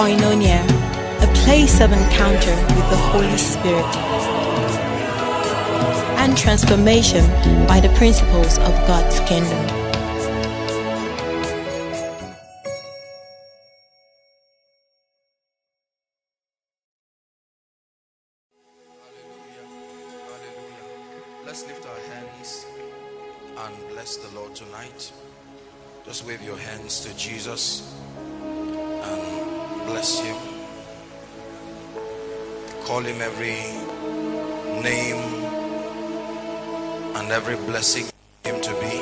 Koinonia, a place of encounter with the Holy Spirit and transformation by the principles of God's kingdom. Let's lift our hands and bless the Lord tonight. Just wave your hands to Jesus and bless him. Call him every name and every blessing him to be.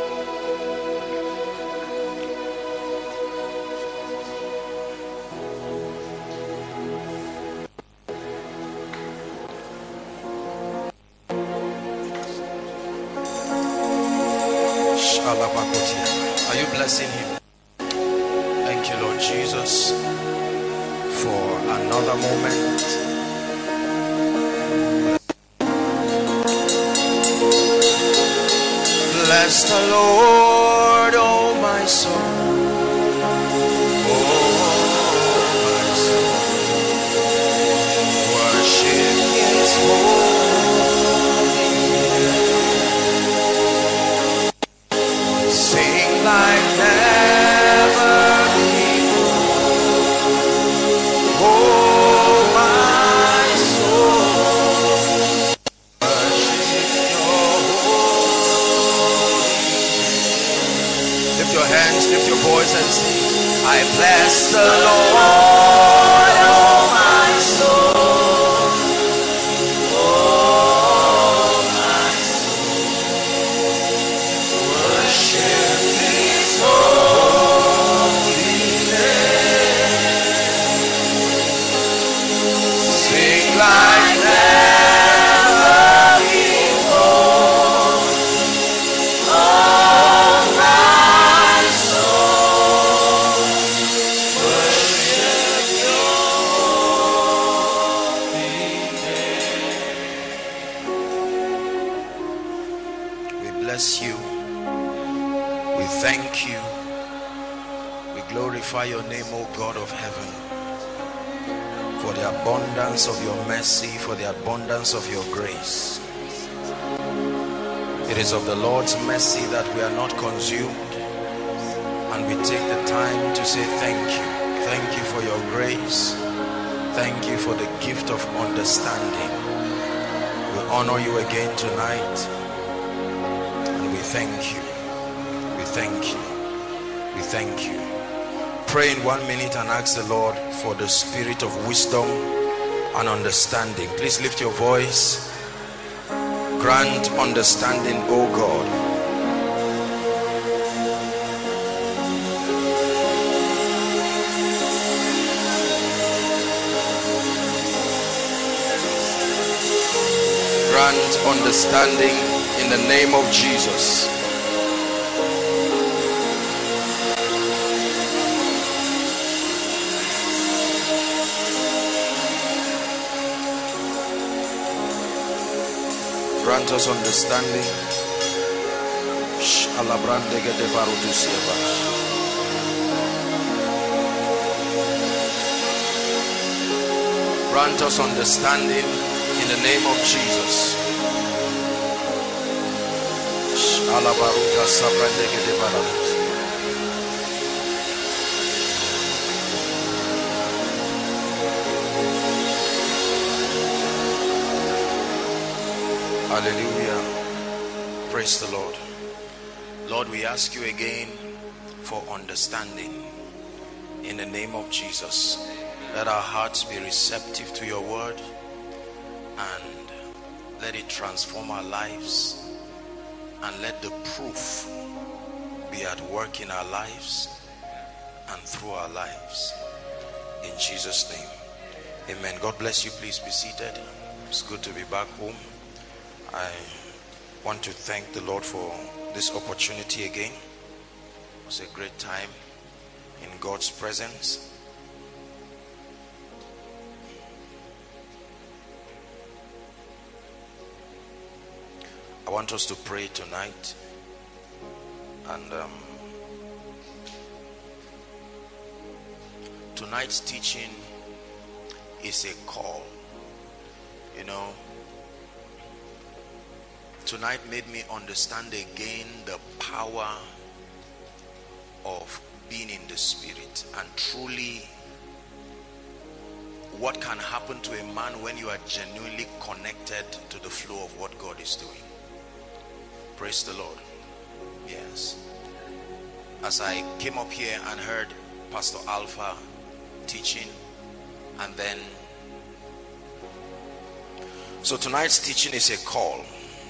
Are you blessing him? Thank you, Lord Jesus, for another moment. Bless the Lord, oh my soul. Oh, my soul. Worship his holy. Sing like never before. Oh, my soul. Worship your holy. Lift your hands, lift your voice and sing. I bless the Lord, oh my soul. Oh, my soul. Worship his holy name. Sing like never before. Oh, my soul. Worship your holy name. We bless you. We thank you. We glorify your name, O God of heaven, for the abundance of your mercy, for the abundance of your grace. It is of the Lord's mercy that we are not consumed, and we take the time to say thank you. Thank you for your grace. Thank you for the gift of understanding. We honor you again tonight, and we thank you. We thank you. We thank you. Pray in 1 minute and ask the Lord for the spirit of wisdom and understanding. Please lift your voice. Grant understanding, O God. Grant understanding in the name of Jesus. Grant us understanding. Grant us understanding in the name of Jesus. Hallelujah. Praise the Lord. Lord, we ask you again for understanding in the name of Jesus. Let our hearts be receptive to your word and let it transform our lives, and let the proof be at work in our lives and through our lives. In Jesus' name, amen. God bless you. Please be seated. It's good to be back home. I want to thank the Lord for this opportunity again. It was a great time in God's presence. I want us to pray tonight, and to tonight's teaching is a call. You know, tonight made me understand again the power of being in the spirit, and truly what can happen to a man when you are genuinely connected to the flow of what God is doing. Praise the Lord. Yes. As I came up here and heard Pastor Alpha teaching, and then so tonight's teaching is a call.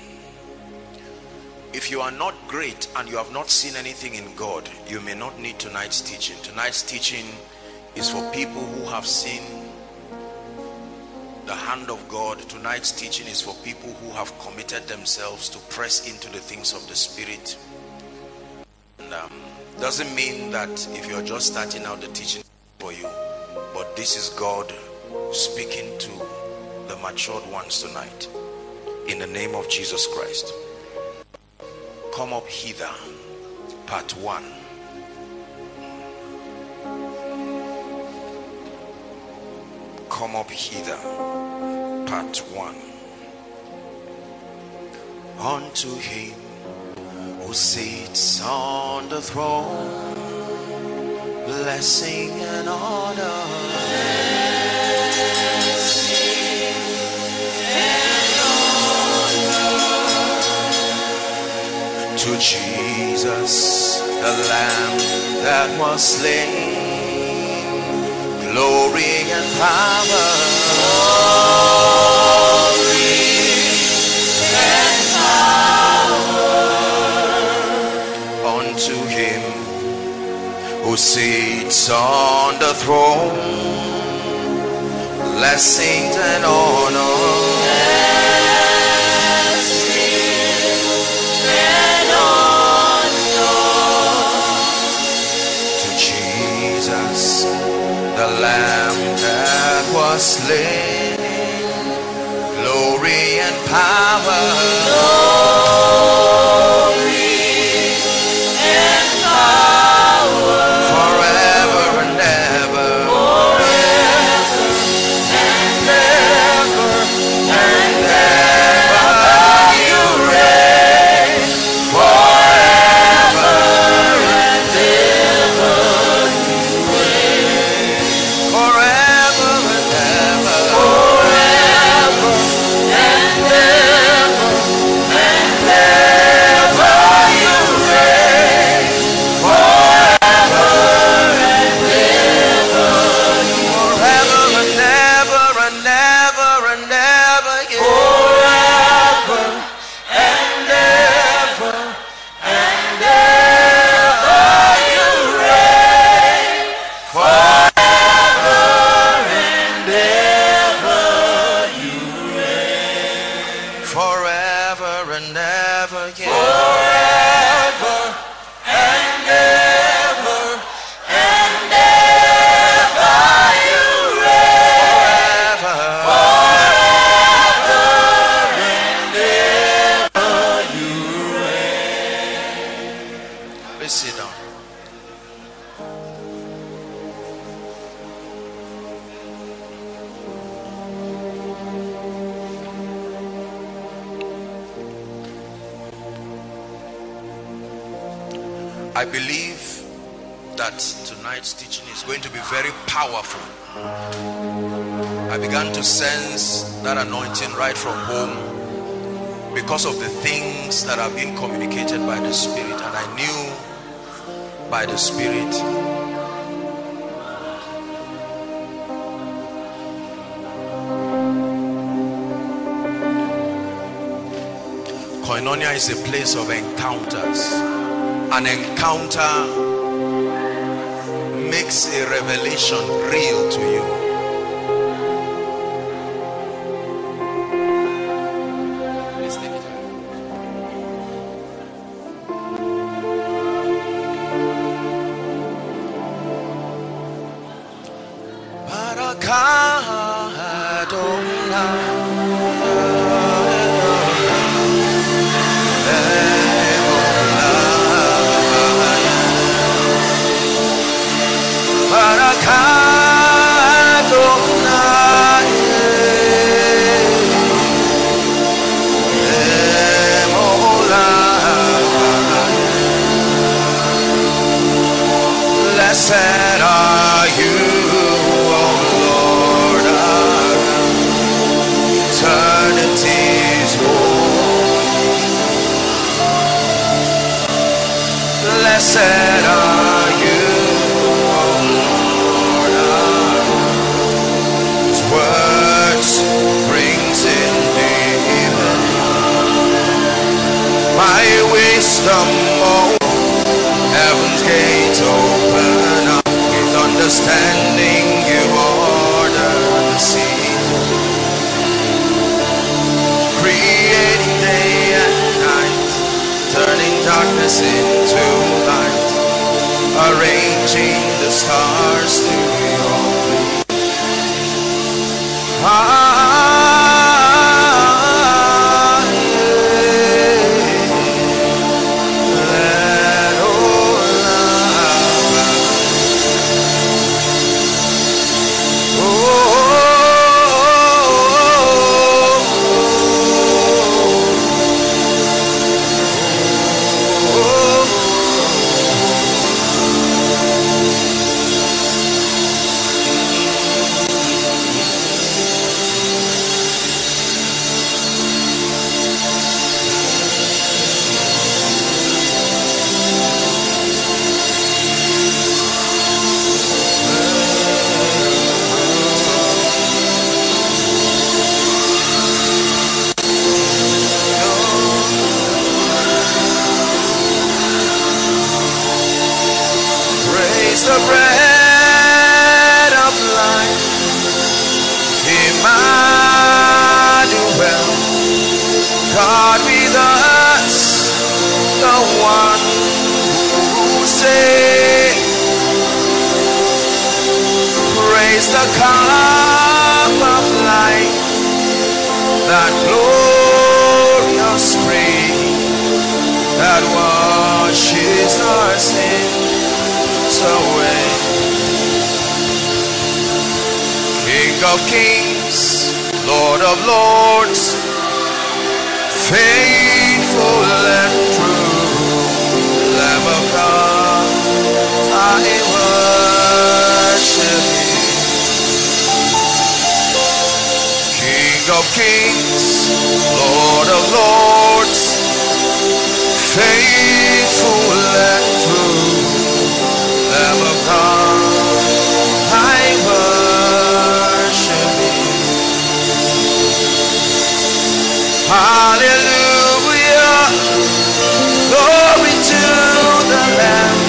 If you are not great and you have not seen anything in God, you may not need tonight's teaching. Tonight's teaching is for people who have seen the hand of God. Tonight's teaching is for people who have committed themselves to press into the things of the spirit. And doesn't mean that if you're just starting out, the teaching for you, but this is God speaking to the matured ones tonight in the name of Jesus Christ. Come up hither, part 1. Come up hither, part 1. Unto him who sits on the throne, blessing and honor, to Jesus, the Lamb that was slain, glory and power, unto him who sits on the throne, blessings and honor, the Lamb that was slain, glory and power, forever and ever, you reign, forever and ever. I believe that tonight's teaching is going to be very powerful. I began to sense that anointing right from home because of the things that are being communicated by the Spirit, and I knew by the Spirit Koinonia is a place of encounters. An encounter makes a revelation real to you. Please take it. Barakah Blessed are you, O Lord. His words brings in heaven. My wisdom, oh, heaven's gates open up. With understanding you order the sea, creating day and night, turning darkness into light, arranging the stars to your the bread of life, Emmanuel, God with us, the one who saves. Praise the cup of life, that glorious spring that washes our sins away. King of kings, Lord of lords, faithful and true, Lamb of God, I worship you. King of kings, Lord of lords, faithful and true, Lamb of God, I worship you. Hallelujah, glory to the Lamb,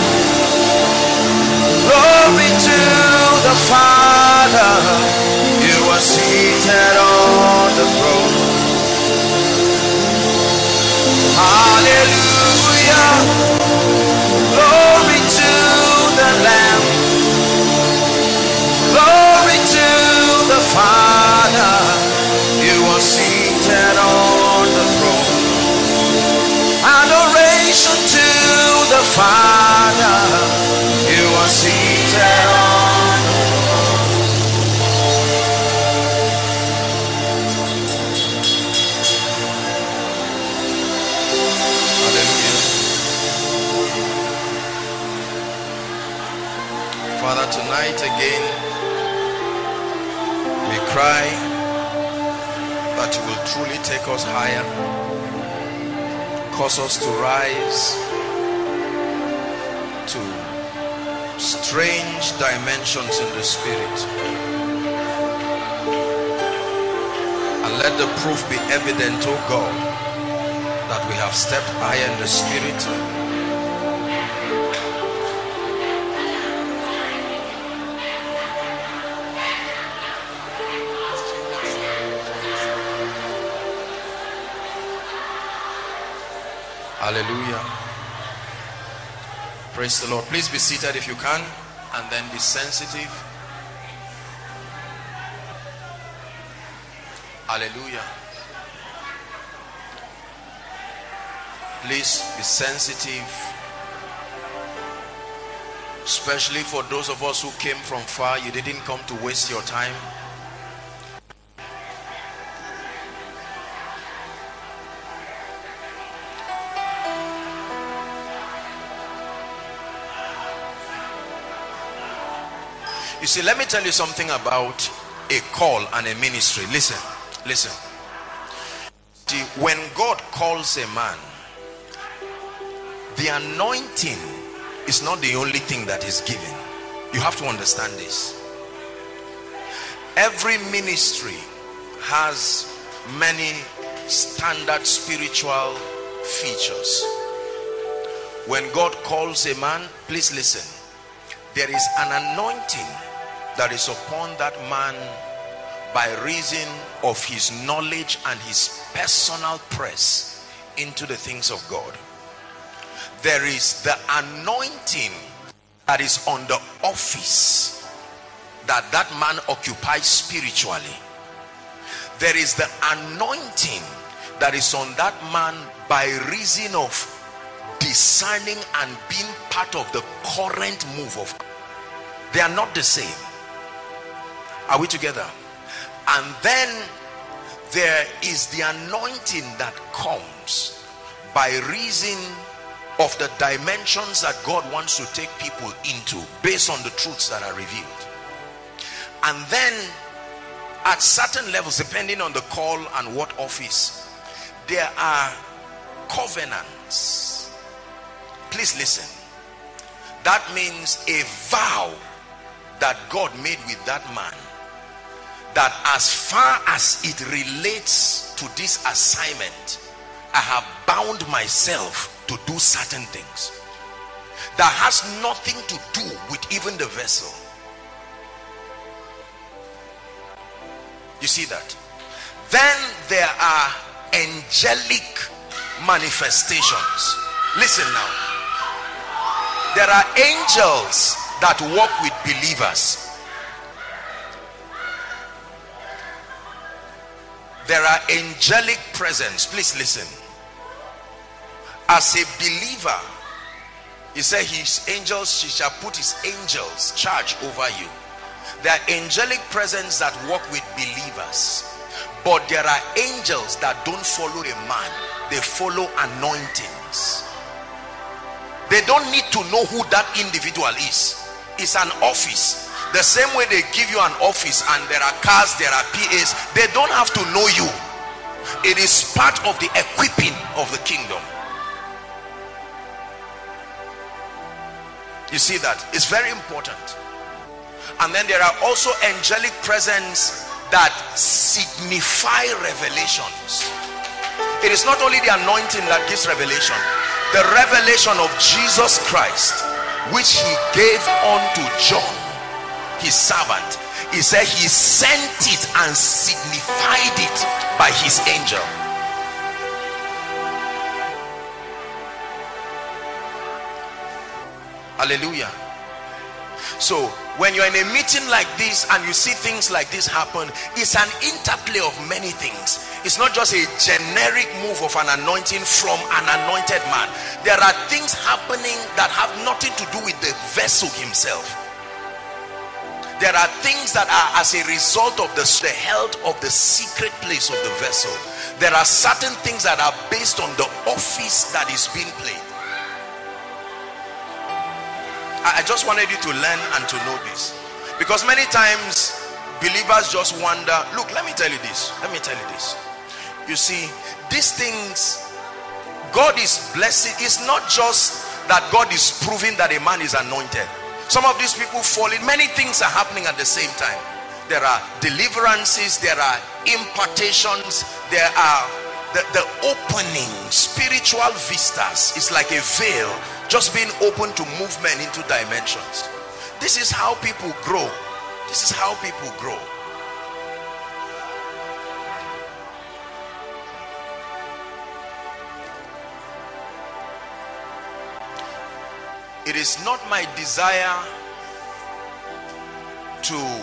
glory to the Father. You are seated on the throne. Hallelujah, glory to the Lamb, glory to the Father. You are seated on the throne. Adoration to the Father. You are seated on the Father, tonight again we cry that you will truly take us higher, cause us to rise to strange dimensions in the spirit, and let the proof be evident, oh God, that we have stepped higher in the spirit. Hallelujah. Praise the Lord. Please be seated if you can, and then be sensitive. Hallelujah. Please be sensitive, especially for those of us who came from far. You didn't come to waste your time. You see, let me tell you something about a call and a ministry. Listen. See, when God calls a man, the anointing is not the only thing that is given. You have to understand this. Every ministry has many standard spiritual features. When God calls a man, please listen, there is an anointing that is upon that man by reason of his knowledge and his personal press into the things of God. There is the anointing that is on the office that that man occupies spiritually. There is the anointing that is on that man by reason of discerning and being part of the current move of God. They are not the same. Are we together? And then there is the anointing that comes by reason of the dimensions that God wants to take people into based on the truths that are revealed. And then at certain levels, depending on the call and what office, there are covenants. Please listen. That means a vow that God made with that man, that as far as it relates to this assignment, I have bound myself to do certain things that has nothing to do with even the vessel. You see that? Then there are angelic manifestations. Listen now. There are angels that walk with believers. There are angelic presence. Please listen. As a believer, he said his angels, he shall put his angels charge over you. There are angelic presence that work with believers, but there are angels that don't follow a man. They follow anointings. They don't need to know who that individual is. It's an office. The same way they give you an office and there are cars, there are PAs, they don't have to know you. It is part of the equipping of the kingdom. You see that? It's very important. And then there are also angelic presence that signify revelations. It is not only the anointing that gives revelation, the revelation of Jesus Christ, which he gave unto John, his servant. He said he sent it and signified it by his angel. Hallelujah. So when you're in a meeting like this and you see things like this happen, it's an interplay of many things. It's not just a generic move of an anointing from an anointed man. There are things happening that have nothing to do with the vessel himself. There are things that are as a result of the health of the secret place of the vessel. There are certain things that are based on the office that is being played. I just wanted you to learn and to know this, because many times believers just wonder. Look, let me tell you this. You see, these things, God is blessing. It's not just that God is proving that a man is anointed. Some of these people fall in. Many things are happening at the same time. There are deliverances, there are impartations, there are the opening, spiritual vistas. It's like a veil just being open to movement into dimensions. This is how people grow. This is how people grow. It is not my desire to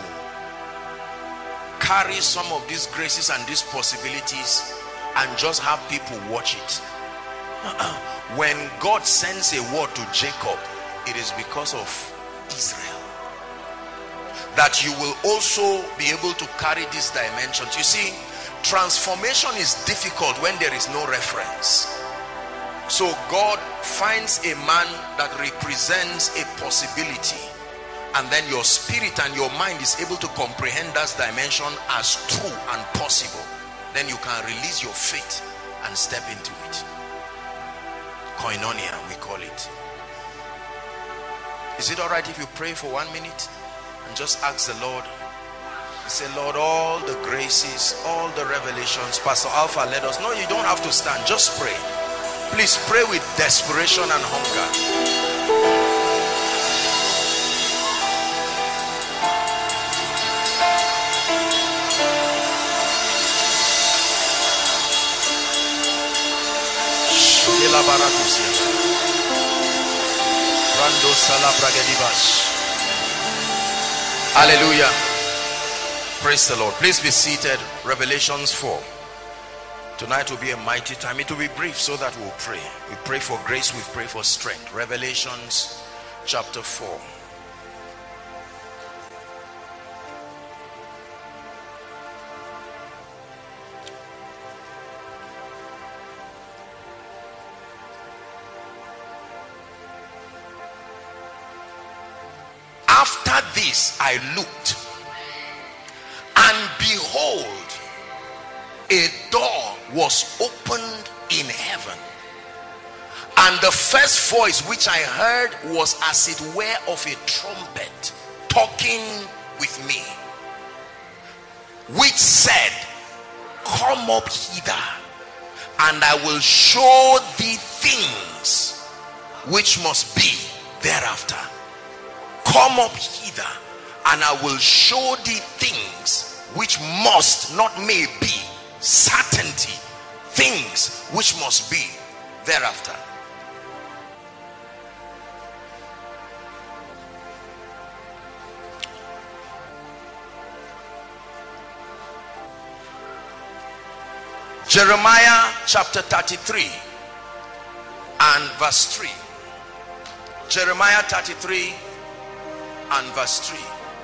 carry some of these graces and these possibilities and just have people watch it. When God sends a word to Jacob, it is because of Israel, that you will also be able to carry these dimensions. You see, transformation is difficult when there is no reference. So God finds a man that represents a possibility, and then your spirit and your mind is able to comprehend that dimension as true and possible. Then you can release your faith and step into it. Koinonia, we call it. Is it all right if you pray for 1 minute and just ask the Lord? You say, Lord, all the graces, all the revelations. Pastor Alpha led us. No, you don't have to stand. Just pray. Please pray with desperation and hunger. Hallelujah. Praise the Lord. Please be seated. Revelations 4. Tonight will be a mighty time. It will be brief so that we'll pray. We pray for grace, we pray for strength. Revelations chapter 4. After this I looked, and behold, a door was opened in heaven, and the first voice which I heard was as it were of a trumpet talking with me, which said, come up hither, and I will show thee things which must be thereafter. Come up hither, and I will show thee things which must, not may be, certainty, things which must be thereafter. Jeremiah chapter 33 and verse 3. Jeremiah 33 and verse 3.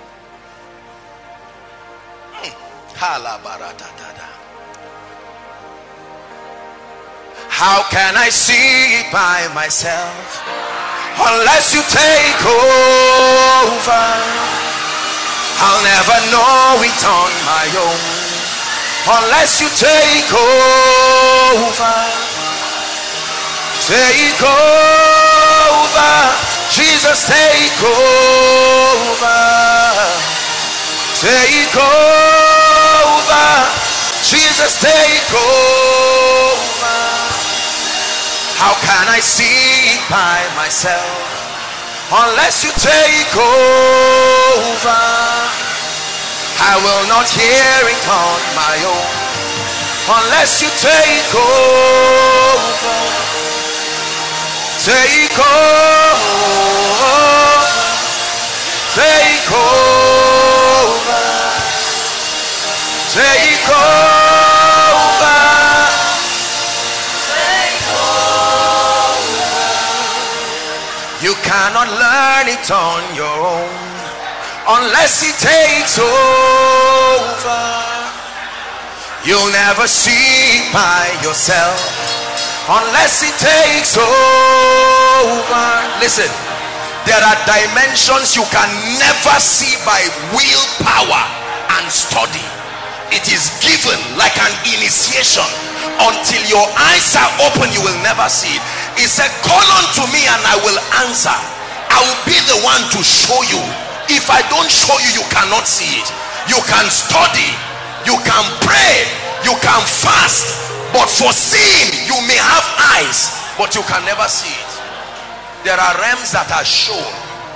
How can I see by myself unless you take over? I'll never know it on my own unless you take over. Take over. Jesus, take over. Take over. Jesus, take over. How can I see by myself unless you take over? I will not hear it on my own unless you take over. Take over, take over, take over, take over. You cannot learn it on your own unless He takes over. You'll never see by yourself unless He takes over. Listen, there are dimensions you can never see by willpower and study. It is given like an initiation. Until your eyes are open, you will never see it. He said, call unto me and I will answer. I will be the one to show you. If I don't show you, you cannot see it. You can study, you can pray, you can fast, but for seeing, you may have eyes, but you can never see it. There are realms that are shown.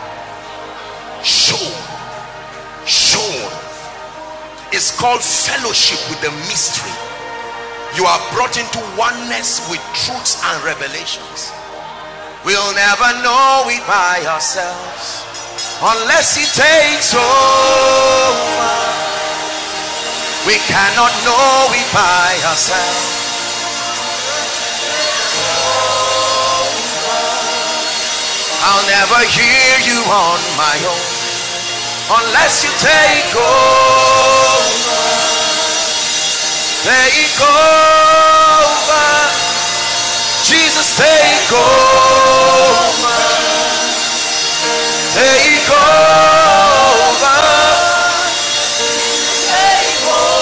It's called fellowship with the mystery. You are brought into oneness with truths and revelations. We'll never know it by ourselves unless He takes over. We cannot know it by ourselves. I'll never hear you on my own unless you take over. Take over. Jesus, take over. Take over. Take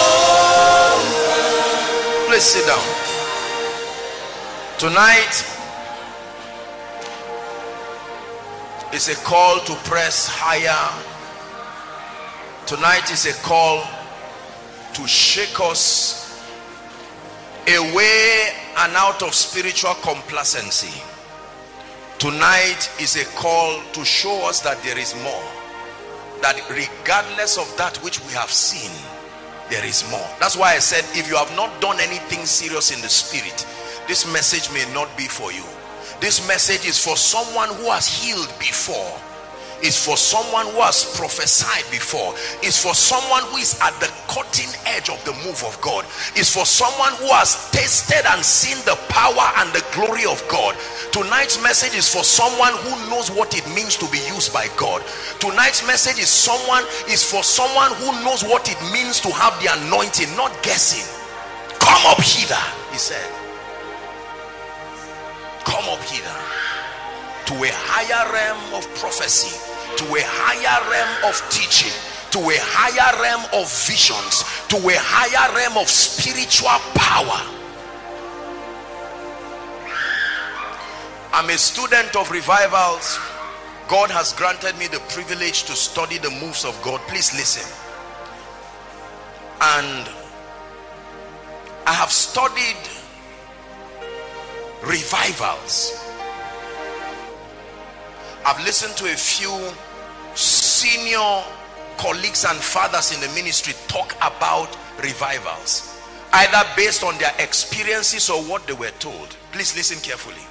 over. Please sit down. Tonight It's a call to press higher. Tonight is a call to shake us away and out of spiritual complacency. Tonight is a call to show us that there is more. That regardless of that which we have seen, there is more. That's why I said, if you have not done anything serious in the spirit, this message may not be for you. This message is for someone who has healed before. It's for someone who has prophesied before. It's for someone who is at the cutting edge of the move of God. It's for someone who has tasted and seen the power and the glory of God. Tonight's message is for someone who knows what it means to be used by God. Tonight's message is for someone who knows what it means to have the anointing, not guessing. Come up hither, he said. Come up hither to a higher realm of prophecy, to a higher realm of teaching, to a higher realm of visions, to a higher realm of spiritual power. I'm a student of revivals. God has granted me the privilege to study the moves of God. Please listen. And I have studied revivals. I've listened to a few senior colleagues and fathers in the ministry talk about revivals, either based on their experiences or what they were told. Please listen carefully.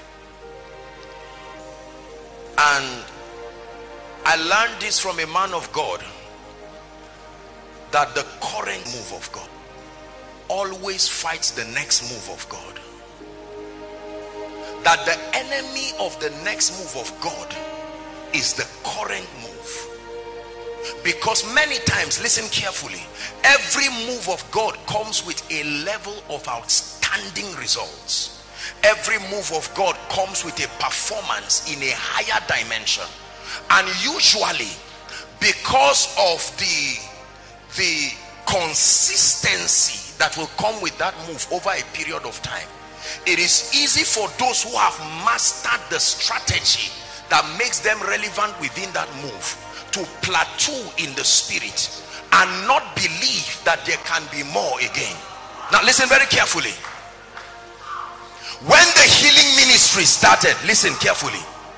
And I learned this from a man of God, that the current move of God always fights the next move of God. That the enemy of the next move of God is the current move. Because many times, listen carefully, every move of God comes with a level of outstanding results. Every move of God comes with a performance in a higher dimension. And usually, because of the consistency that will come with that move over a period of time, it is easy for those who have mastered the strategy that makes them relevant within that move to plateau in the spirit and not believe that there can be more again. Now listen very carefully. When the healing ministry started, listen carefully,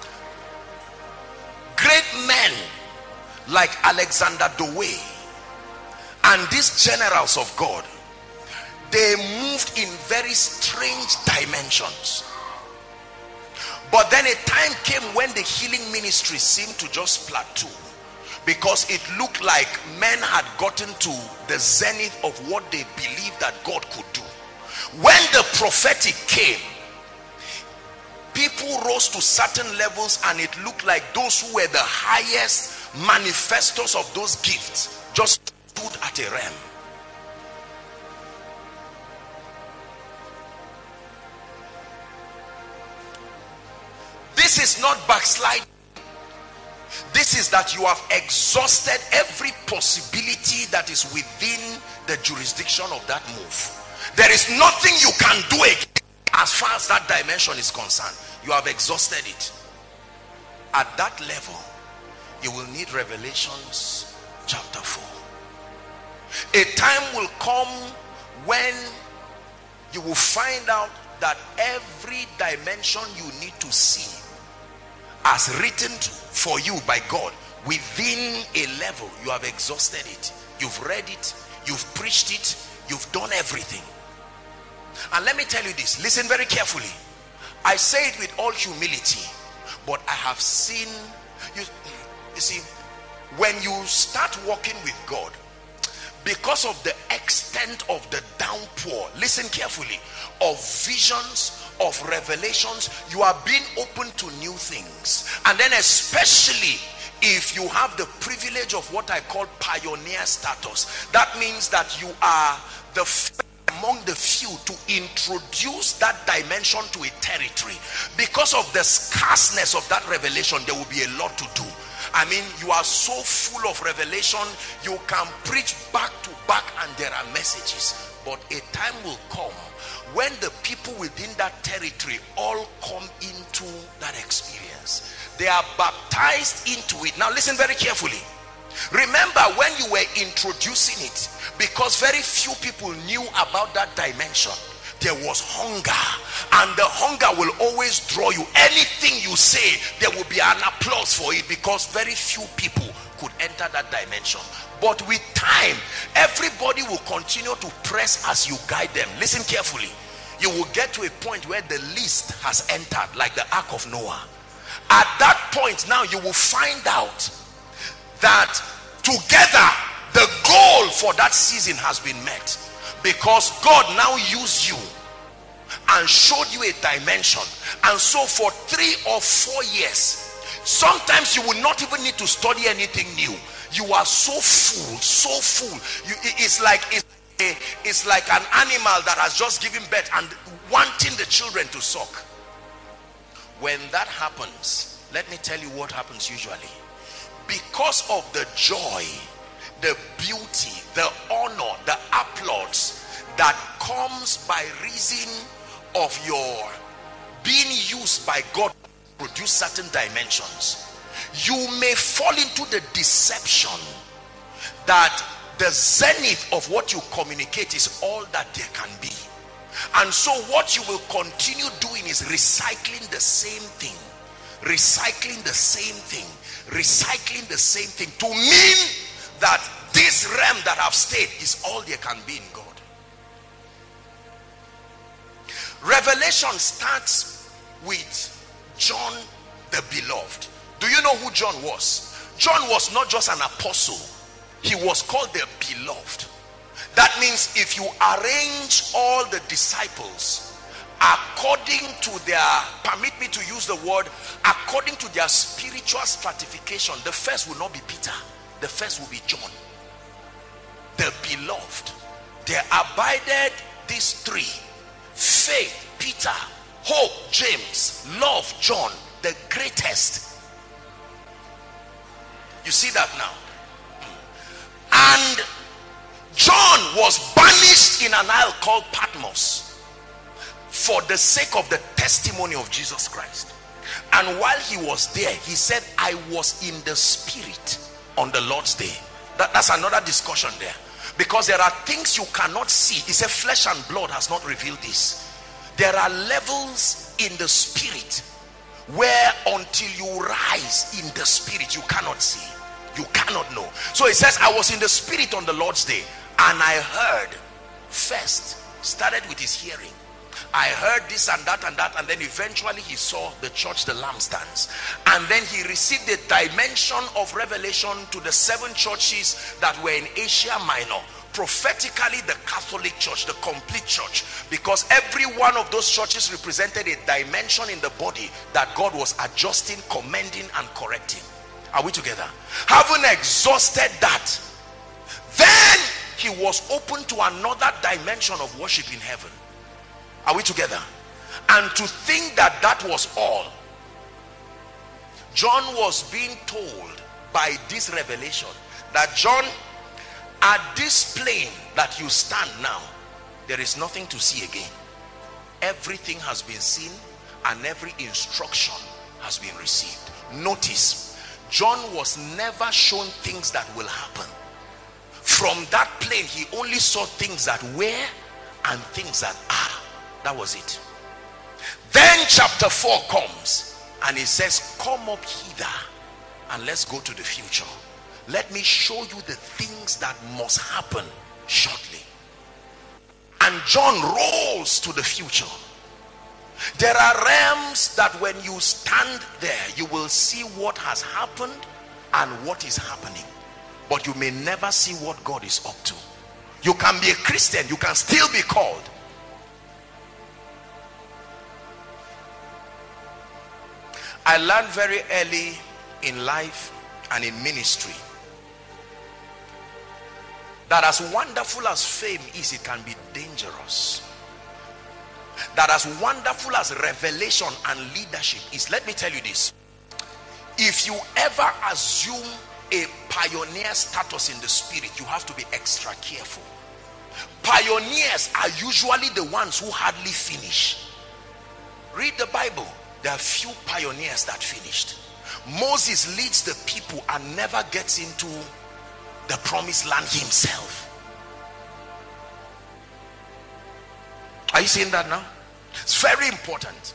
great men like Alexander Dowie and these generals of God, they moved in very strange dimensions. But then a time came when the healing ministry seemed to just plateau, because it looked like men had gotten to the zenith of what they believed that God could do. When the prophetic came, people rose to certain levels, and it looked like those who were the highest manifestors of those gifts just stood at a realm. This is not backsliding. This is that you have exhausted every possibility that is within the jurisdiction of that move. There is nothing you can do again as far as that dimension is concerned. You have exhausted it. At that level, you will need Revelations chapter 4. A time will come when you will find out that every dimension you need to see as written for you by God within a level, you have exhausted it. You've read it, you've preached it, you've done everything. And let me tell you this, listen very carefully. I say it with all humility, but I have seen you see, when you start walking with God, because of the extent of the downpour, listen carefully, of visions, of revelations, you are being open to new things. And then especially if you have the privilege of what I call pioneer status, that means that you are among the few to introduce that dimension to a territory. Because of the scarceness of that revelation, there will be a lot to do. I mean, you are so full of revelation, you can preach back to back and there are messages. But a time will come when the people within that territory all come into that experience. they are baptized into it. Now listen very carefully. Remember when you were introducing it, because very few people knew about that dimension, there was hunger, and the hunger will always draw you. Anything you say, there will be an applause for it, because very few people could enter that dimension. But with time, everybody will continue to press as you guide them. Listen carefully. You will get to a point where the least has entered, like the Ark of Noah. At that point now, you will find out that together the goal for that season has been met, because God now used you and showed you a dimension. And so for 3 or 4 years, sometimes you will not even need to study anything new. You are so full, so full. It's like an animal that has just given birth and wanting the children to suck. When that happens, let me tell you what happens usually. Because of the joy, the beauty, the honor, the applause that comes by reason of your being used by God to produce certain dimensions, you may fall into the deception that the zenith of what you communicate is all that there can be. And so what you will continue doing is recycling the same thing, recycling the same thing, recycling the same thing, to mean that this realm that I've stayed is all there can be in God. Revelation starts with John the beloved. Do you know who John was? John was not just an apostle. He was called the beloved. That means if you arrange all the disciples according to their, permit me to use the word, according to their spiritual stratification, the first will not be Peter. The first will be John, the beloved. There abided these 3: faith, Peter; hope, James; love, John, the greatest. You see that now? And John was banished in an isle called Patmos for the sake of the testimony of Jesus Christ. And while he was there, he said, I was in the spirit on the Lord's day. That's another discussion there, because there are things you cannot see. He said flesh and blood has not revealed this. There are levels in the spirit where until you rise in the spirit, you cannot see, you cannot know. So he says, I was in the spirit on the Lord's day, and I heard. First started with his hearing. I heard this and that and that, and then eventually he saw the church, the lampstands, and then he received the dimension of revelation to the 7 churches that were in Asia Minor. Prophetically, the Catholic Church, the complete church, because every one of those churches represented a dimension in the body that God was adjusting, commending, and correcting. Are we together? Having exhausted that, then he was open to another dimension of worship in heaven. Are we together? And to think that that was all, John was being told by this revelation that, John, at this plane that you stand now, there is nothing to see again. Everything has been seen and every instruction has been received. Notice, John was never shown things that will happen. From that plane, he only saw things that were and things that are. That was it. Then chapter 4 comes and it says, come up hither and let's go to the future. Let me show you the things that must happen shortly. And John rolls to the future. There are realms that when you stand there, you will see what has happened and what is happening, but you may never see what God is up to. You can be a Christian, you can still be called. I learned very early in life and in ministry that as wonderful as fame is, it can be dangerous. That as wonderful as revelation and leadership is, let me tell you this: if you ever assume a pioneer status in the spirit, you have to be extra careful. Pioneers are usually the ones who hardly finish. Read the Bible. There are few pioneers that finished. Moses leads the people and never gets into the promised land himself. Are you seeing that now? It's very important.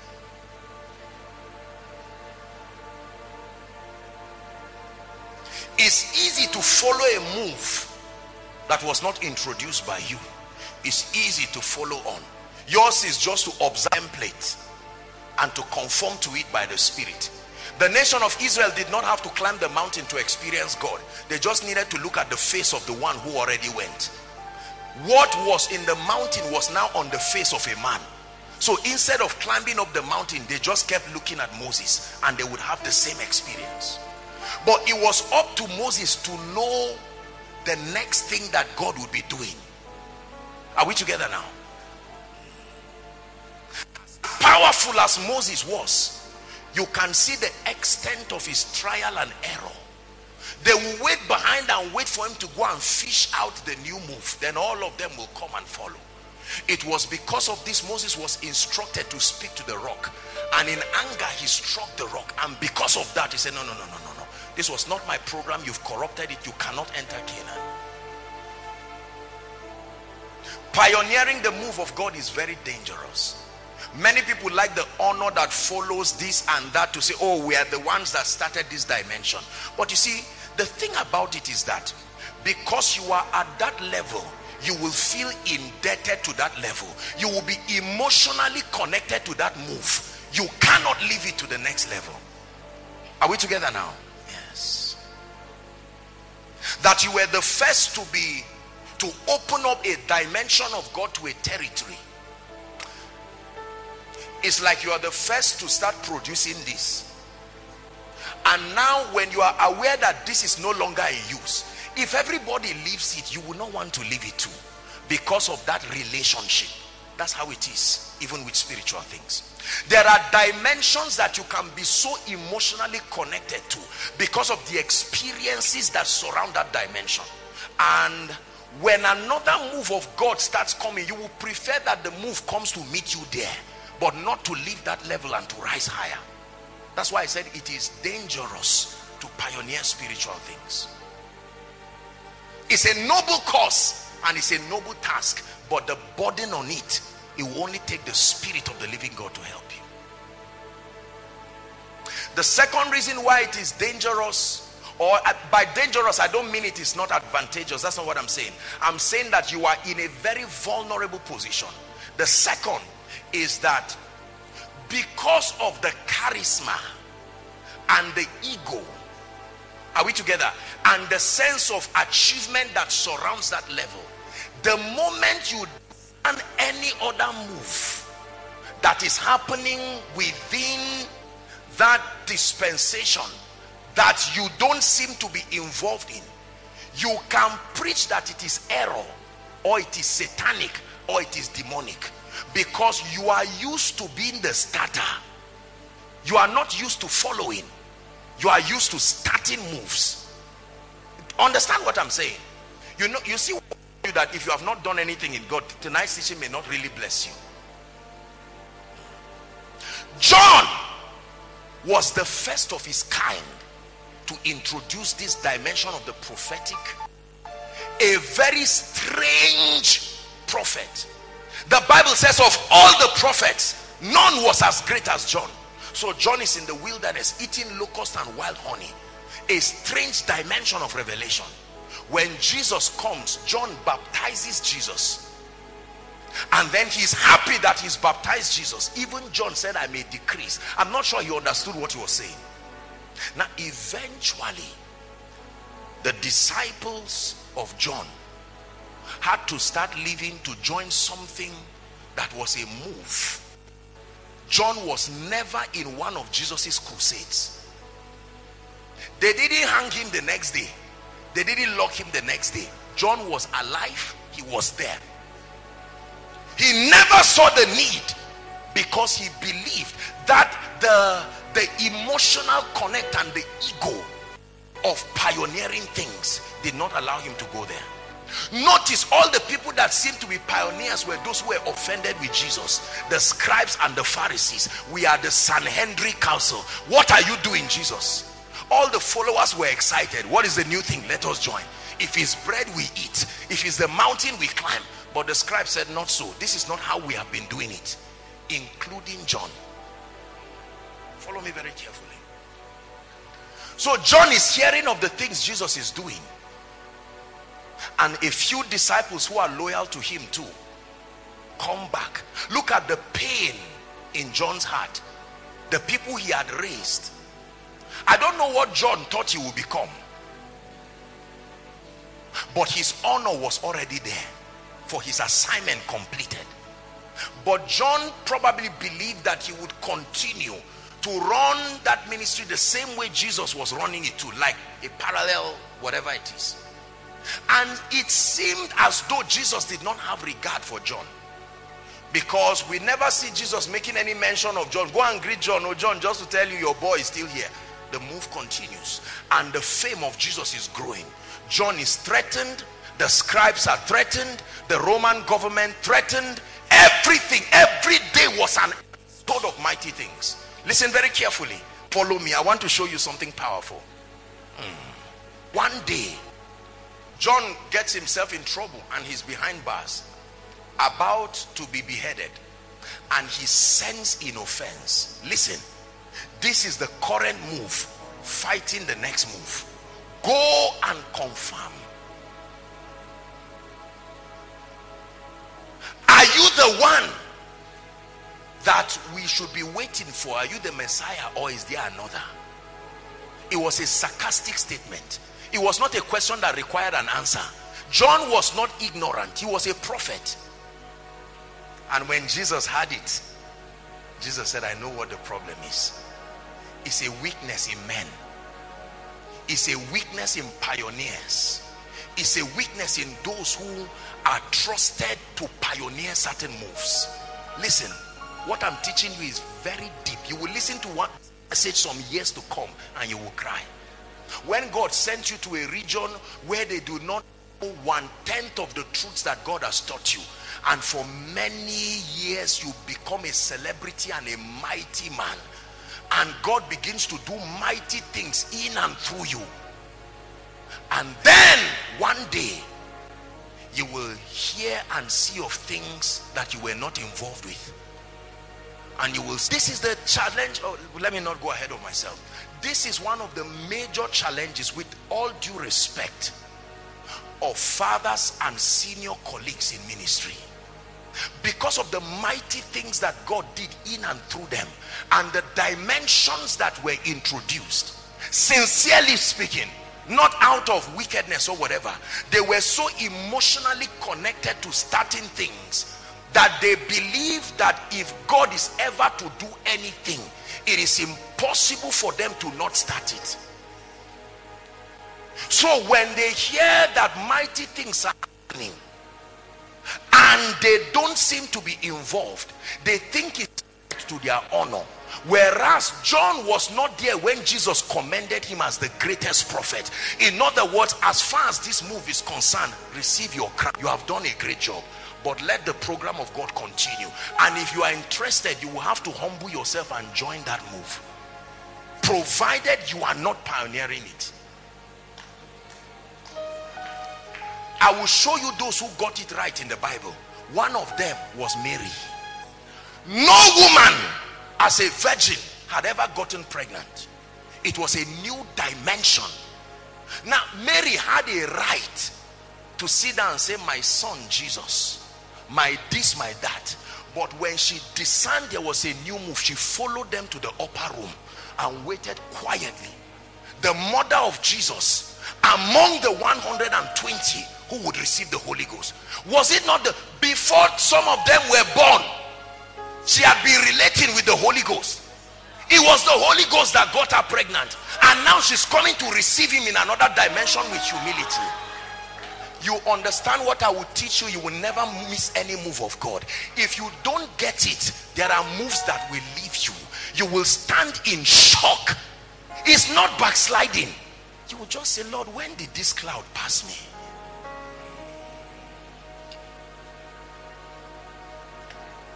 It's easy to follow a move that was not introduced by you. It's easy to follow on. Yours is just to observe template and to conform to it by the Spirit. The nation of Israel did not have to climb the mountain to experience God. They just needed to look at the face of the one who already went. What was in the mountain was now on the face of a man. So instead of climbing up the mountain, they just kept looking at Moses and they would have the same experience. But it was up to Moses to know the next thing that God would be doing. Are we together now? Powerful as Moses was, you can see the extent of his trial and error. They will wait behind and wait for him to go and fish out the new move. Then all of them will come and follow. It was because of this Moses was instructed to speak to the rock, and in anger he struck the rock, and because of that he said, no, this was not my program, you've corrupted it, you cannot enter Canaan. Pioneering the move of God is very dangerous. Many people like the honor that follows this and that, to say, oh, we are the ones that started this dimension. But you see, the thing about it is that because you are at that level, you will feel indebted to that level. You will be emotionally connected to that move. You cannot leave it to the next level. Are we together now? Yes. That you were the first to open up a dimension of God to a territory. It's like you are the first to start producing this. And now when you are aware that this is no longer in use, if everybody leaves it, you will not want to leave it too, because of that relationship. That's how it is, even with spiritual things. There are dimensions that you can be so emotionally connected to because of the experiences that surround that dimension. And when another move of God starts coming, you will prefer that the move comes to meet you there, but not to leave that level and to rise higher. That's why I said it is dangerous to pioneer spiritual things. It's a noble cause and it's a noble task, but the burden on it, it will only take the Spirit of the living God to help you. The second reason why it is dangerous, or by dangerous I don't mean it is not advantageous, that's not what I'm saying. I'm saying that you are in a very vulnerable position. The second is that because of the charisma and the ego, are we together, and the sense of achievement that surrounds that level, the moment you do any other move that is happening within that dispensation that you don't seem to be involved in, you can preach that it is error, or it is satanic, or it is demonic, because you are used to being the starter. You are not used to following. You are used to starting moves. Understand what I'm saying? You know, you see that if you have not done anything in God, tonight's teaching may not really bless you. John was the first of his kind to introduce this dimension of the prophetic. A very strange prophet. The Bible says of all the prophets, none was as great as John. So John is in the wilderness eating locusts and wild honey. A strange dimension of revelation. When Jesus comes, John baptizes Jesus, and then he's happy that he's baptized Jesus. Even John said, I may decrease. I'm not sure he understood what he was saying. Now eventually the disciples of John had to start leaving to join something that was a move. John was never in one of Jesus's crusades. They didn't hang him the next day. They didn't lock him the next day. John was alive. He was there. He never saw the need, because he believed that the emotional connect and the ego of pioneering things did not allow him to go there. Notice all the people that seem to be pioneers were those who were offended with Jesus. The scribes and the Pharisees. We are the Sanhedrin council. What are you doing, Jesus? All the followers were excited. What is the new thing? Let us join. If it's bread, we eat. If it's the mountain, we climb. But the scribe said, not so. This is not how we have been doing it. Including John. Follow me very carefully. So John is hearing of the things Jesus is doing. And a few disciples who are loyal to him too come back. Look at the pain in John's heart. The people he had raised. I don't know what John thought he would become. But his honor was already there. For his assignment completed. But John probably believed that he would continue to run that ministry the same way Jesus was running it too, like a parallel, whatever it is. And it seemed as though Jesus did not have regard for John, because we never see Jesus making any mention of John. Go and greet John. Oh, John, just to tell you, your boy is still here. The move continues, and the fame of Jesus is growing. John is threatened. The scribes are threatened. The Roman government threatened. Everything, every day was an episode of mighty things. Listen very carefully. Follow me. I want to show you something powerful. One day, John gets himself in trouble and he's behind bars, about to be beheaded, and he sends in offense. Listen, this is the current move, fighting the next move. Go and confirm. Are you the one that we should be waiting for? Are you the Messiah, or is there another? It was a sarcastic statement. It was not a question that required an answer. John was not ignorant. He was a prophet. And when Jesus had it, Jesus said, I know what the problem is. It's a weakness in men. It's a weakness in pioneers. It's a weakness in those who are trusted to pioneer certain moves. Listen, what I'm teaching you is very deep. You will listen to one message some years to come and you will cry. When God sent you to a region where they do not know 1/10 of the truths that God has taught you, and for many years you become a celebrity and a mighty man, and God begins to do mighty things in and through you, and then one day you will hear and see of things that you were not involved with, and you will, this is the challenge. Oh, let me not go ahead of myself. This is one of the major challenges, with all due respect, of fathers and senior colleagues in ministry, because of the mighty things that God did in and through them, and the dimensions that were introduced. Sincerely speaking, not out of wickedness or whatever, they were so emotionally connected to starting things that they believe that if God is ever to do anything, it is impossible for them to not start it. So when they hear that mighty things are happening and they don't seem to be involved, they think it's to their honor. Whereas John was not there when Jesus commended him as the greatest prophet. In other words, as far as this move is concerned, receive your crown. You have done a great job, but let the program of God continue. And if you are interested, you will have to humble yourself and join that move, provided you are not pioneering it. I will show you those who got it right in the Bible. One of them was Mary. No woman as a virgin had ever gotten pregnant. It was a new dimension. Now Mary had a right to sit down and say, my son Jesus, my this, my that. But when she discerned there was a new move, she followed them to the upper room and waited quietly. The mother of Jesus, among the 120 who would receive the Holy Ghost, was it not before some of them were born, she had been relating with the Holy Ghost? It was the Holy Ghost that got her pregnant, and now she's coming to receive him in another dimension with humility. You understand what I will teach you? You will never miss any move of God. If you don't get it, there are moves that will leave you. You will stand in shock. It's not backsliding. You will just say, Lord, when did this cloud pass me?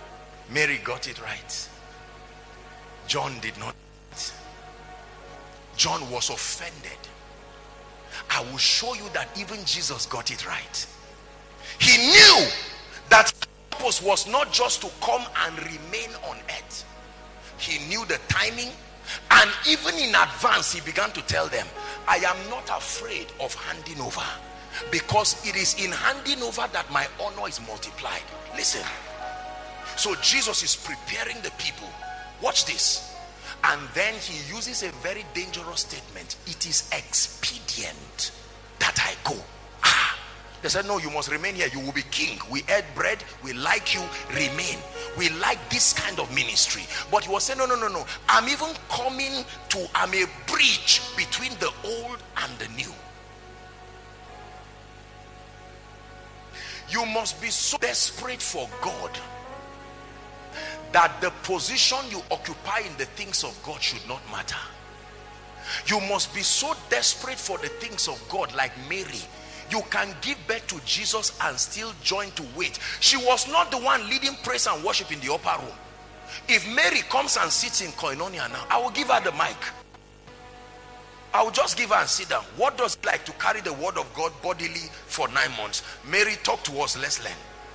Mary got it right. John did not. John was offended. I will show you that even Jesus got it right. He knew that his purpose was not just to come and remain on earth. He knew the timing, and even in advance he began to tell them, I am not afraid of handing over, because it is in handing over that my honor is multiplied. Listen. So Jesus is preparing the people. Watch this. And then he uses a very dangerous statement. It is expedient that I go. They said, no, you must remain here. You will be king. We ate bread. We like you. Remain. We like this kind of ministry. But he was saying, no. I'm even coming to, I'm a bridge between the old and the new. You must be so desperate for God that the position you occupy in the things of God should not matter. You must be so desperate for the things of God, like Mary. You can give birth to Jesus and still join to wait. She was not the one leading praise and worship in the upper room. If Mary comes and sits in Koinonia now, I will give her the mic. I will just give her and sit down. What does it like to carry the word of God bodily for 9 months? Mary, talk to us, let's learn.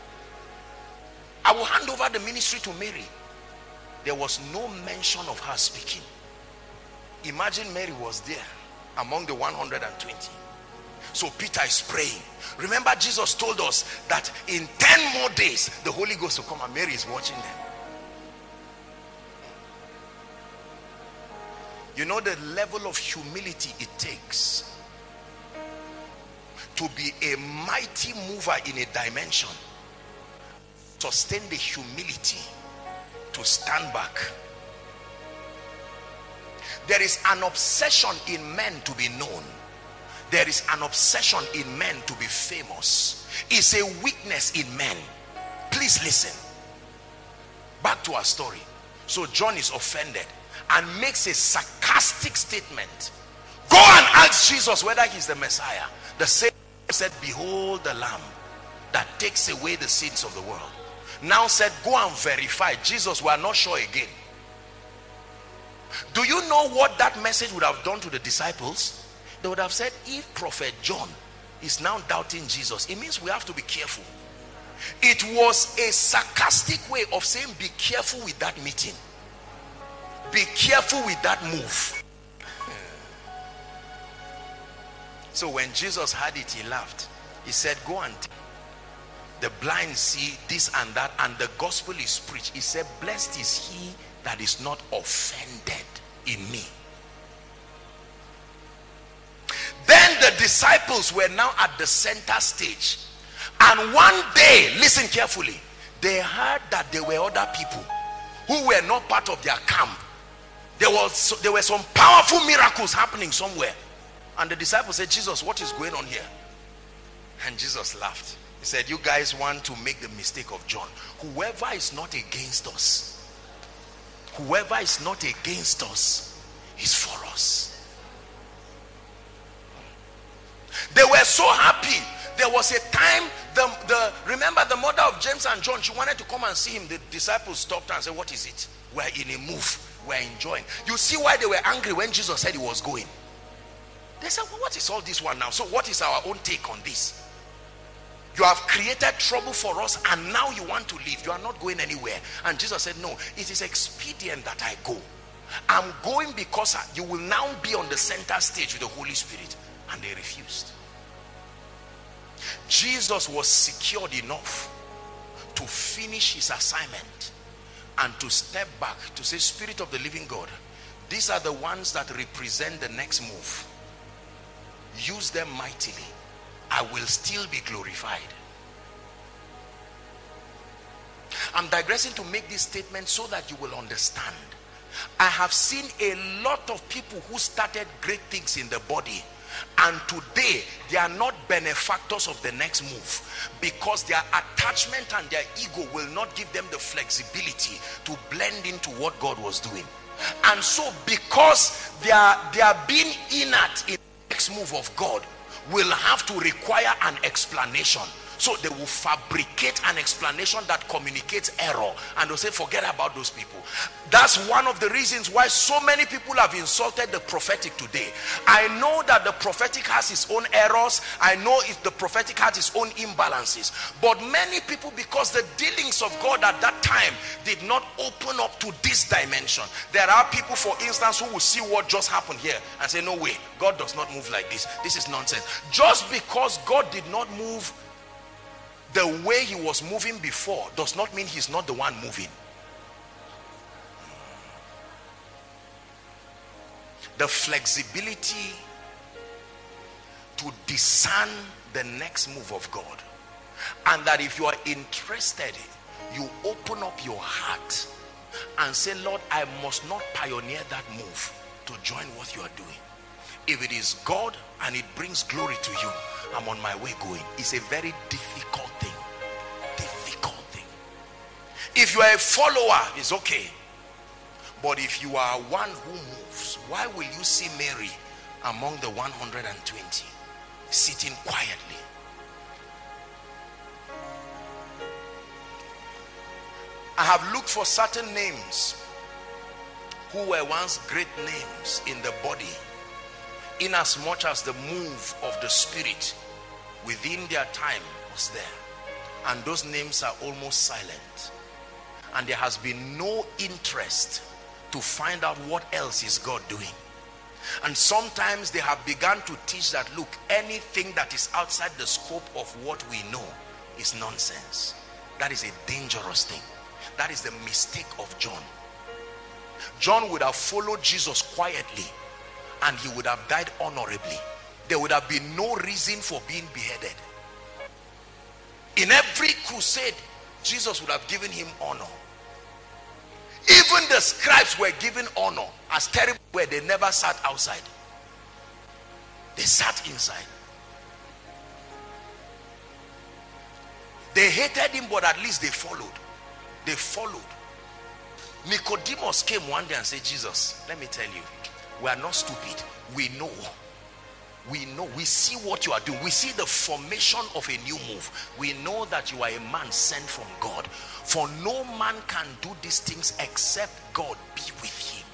I will hand over the ministry to Mary. There was no mention of her speaking. Imagine Mary was there among the 120. So Peter is praying. Remember, Jesus told us that in 10 more days the Holy Ghost will come, and Mary is watching them. You know the level of humility it takes to be a mighty mover in a dimension. Sustain the humility to stand back. There is an obsession in men to be known. There is an obsession in men to be famous. It's a weakness in men. Please listen. Back to our story. So John is offended and makes a sarcastic statement. Go and ask Jesus whether he's the Messiah. The same said, behold the Lamb that takes away the sins of the world. Now said, go and verify. Jesus, we are not sure again. Do you know what that message would have done to the disciples? They would have said, if Prophet John is now doubting Jesus, it means we have to be careful. It was a sarcastic way of saying, be careful with that meeting. Be careful with that move. So when Jesus had it, he laughed. He said, go and the blind see this and that, and the gospel is preached. He said, blessed is he that is not offended in me. Then the disciples were now at the center stage, and one day, listen carefully, they heard that there were other people who were not part of their camp. There were some powerful miracles happening somewhere, and the disciples said, Jesus, what is going on here? And Jesus laughed. He said, you guys want to make the mistake of John. Whoever is not against us, whoever is not against us is for us. They were so happy. There was a time, remember the mother of James and John, she wanted to come and see him. The disciples stopped her and said, what is it? We're in a move. We're enjoying. You see why they were angry when Jesus said he was going. They said, well, what is all this one now? So what is our own take on this? You have created trouble for us, and now you want to leave. You are not going anywhere. And Jesus said, no, it is expedient that I go. I'm going because you will now be on the center stage with the Holy Spirit. And they refused. Jesus was secured enough to finish his assignment and to step back to say, Spirit of the living God, these are the ones that represent the next move. Use them mightily. I will still be glorified. I'm digressing to make this statement so that you will understand. I have seen a lot of people who started great things in the body, and today they are not benefactors of the next move because their attachment and their ego will not give them the flexibility to blend into what God was doing. And so because they are being inert in the next move of God, will have to require an explanation. So they will fabricate an explanation that communicates error, and they'll say, forget about those people. That's one of the reasons why so many people have insulted the prophetic today. I know that the prophetic has its own errors. I know if the prophetic has its own imbalances. But many people, because the dealings of God at that time did not open up to this dimension. There are people, for instance, who will see what just happened here and say, no way, God does not move like this. This is nonsense. Just because God did not move the way he was moving before does not mean he's not the one moving. The flexibility to discern the next move of God, and that if you are interested, you open up your heart and say, Lord, I must not pioneer that move to join what you are doing. If it is God and it brings glory to you, I'm on my way going. It's a very difficult thing. Difficult thing. If you are a follower, it's okay. But if you are one who moves, why will you see Mary among the 120 sitting quietly? I have looked for certain names who were once great names in the body, in as much as the move of the Spirit within their time was there, and those names are almost silent, and there has been no interest to find out what else is God doing. And sometimes they have begun to teach that, look, anything that is outside the scope of what we know is nonsense. That is a dangerous thing. That is the mistake of John. John would have followed Jesus quietly, and he would have died honorably. There would have been no reason for being beheaded. In every crusade, Jesus would have given him honor. Even the scribes were given honor. As terrible were, they never sat outside. They sat inside. They hated him, but at least they followed. They followed. Nicodemus came one day and said, Jesus, let me tell you, we are not stupid. We know. We know. We see what you are doing. We see the formation of a new move. We know that you are a man sent from God. For no man can do these things except God be with him.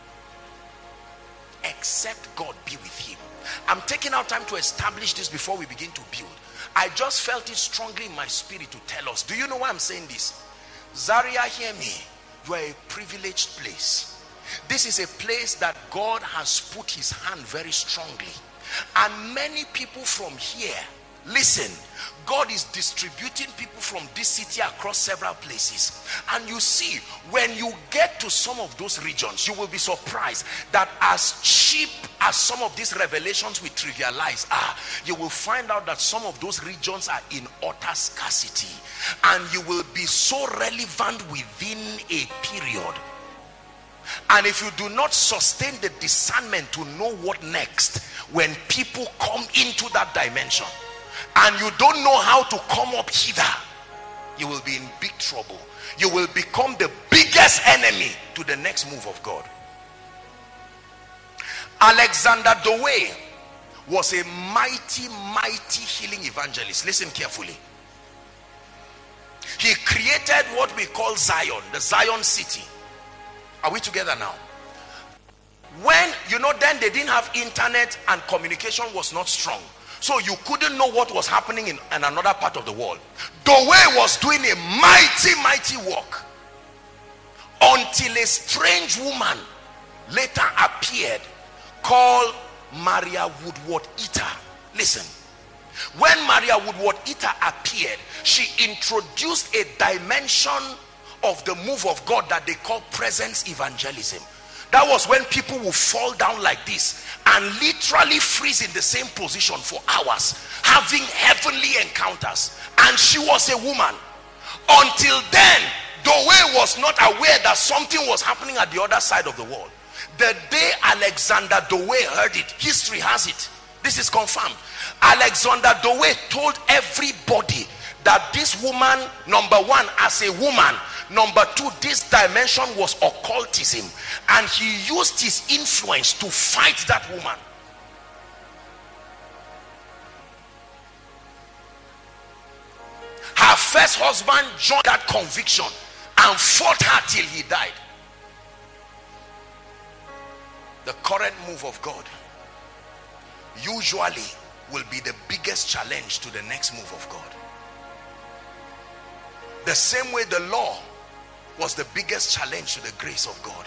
Except God be with him. I'm taking our time to establish this before we begin to build. I just felt it strongly in my spirit to tell us. Do you know why I'm saying this? Zaria, hear me. You are a privileged place. This is a place that God has put his hand very strongly. And many people from here, listen, God is distributing people from this city across several places. And you see, when you get to some of those regions, you will be surprised that as cheap as some of these revelations we trivialize are, you will find out that some of those regions are in utter scarcity. And you will be so relevant within a period. And if you do not sustain the discernment to know what next, when people come into that dimension and you don't know how to come up hither, you will be in big trouble. You will become the biggest enemy to the next move of God. Alexander Dowie was a mighty healing evangelist. Listen carefully. He created what we call Zion, the Zion city. Are we together now? When, then they didn't have internet and communication was not strong. So you couldn't know what was happening in another part of the world. Dowie was doing a mighty work until a strange woman later appeared called Maria Woodworth-Etter. Listen. When Maria Woodworth-Etter appeared, she introduced a dimension of the move of God that they call presence evangelism. That was when people will fall down like this and literally freeze in the same position for hours, having heavenly encounters. And she was a woman. Until then, Dowie was not aware that something was happening at the other side of the world. The day Alexander Dowie heard it, history has it, this is confirmed, Alexander Dowie told everybody that this woman, number one, as a woman, number two, this dimension was occultism, and he used his influence to fight that woman. Her first husband joined that conviction and fought her till he died. The current move of God usually will be the biggest challenge to the next move of God. The same way the law was the biggest challenge to the grace of God.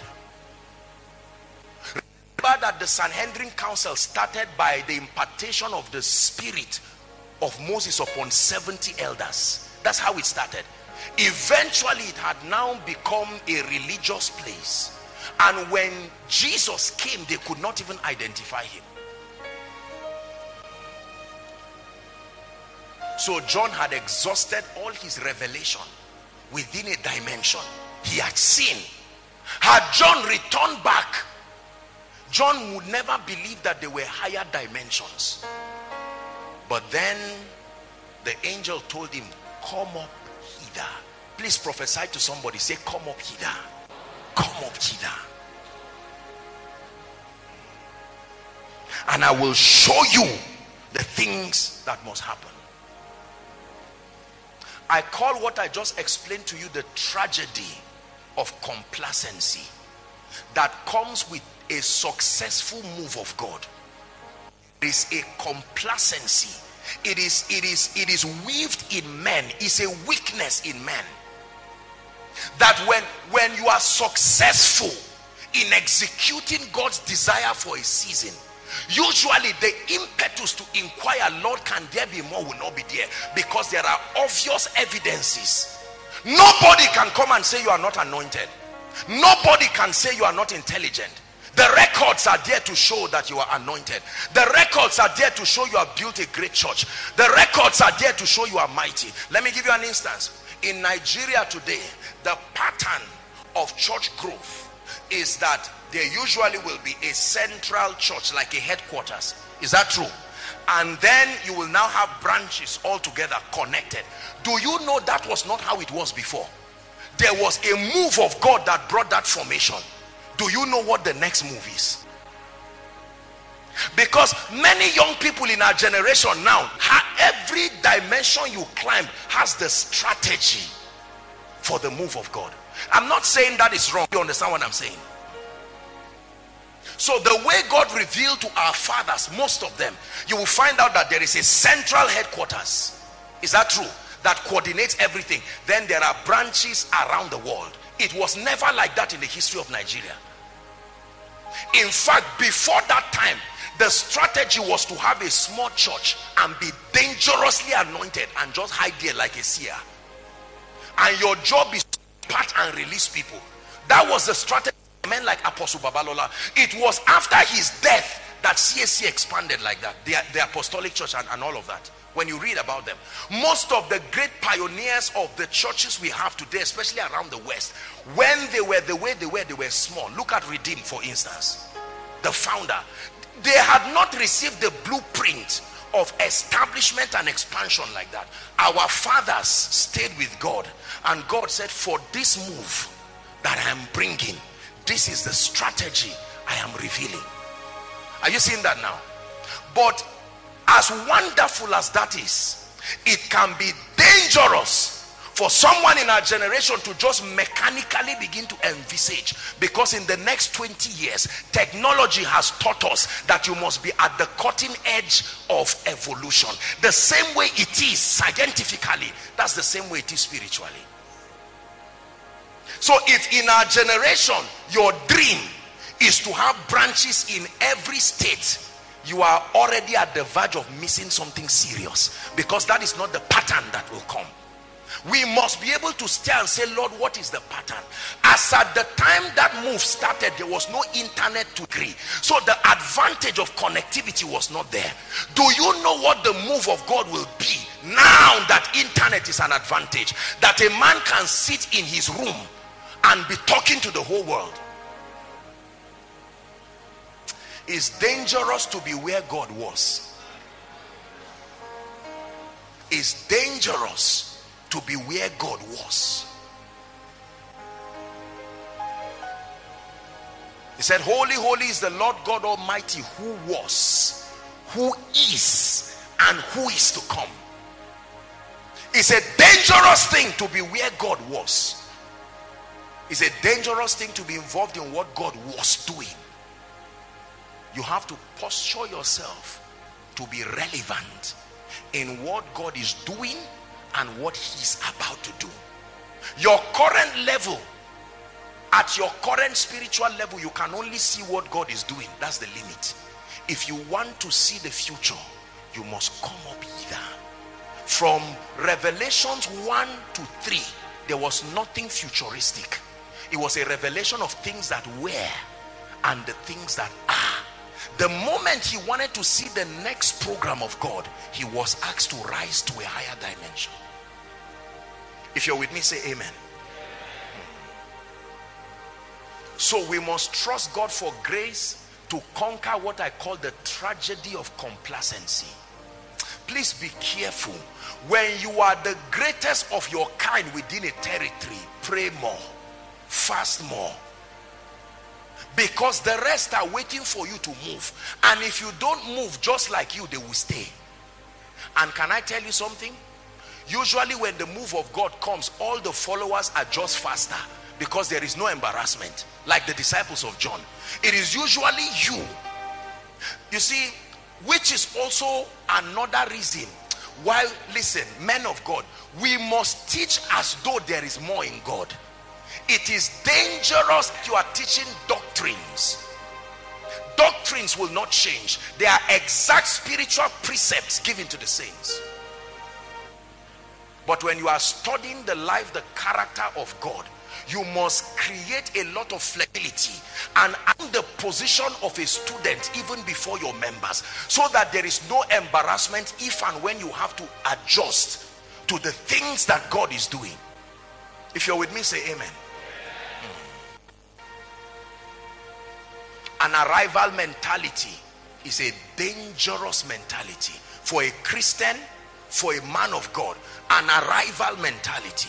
Remember that the Sanhedrin Council started by the impartation of the spirit of Moses upon 70 elders. That's how it started. Eventually it had now become a religious place, and when Jesus came, they could not even identify him. So John had exhausted all his revelation within a dimension he had seen. Had John returned back, John would never believe that there were higher dimensions. But then the angel told him, come up hither. Please prophesy to somebody, say, come up hither. Come up hither. And I will show you the things that must happen. I call what I just explained to you the tragedy of complacency that comes with a successful move of God. There is a complacency. It is weaved in men. It's a weakness in men. That when you are successful in executing God's desire for a season, usually the impetus to inquire, Lord, can there be more, will not be there, because there are obvious evidences. Nobody can come and say you are not anointed. Nobody can say you are not intelligent. The records are there to show that you are anointed. The records are there to show you have built a great church. The records are there to show you are mighty. Let me give you an instance. In Nigeria today, the pattern of church growth is that there usually will be a central church, like a headquarters. Is that true? And then you will now have branches all together connected. Do you know that was not how it was before? There was a move of God that brought that formation. Do you know what the next move is? Because many young people in our generation now, every dimension you climb has the strategy for the move of God. I'm not saying that is wrong. You understand what I'm saying? So the way God revealed to our fathers, most of them, you will find out that there is a central headquarters. Is that true? That coordinates everything. Then there are branches around the world. It was never like that in the history of Nigeria. In fact, before that time, the strategy was to have a small church and be dangerously anointed and just hide there like a seer. And your job is to part and release people. That was the strategy of men like Apostle Babalola. It was after his death that CAC expanded like that. The apostolic church and all of that. When you read about them, most of the great pioneers of the churches we have today, especially around the West, when they were the way they were small. Look at Redeem, for instance. The founder, they had not received the blueprint of establishment and expansion like that. Our fathers stayed with God, and God said, for this move that I am bringing, this is the strategy I am revealing. Are you seeing that now? But as wonderful as that is, it can be dangerous for someone in our generation to just mechanically begin to envisage, because in the next 20 years technology has taught us that you must be at the cutting edge of evolution. The same way it is scientifically, that's the same way it is spiritually. So if in our generation your dream is to have branches in every state, you are already at the verge of missing something serious, because that is not the pattern that will come. We must be able to stay and say, Lord, what is the pattern? As at the time that move started, there was no internet to agree, so the advantage of connectivity was not there. Do you know what the move of God will be now that internet is an advantage? That a man can sit in his room and be talking to the whole world. It's dangerous to be where God was. It's dangerous to be where God was. He said, holy, holy is the Lord God Almighty, who was, who is, and who is to come. It's a dangerous thing to be where God was. It's a dangerous thing to be involved in what God was doing. You have to posture yourself to be relevant in what God is doing and what he's about to do. Your current level, at your current spiritual level, you can only see what God is doing. That's the limit. If you want to see the future, you must come up hither. From Revelations 1 to 3, there was nothing futuristic. It was a revelation of things that were and the things that are. The moment he wanted to see the next program of God, he was asked to rise to a higher dimension. If you're with me, say amen. So we must trust God for grace to conquer what I call the tragedy of complacency. Please be careful. When you are the greatest of your kind within a territory, pray more, fast more, because the rest are waiting for you to move. And if you don't move just like you, they will stay. And can I tell you something? Usually when the move of God comes, all the followers adjust faster because there is no embarrassment, like the disciples of John. It is usually you see, which is also another reason why, listen, men of God, we must teach as though there is more in God. It is dangerous you are teaching doctrines. Doctrines will not change. They are exact spiritual precepts given to the saints. But when you are studying the life, the character of God, you must create a lot of flexibility and the position of a student even before your members, so that there is no embarrassment if and when you have to adjust to the things that God is doing. If you're with me, say amen. An arrival mentality is a dangerous mentality for a Christian, for a man of God. An arrival mentality.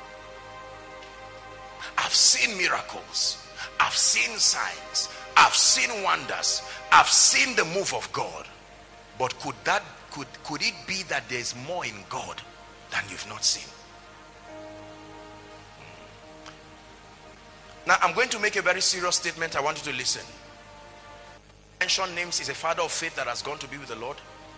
I've seen miracles, I've seen signs, I've seen wonders, I've seen the move of God. But could it be that there's more in God than you've not seen? Now I'm going to make a very serious statement. I want you to listen. Mention names is a father of faith that has gone to be with the Lord.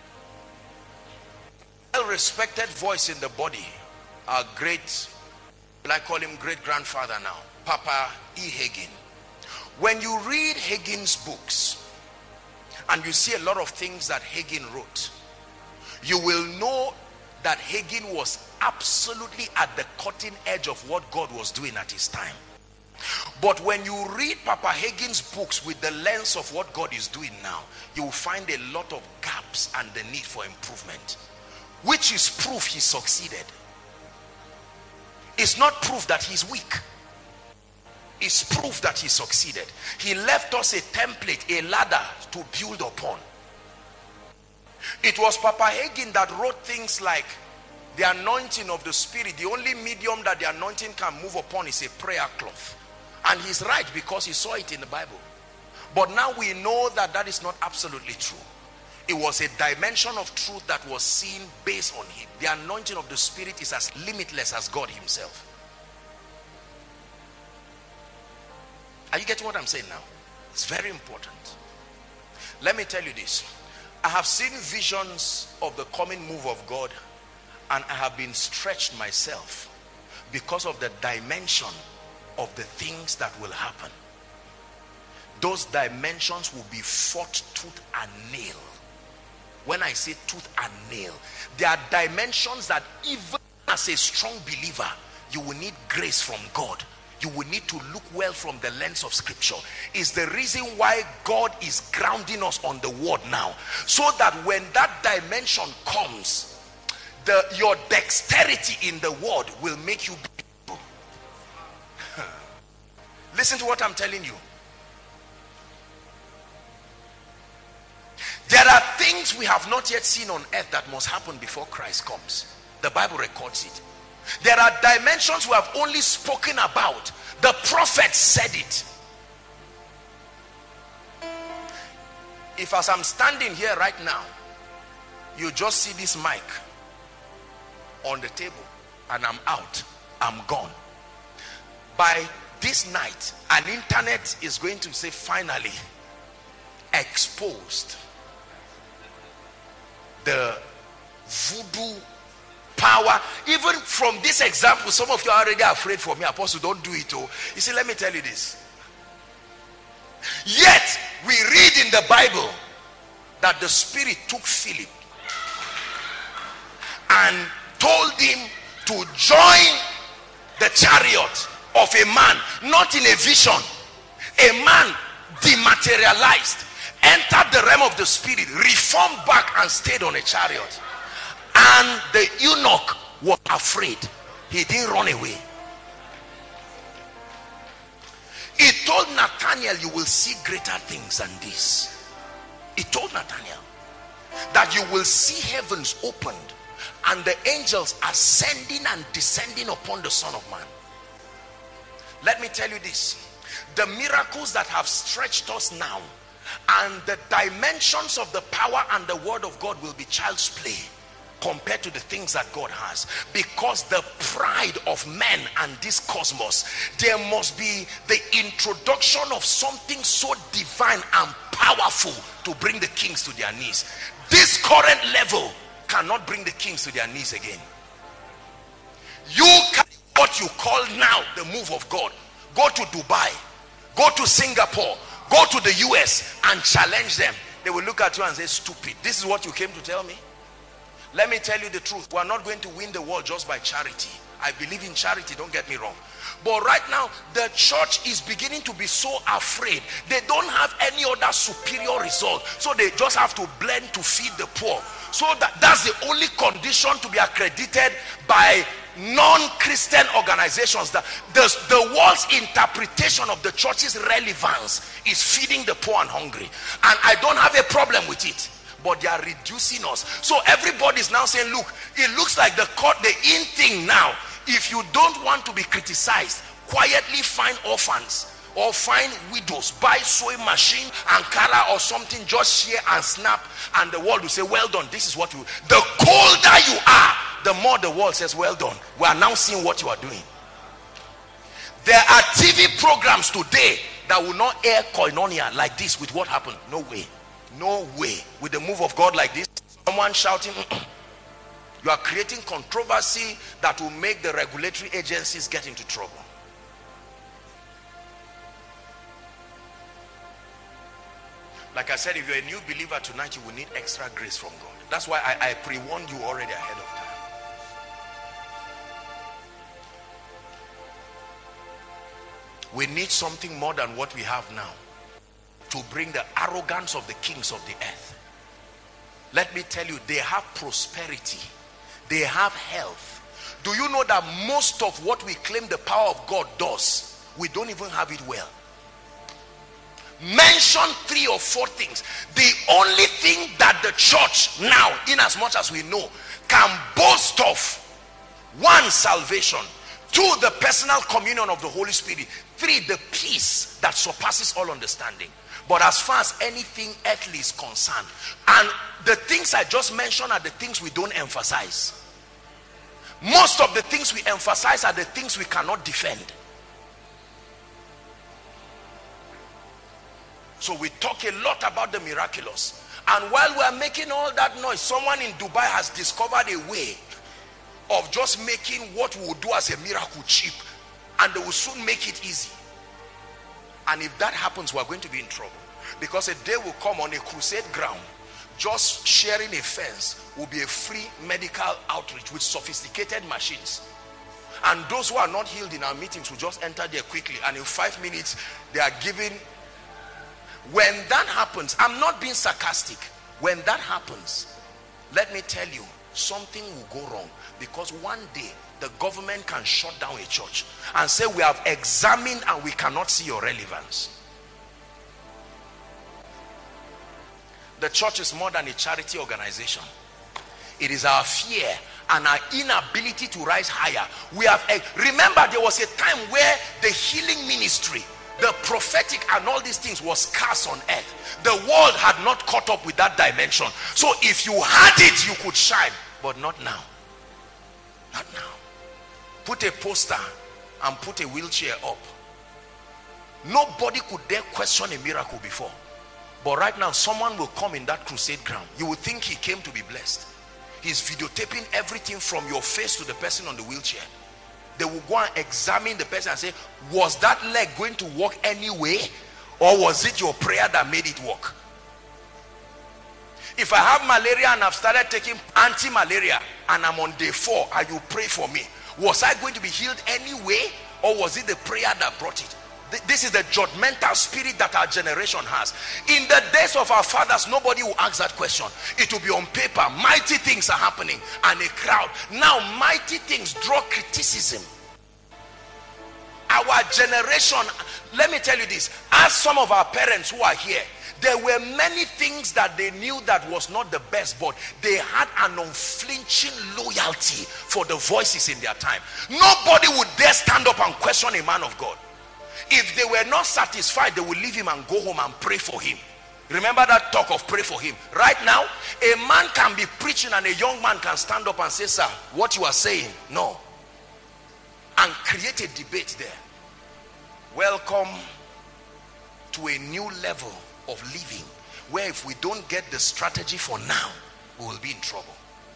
Well-respected voice in the body, our great, I call him great-grandfather now, Papa E. Hagin. When you read Hagin's books and you see a lot of things that Hagin wrote, you will know that Hagin was absolutely at the cutting edge of what God was doing at his time. But when you read Papa Hagin's books with the lens of what God is doing now, you will find a lot of gaps and the need for improvement, which is proof he succeeded. It's not proof that he's weak. It's proof that he succeeded. He left us a template, a ladder to build upon. It was Papa Hagin that wrote things like the anointing of the Spirit. The only medium that the anointing can move upon is a prayer cloth. And he's right, because he saw it in the Bible. But now we know that that is not absolutely true. It was a dimension of truth that was seen based on him. The anointing of the Spirit is as limitless as God himself. Are you getting what I'm saying now? It's very important. Let me tell you this. I have seen visions of the coming move of God, and I have been stretched myself because of the dimension of the things that will happen. Those dimensions will be fought tooth and nail. When I say tooth and nail, there are dimensions that even as a strong believer, you will need grace from God. You will need to look well from the lens of scripture. Is the reason why God is grounding us on the word now, so that when that dimension comes, your dexterity in the word will make you be. Listen to what I'm telling you. There are things we have not yet seen on earth that must happen before Christ comes. The Bible records it. There are dimensions we have only spoken about. The prophet said it. If as I'm standing here right now, you just see this mic on the table and I'm out. I'm gone. By this night, an internet is going to say, finally exposed the voodoo power. Even from this example, some of you are already afraid for me. Apostle, don't do it. Oh, you see, let me tell you this. Yet we read in the Bible that the Spirit took Philip and told him to join the chariot of a man, not in a vision, a man dematerialized, entered the realm of the Spirit, reformed back and stayed on a chariot. And the eunuch was afraid. He didn't run away. He told Nathanael, you will see greater things than this. He told Nathanael that you will see heavens opened and the angels ascending and descending upon the Son of Man. Let me tell you this. The miracles that have stretched us now and the dimensions of the power and the word of God will be child's play compared to the things that God has, because the pride of men and this cosmos, there must be the introduction of something so divine and powerful to bring the kings to their knees. This current level cannot bring the kings to their knees again. You can, what you call now the move of God, go to Dubai, go to Singapore, go to the US and challenge them. They will look at you and say, stupid, this is what you came to tell me? Let me tell you the truth. We are not going to win the world just by charity. I believe in charity, don't get me wrong. But right now, the church is beginning to be so afraid. They don't have any other superior result. So they just have to blend to feed the poor. So that's the only condition to be accredited by non-Christian organizations. The world's interpretation of the church's relevance is feeding the poor and hungry. And I don't have a problem with it. But they are reducing us. So everybody is now saying, look, it looks like the in thing now. If you don't want to be criticized, quietly find orphans or find widows, buy sewing machine, Ankara or something, just share and snap, and the world will say, well done. This is what you. The colder you are, the more the world says, well done. We are now seeing what you are doing. There are TV programs today that will not air koinonia like this with what happened. No way. No way. With the move of God like this, someone shouting, you are creating controversy that will make the regulatory agencies get into trouble. Like I said, if you're a new believer tonight, you will need extra grace from God. That's why I pre-warned you already ahead of time. We need something more than what we have now to bring the arrogance of the kings of the earth. Let me tell you, they have prosperity, they have health. Do you know that most of what we claim the power of God does, we don't even have it well? Mention 3 or 4 things. The only thing that the church now, in as much as we know, can boast of: 1, salvation; 2, the personal communion of the Holy Spirit; 3, the peace that surpasses all understanding. But as far as anything earthly is concerned, and the things I just mentioned are the things we don't emphasize. Most of the things we emphasize are the things we cannot defend. So we talk a lot about the miraculous, and while we are making all that noise, someone in Dubai has discovered a way of just making what we would do as a miracle cheap, and they will soon make it easy. And if that happens, we are going to be in trouble, because a day will come on a crusade ground, just sharing a fence will be a free medical outreach with sophisticated machines, and those who are not healed in our meetings will just enter there quickly, and in 5 minutes they are given. When that happens, I'm not being sarcastic, when that happens, let me tell you, something will go wrong, because one day the government can shut down a church and say, we have examined and we cannot see your relevance. The church is more than a charity organization. It is our fear and our inability to rise higher. We have, remember, there was a time where the healing ministry, the prophetic and all these things was scarce on earth. The world had not caught up with that dimension. So if you had it, you could shine, but not now. Not now. Put a poster and put a wheelchair up. Nobody could dare question a miracle before. But right now, someone will come in that crusade ground. You would think he came to be blessed. He's videotaping everything from your face to the person on the wheelchair. They will go and examine the person and say, was that leg going to work anyway? Or was it your prayer that made it work? If I have malaria and I've started taking anti-malaria and I'm on day 4 and you pray for me, was I going to be healed anyway? Or was it the prayer that brought it? This is the judgmental spirit that our generation has. In the days of our fathers, nobody will ask that question. It will be on paper. Mighty things are happening and a crowd. Now mighty things draw criticism. Our generation, let me tell you this, ask some of our parents who are here. There were many things that they knew that was not the best, but they had an unflinching loyalty for the voices in their time. Nobody would dare stand up and question a man of God. If they were not satisfied, they would leave him and go home and pray for him. Remember that talk of pray for him. Right now, a man can be preaching and a young man can stand up and say, sir, what you are saying, no. And create a debate there. Welcome to a new level of living, where if we don't get the strategy for now, we will be in trouble.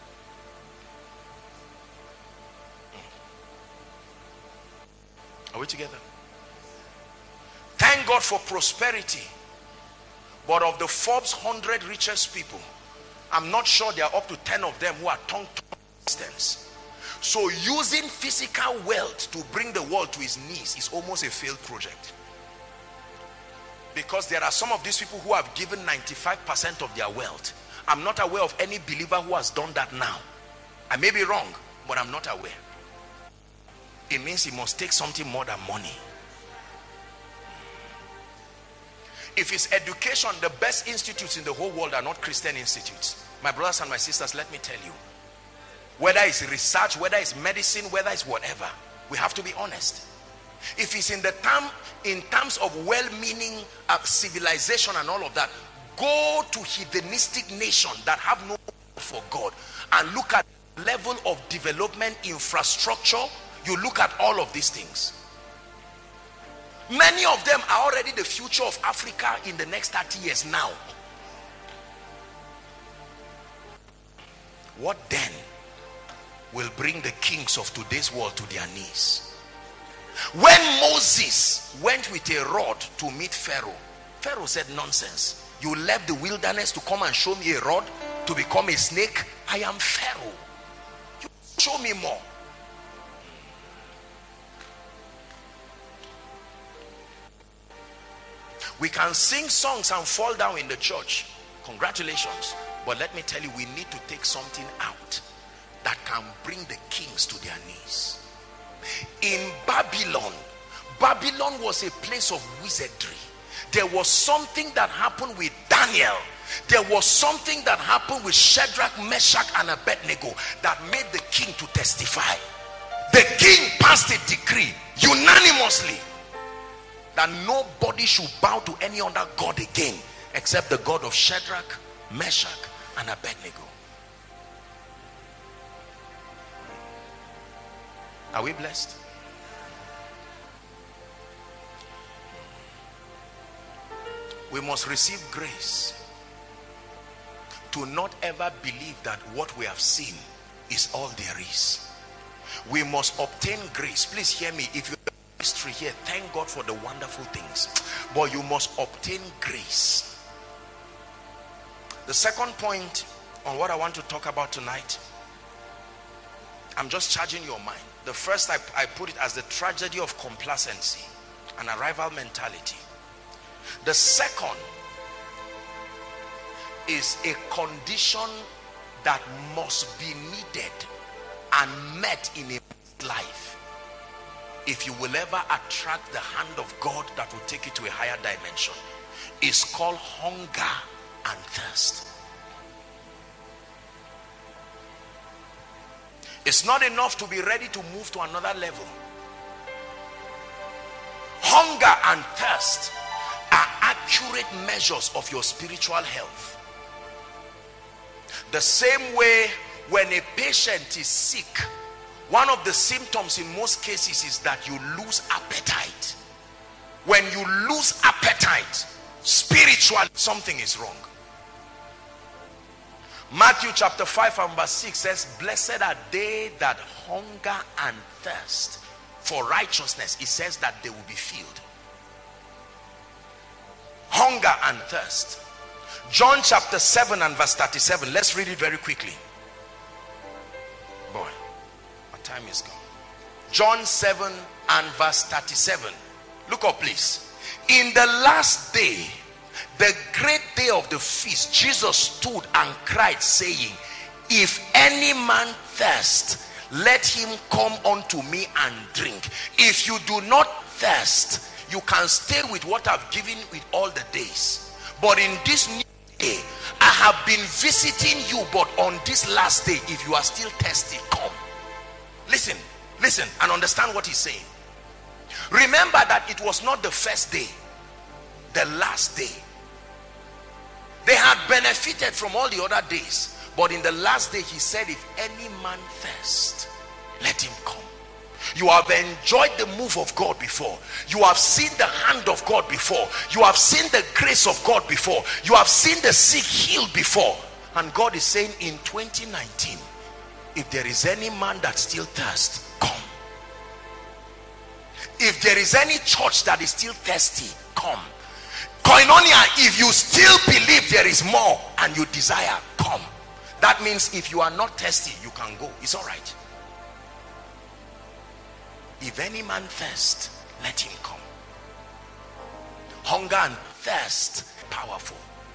Are we together? Thank God for prosperity. But of the Forbes 100 richest people, I'm not sure there are up to 10 of them who are tongue-to-tongue Christians. So using physical wealth to bring the world to his knees is almost a failed project. Because there are some of these people who have given 95% of their wealth. I'm not aware of any believer who has done that now. I may be wrong, but I'm not aware. It means he must take something more than money. If it's education, the best institutes in the whole world are not Christian institutes. My brothers and my sisters, let me tell you. Whether it's research, whether it's medicine, whether it's whatever, we have to be honest. If it's in terms of well-meaning civilization and all of that, go to heathenistic nations that have no for God and look at the level of development, infrastructure. You look at all of these things. Many of them are already the future of Africa in the next 30 years now. What then will bring the kings of today's world to their knees? When Moses went with a rod to meet Pharaoh, Pharaoh said, nonsense. You left the wilderness to come and show me a rod to become a snake? I am Pharaoh. You show me more. We can sing songs and fall down in the church. Congratulations. But let me tell you, we need to take something out that can bring the kings to their knees. In Babylon, Babylon was a place of wizardry. There was something that happened with Daniel. There was something that happened with Shadrach, Meshach, and Abednego that made the king to testify. The king passed a decree unanimously that nobody should bow to any other god again except the God of Shadrach, Meshach, and Abednego. Are we blessed? We must receive grace to not ever believe that what we have seen is all there is. We must obtain grace. Please hear me. If you have history here, thank God for the wonderful things, but you must obtain grace. The second point on what I want to talk about tonight, I'm just charging your mind. The first, I put it as the tragedy of complacency and arrival mentality. The second is a condition that must be needed and met in a life if you will ever attract the hand of God that will take you to a higher dimension. It's called hunger and thirst. It's not enough to be ready to move to another level. Hunger and thirst are accurate measures of your spiritual health. The same way when a patient is sick, One of the symptoms in most cases is that you lose appetite. When you lose appetite, spiritually, something is wrong. Matthew chapter 5 and verse 6 says, blessed are they that hunger and thirst for righteousness. It says that they will be filled. Hunger and thirst. John chapter 7 and verse 37. Let's read it very quickly. Boy, my time is gone. John 7 and verse 37. Look up, please. In the last day, the great day of the feast, Jesus stood and cried, saying, if any man thirst, let him come unto me and drink. If you do not thirst, you can stay with what I've given with all the days. But in this new day, I have been visiting you, but on this last day, if you are still thirsty, come. Listen and understand what he's saying. Remember that it was not the first day, the last day. They had benefited from all the other days, but in the last day he said, if any man thirst, let him come. You have enjoyed the move of God before. You have seen the hand of God before. You have seen the grace of God before. You have seen the sick healed before. And God is saying in 2019, if there is any man that still thirsts, come. If there is any church that is still thirsty, come. Koinonia, if you still believe there is more and you desire, come. That means if you are not thirsty, you can go. It's all right. If any man thirst, let him come. Hunger and thirst, powerful.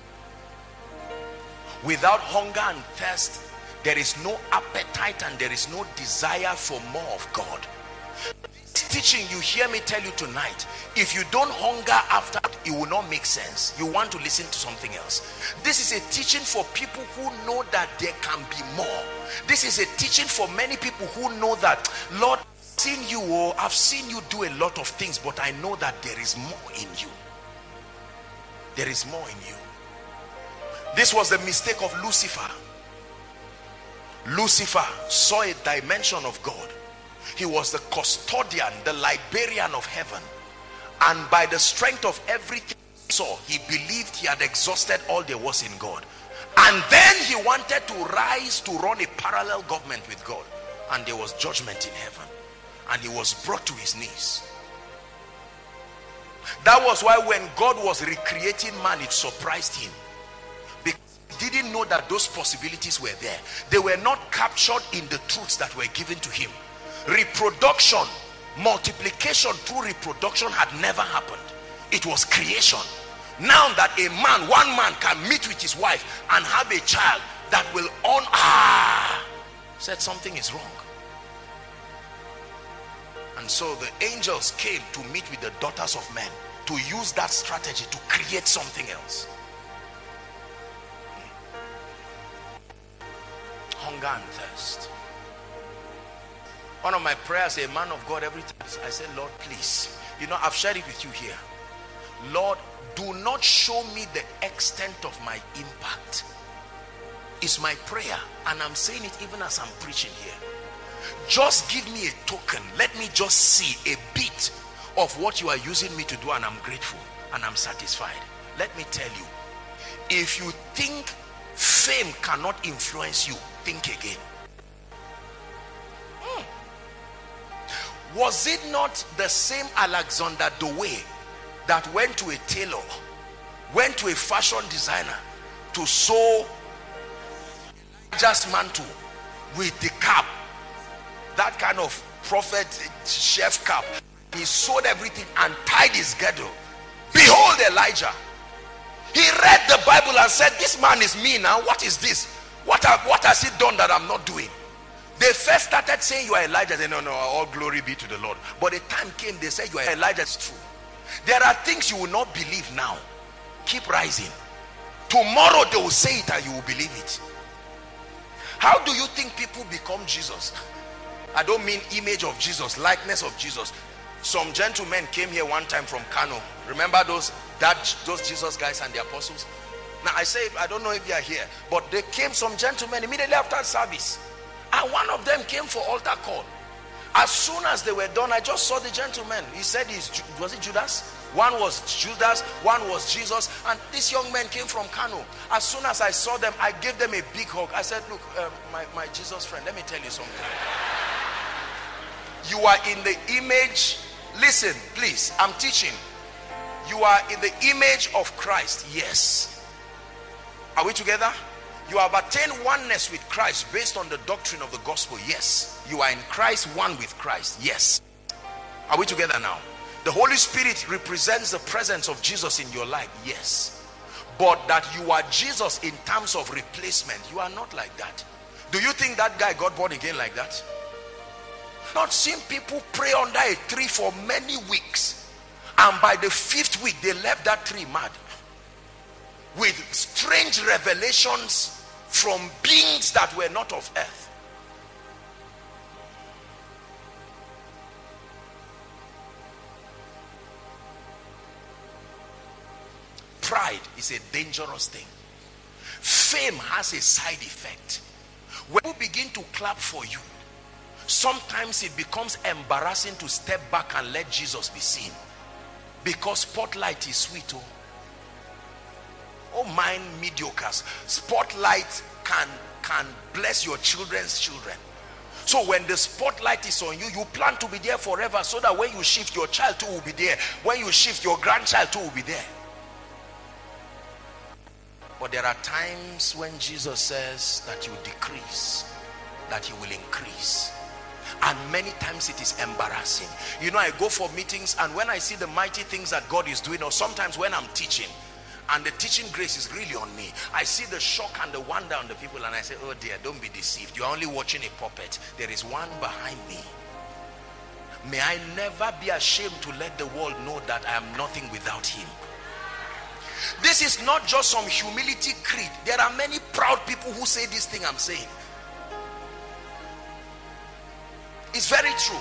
Without hunger and thirst, there is no appetite and there is no desire for more of God. This teaching, you hear me tell you tonight, if you don't hunger after it, it will not make sense. You want to listen to something else. This is a teaching for people who know that there can be more. This is a teaching for many people who know that, Lord, I've seen you do a lot of things, but I know that there is more in you. There is more in you. This was the mistake of Lucifer. Lucifer saw a dimension of God. He was the custodian, the librarian of heaven, and by the strength of everything he saw, he believed he had exhausted all there was in God. And then he wanted to rise to run a parallel government with God, and there was judgment in heaven, and he was brought to his knees. That was why when God was recreating man, it surprised him, because he didn't know that those possibilities were there. They were not captured in the truths that were given to him. Reproduction, multiplication through reproduction had never happened. It was creation. Now that a man, one man can meet with his wife and have a child that will said something is wrong. And so the angels came to meet with the daughters of men to use that strategy to create something else. Hunger and thirst. One of my prayers, a man of God, every time I say, Lord, please, you know, I've shared it with you here. Lord, do not show me the extent of my impact. It's my prayer, and I'm saying it even as I'm preaching here. Just give me a token. Let me just see a bit of what you are using me to do, and I'm grateful and I'm satisfied. Let me tell you, if you think fame cannot influence you, think again. Was it not the same Alexander Dowie that went to a tailor, went to a fashion designer to sew just mantle with the cap, that kind of prophet chef cap? He sewed everything and tied his girdle. Behold Elijah. He read the Bible and said, this man is me now. What is this? What has he done that I'm not doing? They first started saying you are Elijah. They no, all glory be to the Lord. But the time came, they said you are Elijah. It's true. There are things you will not believe now. Keep rising. Tomorrow they will say it and you will believe it. How do you think people become Jesus? I don't mean image of Jesus, likeness of Jesus. Some gentlemen came here one time from Kano. Remember those Jesus guys and the apostles? Now I say, I don't know if they are here, but they came, some gentlemen, immediately after service. And one of them came for altar call. As soon as they were done, I just saw the gentleman. He said, was it Judas? One was Judas, one was Jesus, and this young man came from Kano. As soon as I saw them, I gave them a big hug. I said, look, my Jesus friend, let me tell you something. You are in the image. Listen, please, I'm teaching. You are in the image of Christ. Yes. Are we together? You have attained oneness with Christ based on the doctrine of the gospel. Yes. You are in Christ, one with Christ. Yes. Are we together now? The Holy Spirit represents the presence of Jesus in your life. Yes. But that you are Jesus in terms of replacement, you are not like that. Do you think that guy got born again like that? Not seen people pray under a tree for many weeks, and by the 5th week they left that tree mad with strange revelations from beings that were not of earth. Pride is a dangerous thing. Fame has a side effect. When people begin to clap for you, sometimes it becomes embarrassing to step back and let Jesus be seen, because spotlight is sweet. Oh, mine mediocres. Spotlight can bless your children's children. So when the spotlight is on you, you plan to be there forever, so that when you shift, your child too will be there. When you shift, your grandchild too will be there. But there are times when Jesus says that you decrease, that he will increase. And many times it is embarrassing. You know, I go for meetings, and when I see the mighty things that God is doing, or sometimes when I'm teaching and the teaching grace is really on me, I see the shock and the wonder on the people, and I say, oh dear, don't be deceived. You're only watching a puppet. There is one behind me. May I never be ashamed to let the world know that I am nothing without him. This is not just some humility creed. There are many proud people who say this thing I'm saying. It's very true.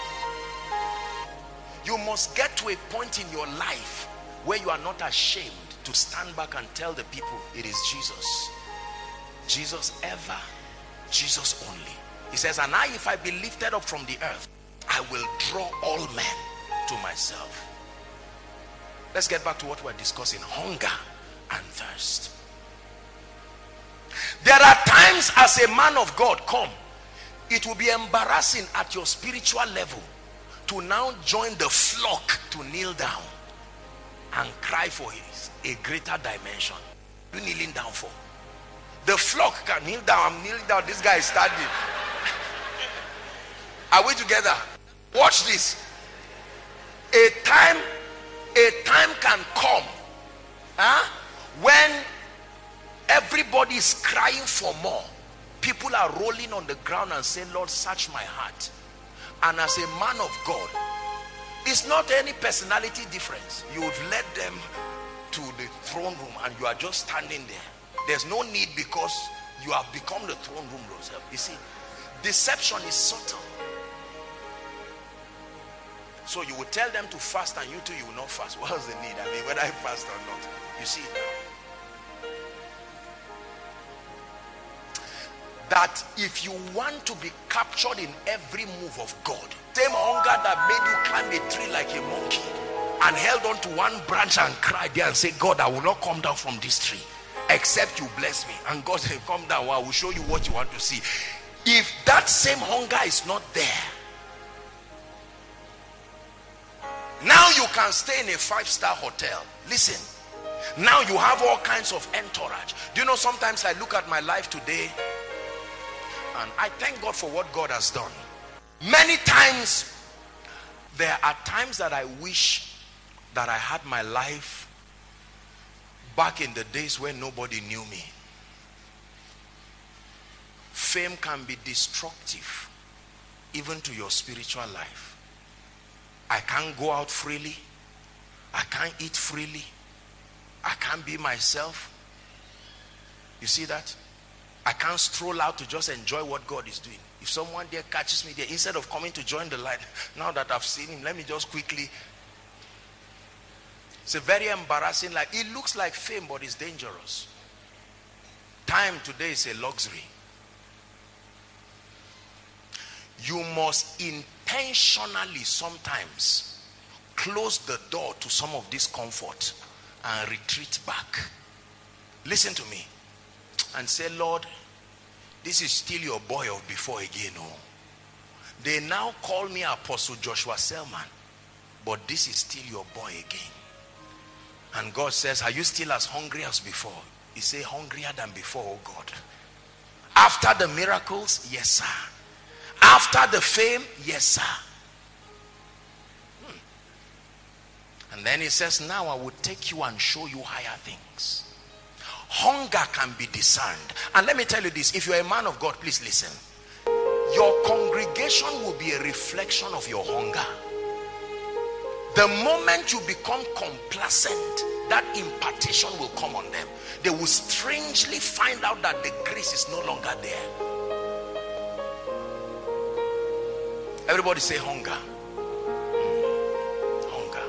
You must get to a point in your life where you are not ashamed to stand back and tell the people it is Jesus. Jesus ever, Jesus only. He says, and I, if I be lifted up from the earth, I will draw all men to myself. Let's get back to what we're discussing. Hunger and thirst. There are times as a man of God, it will be embarrassing at your spiritual level to now join the flock to kneel down and cry for a greater dimension. You're kneeling down for. The flock can kneel down. I'm kneeling down. This guy is standing. Are we together? Watch this. A time can come when everybody is crying for more. People are rolling on the ground and saying, Lord, search my heart. And as a man of God, it's not any personality difference. You would led them to the throne room and you are just standing there. There's no need, because you have become the throne room yourself. You see, deception is subtle. So you would tell them to fast, and you too, you will not fast. What's the need? I mean, whether I fast or not. You see it now. That if you want to be captured in every move of God, same hunger that made you climb a tree like a monkey and held on to one branch and cried there and said, God, I will not come down from this tree except you bless me. And God said, come down, well, I will show you what you want to see. If that same hunger is not there, now you can stay in a 5-star hotel. Listen, now you have all kinds of entourage. Do you know, sometimes I look at my life today and I thank God for what God has done. Many times, there are times that I wish that I had my life back in the days when nobody knew me. Fame can be destructive even to your spiritual life. I can't go out freely. I can't eat freely. I can't be myself. You see that? I can't stroll out to just enjoy what God is doing. If someone there catches me there, instead of coming to join the line, now that I've seen him, let me just quickly. It's a very embarrassing life. It looks like fame, but it's dangerous. Time today is a luxury. You must intentionally sometimes close the door to some of this comfort and retreat back. Listen to me and say, Lord, this is still your boy of before again. Oh, they now call me Apostle Joshua Selman, but this is still your boy again. And God says, are you still as hungry as before? He said, hungrier than before, oh God. After the miracles, yes sir. After the fame, yes sir. And then he says, now I will take you and show you higher things. Hunger can be discerned. And let me tell you this, if you're a man of God, please listen. Your congregation will be a reflection of your hunger. The moment you become complacent, that impartation will come on them. They will strangely find out that the grace is no longer there. Everybody say hunger. Hunger.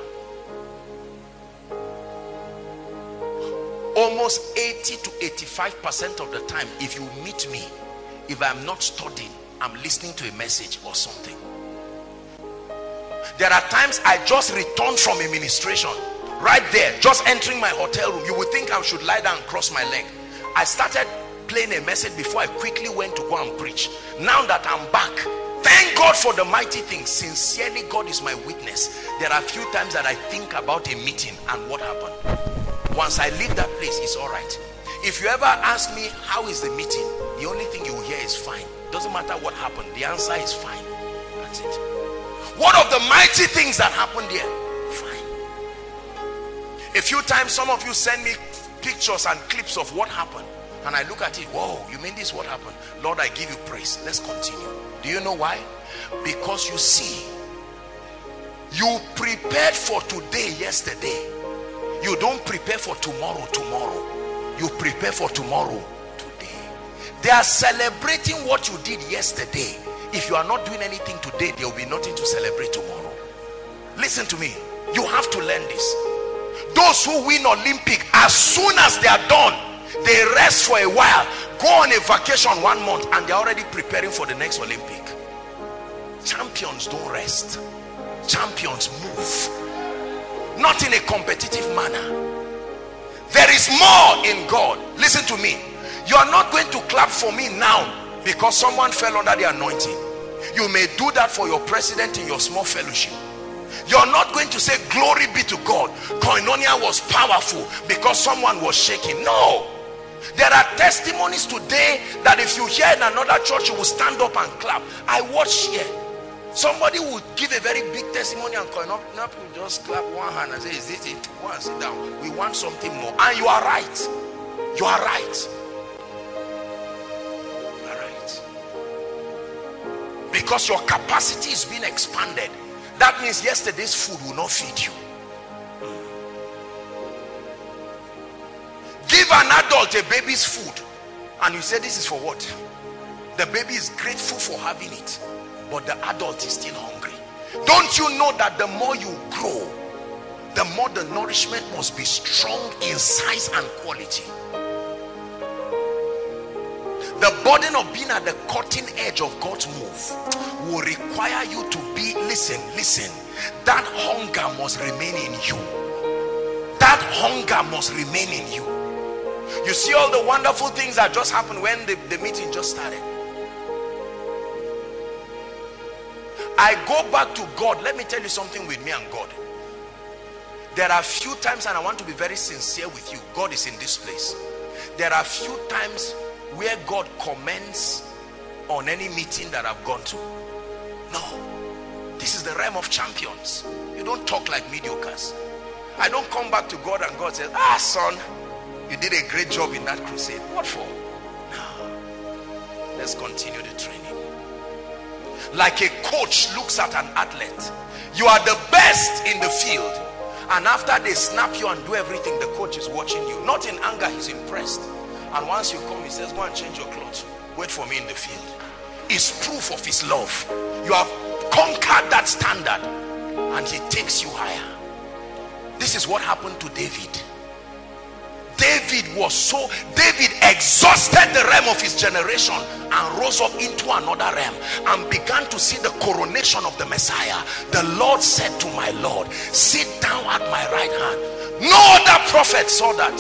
Almost 80 to 85% of the time, if you meet me, if I'm not studying, I'm listening to a message or something. There are times I just returned from a ministration, right there, just entering my hotel room. You would think I should lie down and cross my leg. I started playing a message before I quickly went to go and preach. Now that I'm back, thank God for the mighty things. Sincerely, God is my witness. There are a few times that I think about a meeting and what happened. Once I leave that place, it's all right. If you ever ask me, how is the meeting? The only thing you will hear is fine. Doesn't matter what happened. The answer is fine. That's it. What of the mighty things that happened there? Fine. A few times, some of you send me pictures and clips of what happened. And I look at it, whoa, you mean this is what happened? Lord, I give you praise. Let's continue. Do you know why? Because you see, you prepared for today yesterday. You don't prepare for tomorrow. You prepare for tomorrow today. They are celebrating what you did yesterday. If you are not doing anything today, there will be nothing to celebrate tomorrow. Listen to me. You have to learn this. Those who win Olympic, as soon as they are done, they rest for a while, go on a vacation 1 month, and they're already preparing for the next Olympic. Champions don't rest. Champions move. Not in a competitive manner. There is more in God. Listen to me. You are not going to clap for me now because someone fell under the anointing. You may do that for your president in your small fellowship. You're not going to say glory be to God, Koinonia was powerful because someone was shaking. No. There are testimonies today that if you hear in another church, you will stand up and clap. I watch here. Somebody would give a very big testimony and Koinonia will just clap one hand and say, is this it? Go and sit down. We want something more. And you are right. You are right. Because your capacity is being expanded. That means yesterday's food will not feed you. Give an adult a baby's food and you say, this is for what? The baby is grateful for having it, but the adult is still hungry. Don't you know that the more you grow, the more the nourishment must be strong in size and quality? The burden of being at the cutting edge of God's move will require you to be, listen, that hunger must remain in you. That hunger must remain in you. You see all the wonderful things that just happened when the meeting just started. I go back to God. Let me tell you something with me and God. There are few times, and I want to be very sincere with you, God is in this place. There are few times where God comments on any meeting that I've gone to. No. This is the realm of champions. You don't talk like mediocres. I don't come back to God and God says, son, you did a great job in that crusade. What for? No. Let's continue the training. Like a coach looks at an athlete. You are the best in the field. And after they snap you and do everything, the coach is watching you. Not in anger, he's impressed. And once you come, he says, go and change your clothes. Wait for me in the field. It's proof of his love. You have conquered that standard and he takes you higher. This is what happened to David. David exhausted the realm of his generation and rose up into another realm and began to see the coronation of the Messiah. The Lord said to my Lord, sit down at my right hand. No other prophet saw that.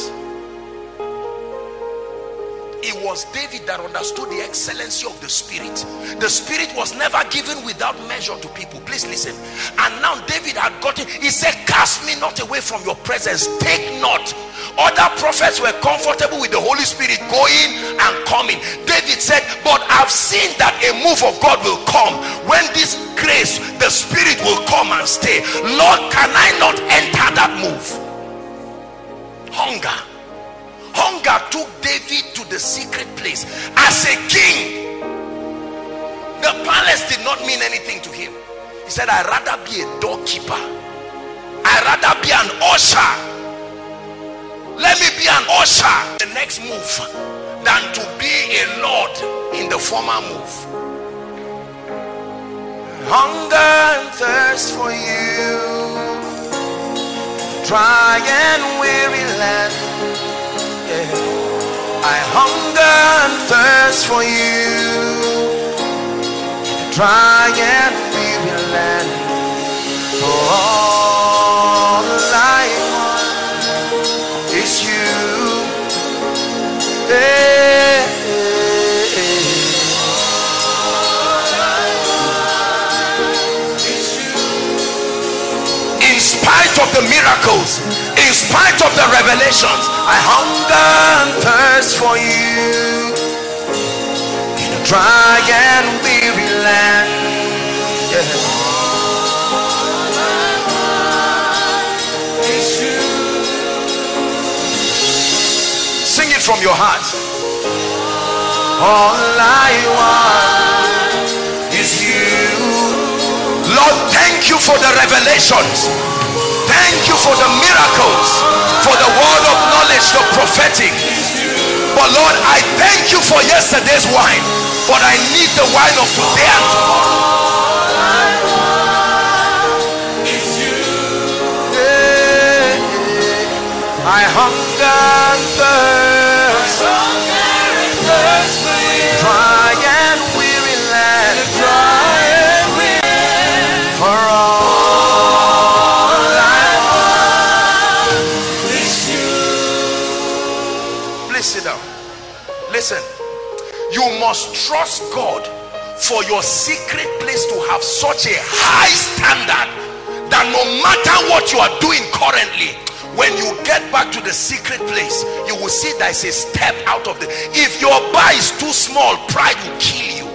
It was David that understood the excellency of the Spirit. The Spirit was never given without measure to people. Please listen. And now David had got it. He said, cast me not away from your presence. Take not. Other prophets were comfortable with the Holy Spirit going and coming. David said, but I've seen that a move of God will come. When this grace, the Spirit will come and stay. Lord, can I not enter that move? Hunger took David to the secret place. As a king, the palace did not mean anything to him. He said, I'd rather be a doorkeeper, I'd rather be an usher. Let me be an usher, the next move, than to be a lord in the former move. Hunger and thirst for you, dry and weary land. I hunger and thirst for you, dry and weary land. For all I want is you. In spite of the miracles, in spite of the revelations, I hunger and thirst for you in a dry and weary land. Sing it from your heart. All I want is you. Lord, thank you for the revelations. Thank you for the miracles, for the word of knowledge, the prophetic. But Lord, I thank you for yesterday's wine, but I need the wine of today and tomorrow. I hunger and thirst, dry and weary land, for all. Sit down. Listen, you must trust God for your secret place to have such a high standard that no matter what you are doing currently, when you get back to the secret place, you will see there is a step out of the. If your bar is too small, pride will kill you.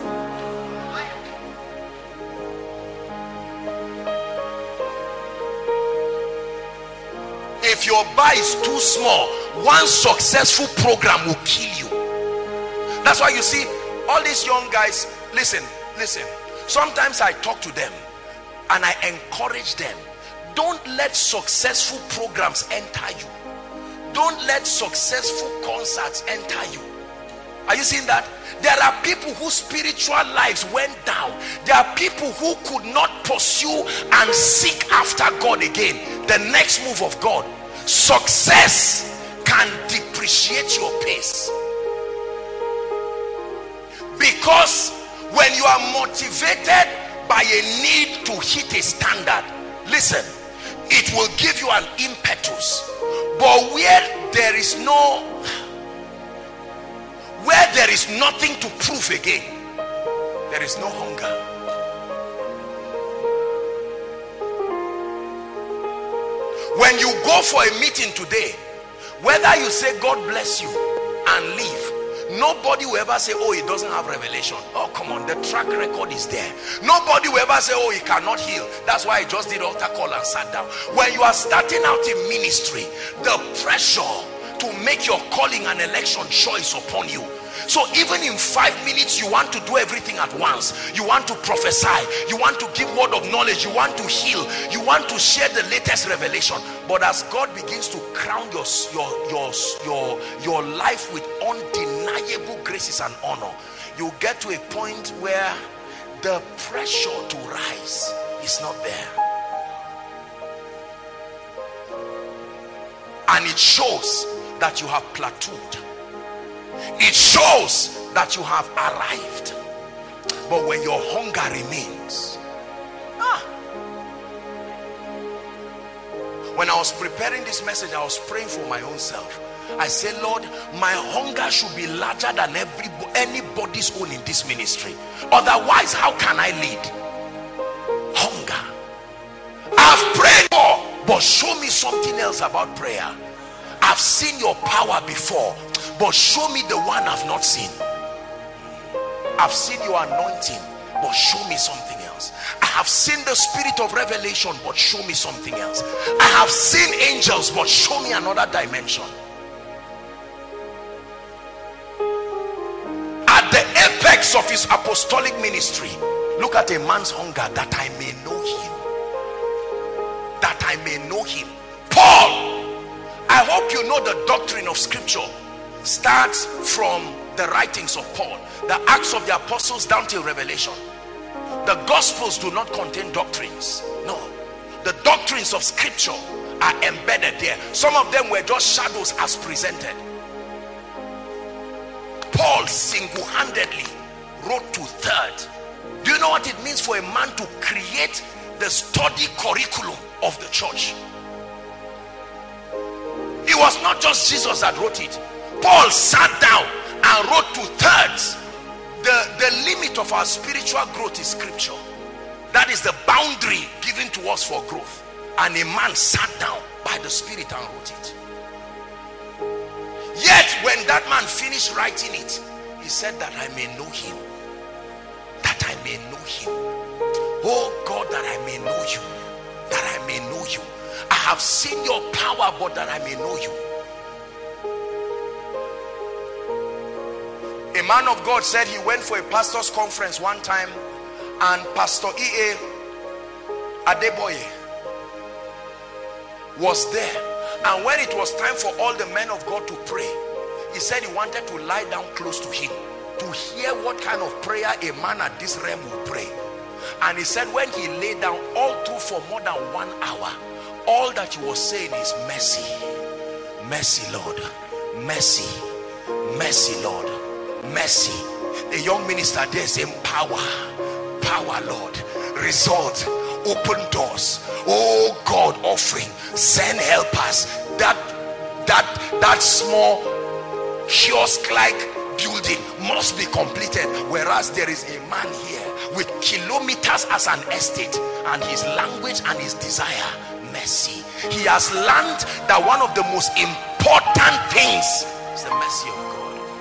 If your bar is too small, one successful program will kill you. That's why you see all these young guys, listen. Sometimes I talk to them and I encourage them. Don't let successful programs enter you. Don't let successful concerts enter you. Are you seeing that? There are people whose spiritual lives went down. There are people who could not pursue and seek after God again. The next move of God. Success can depreciate your pace, because when you are motivated by a need to hit a standard, listen, it will give you an impetus. But where there is nothing to prove again, there is no hunger. When you go for a meeting today, whether you say God bless you and leave, nobody will ever say, oh, he doesn't have revelation. Oh, come on, the track record is there. Nobody will ever say, oh, he cannot heal. That's why he just did altar call and sat down. When you are starting out in ministry, the pressure to make your calling and election choice upon you. So even in 5 minutes, you want to do everything at once. You want to prophesy, you want to give word of knowledge, you want to heal, you want to share the latest revelation. But as God begins to crown your life with undeniable graces and honor, you get to a point where the pressure to rise is not there. And it shows that you have plateaued. It shows that you have arrived. But when your hunger remains, when I was preparing this message, I was praying for my own self. I said, Lord, my hunger should be larger than anybody's own in this ministry. Otherwise, how can I lead? Hunger. I've prayed more, but show me something else about prayer. I've seen your power before, but show me the one I've not seen. I've seen your anointing, but show me something else. I have seen the spirit of revelation, but show me something else. I have seen angels, but show me another dimension. At the apex of his apostolic ministry, look at a man's hunger, that I may know him. That I may know him. Paul, I hope you know the doctrine of scripture starts from the writings of Paul, the Acts of the Apostles down till Revelation. The Gospels do not contain doctrines. No, the doctrines of scripture are embedded there. Some of them were just shadows as presented. Paul single-handedly wrote to third. Do you know what it means for a man to create the study curriculum of the church? It was not just Jesus that wrote it. Paul sat down and wrote to thirds. The limit of our spiritual growth is scripture. That is the boundary given to us for growth. And a man sat down by the Spirit and wrote it. Yet when that man finished writing it, he said, that I may know him. That I may know him. Oh God, that I may know you. That I may know you. I have seen your power, but that I may know you. A man of God said he went for a pastor's conference one time, and Pastor E.A. Adeboye was there. And when it was time for all the men of God to pray, he said he wanted to lie down close to him to hear what kind of prayer a man at this realm will pray. And he said when he lay down, all through for more than 1 hour, all that he was saying is mercy, mercy Lord, mercy, mercy Lord, mercy. The young minister there saying power, power Lord, result, open doors, oh God, offering, send helpers. That small kiosk-like building must be completed, whereas there is a man here with kilometers as an estate, and his language and his desire, mercy. He has learned that one of the most important things is the mercy of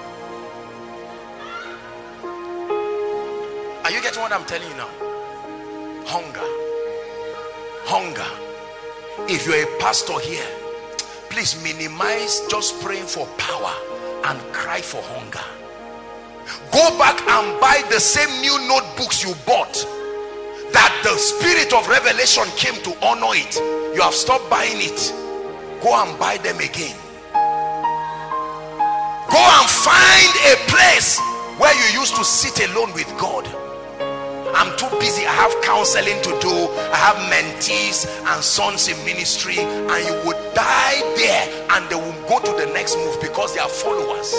God. Are you getting what I'm telling you now? Hunger. Hunger. If you're a pastor here, please minimize just praying for power and cry for hunger. Go back and buy the same new notebooks you bought, that the spirit of revelation came to honor it. You have stopped buying it. Go and buy them again. Go and find a place where you used to sit alone with God. I'm too busy, I have counseling to do, I have mentees and sons in ministry, and you would die there and they will go to the next move because they are followers.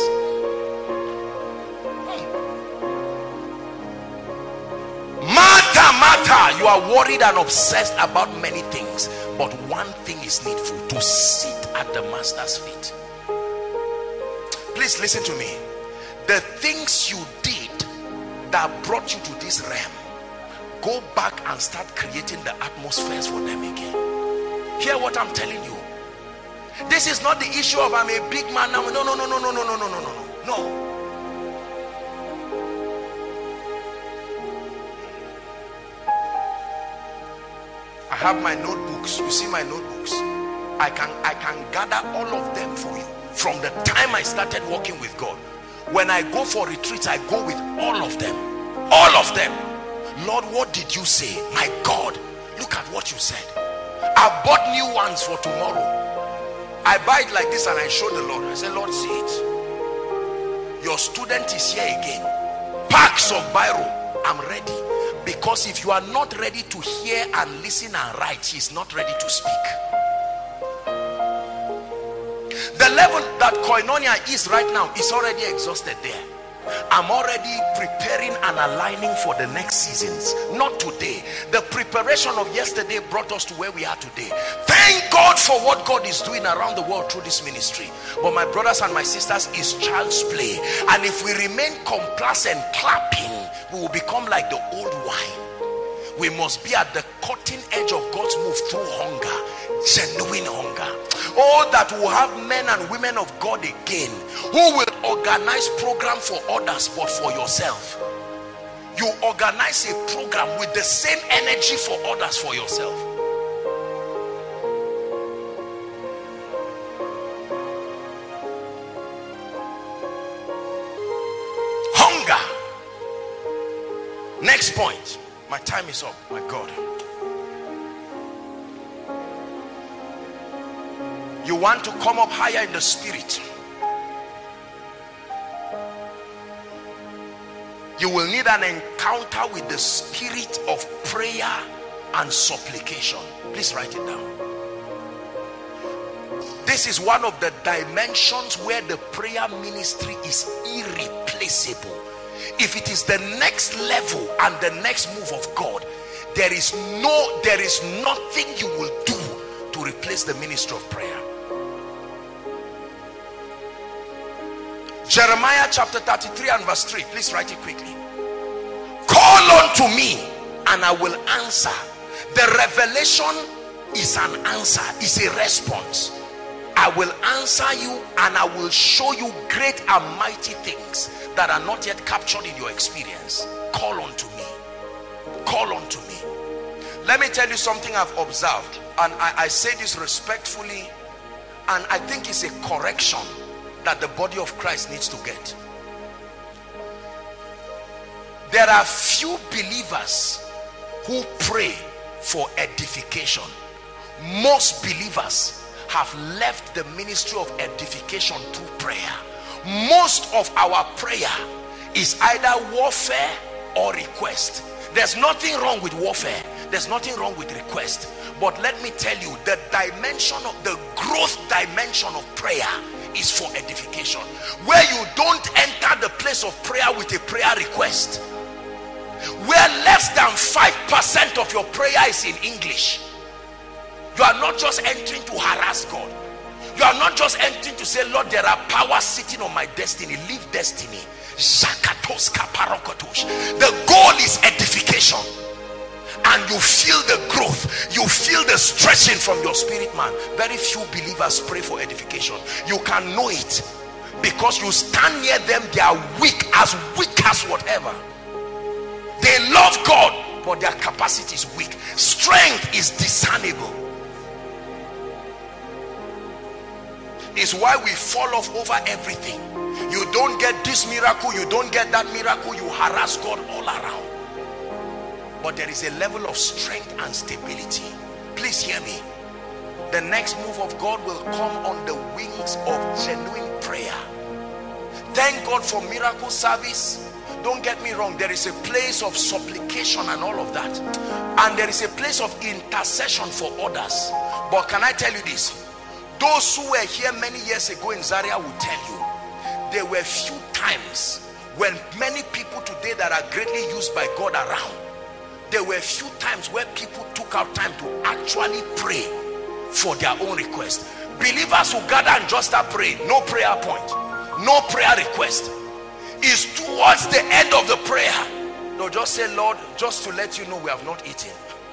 Martha, you are worried and obsessed about many things, but one thing is needful: to sit at the master's feet. Please listen to me. The things you did that brought you to this realm, go back and start creating the atmospheres for them again. Hear what I'm telling you. This is not the issue of I'm a big man now. No. I have my notebooks. You see my notebooks. I can gather all of them for you from the time I started working with God. When I go for retreats, I go with all of them. All of them. Lord, what did you say? My God, look at what you said. I bought new ones for tomorrow. I buy it like this and I show the Lord. I say, Lord, see it. Your student is here again. Packs of biro. I'm ready. Because if you are not ready to hear and listen and write, he's not ready to speak. The level that koinonia is right now is already exhausted there. I'm already preparing and aligning for the next seasons. Not today. The preparation of yesterday brought us to where we are today. Thank God for what God is doing around the world through this ministry. But my brothers and my sisters, it's child's play. And if we remain complacent clapping, we will become like the old wine. We must be at the cutting edge of God's move through hunger, genuine hunger. Oh, that will have men and women of God again who will organize program for others but for yourself. You organize a program with the same energy for others for yourself. Hunger. Next point. My time is up, my God. You want to come up higher in the spirit. You will need an encounter with the spirit of prayer and supplication. Please write it down. This is one of the dimensions where the prayer ministry is irreplaceable. If it is the next level and the next move of God, there is nothing you will do to replace the ministry of prayer. Jeremiah chapter 33 and verse 3. Please write it quickly. Call unto me and I will answer. The revelation is an answer, is a response. I will answer you and I will show you great and mighty things that are not yet captured in your experience. Call unto me. Call unto me. Let me tell you something I've observed, and I say this respectfully, and I think it's a correction that the body of Christ needs to get. There are few believers who pray for edification. Most believers have left the ministry of edification through prayer. Most of our prayer is either warfare or request. There's nothing wrong with warfare. There's nothing wrong with request. But let me tell you, the dimension of the growth dimension of prayer is for edification, where you don't enter the place of prayer with a prayer request, where less than 5% of your prayer is in English. You are not just entering to harass God. You are not just entering to say, Lord, there are powers sitting on my destiny. Live destiny. The goal is edification. And you feel the growth. You feel the stretching from your spirit man. Very few believers pray for edification. You can know it because you stand near them. They are weak as whatever. They love God, but their capacity is weak. Strength is discernible. Is why we fall off over everything. You don't get this miracle, you don't get that miracle, you harass God all around. But there is a level of strength and stability. Please hear me. The next move of God will come on the wings of genuine prayer. Thank God for miracle service. Don't get me wrong, there is a place of supplication and all of that, and there is a place of intercession for others. But can I tell you this? Those who were here many years ago in Zaria will tell you there were few times when many people today that are greatly used by God around, there were few times where people took out time to actually pray for their own request. Believers who gather and just start praying, no prayer point, no prayer request. Is towards the end of the prayer, they'll just say, Lord, just to let you know we have not eaten,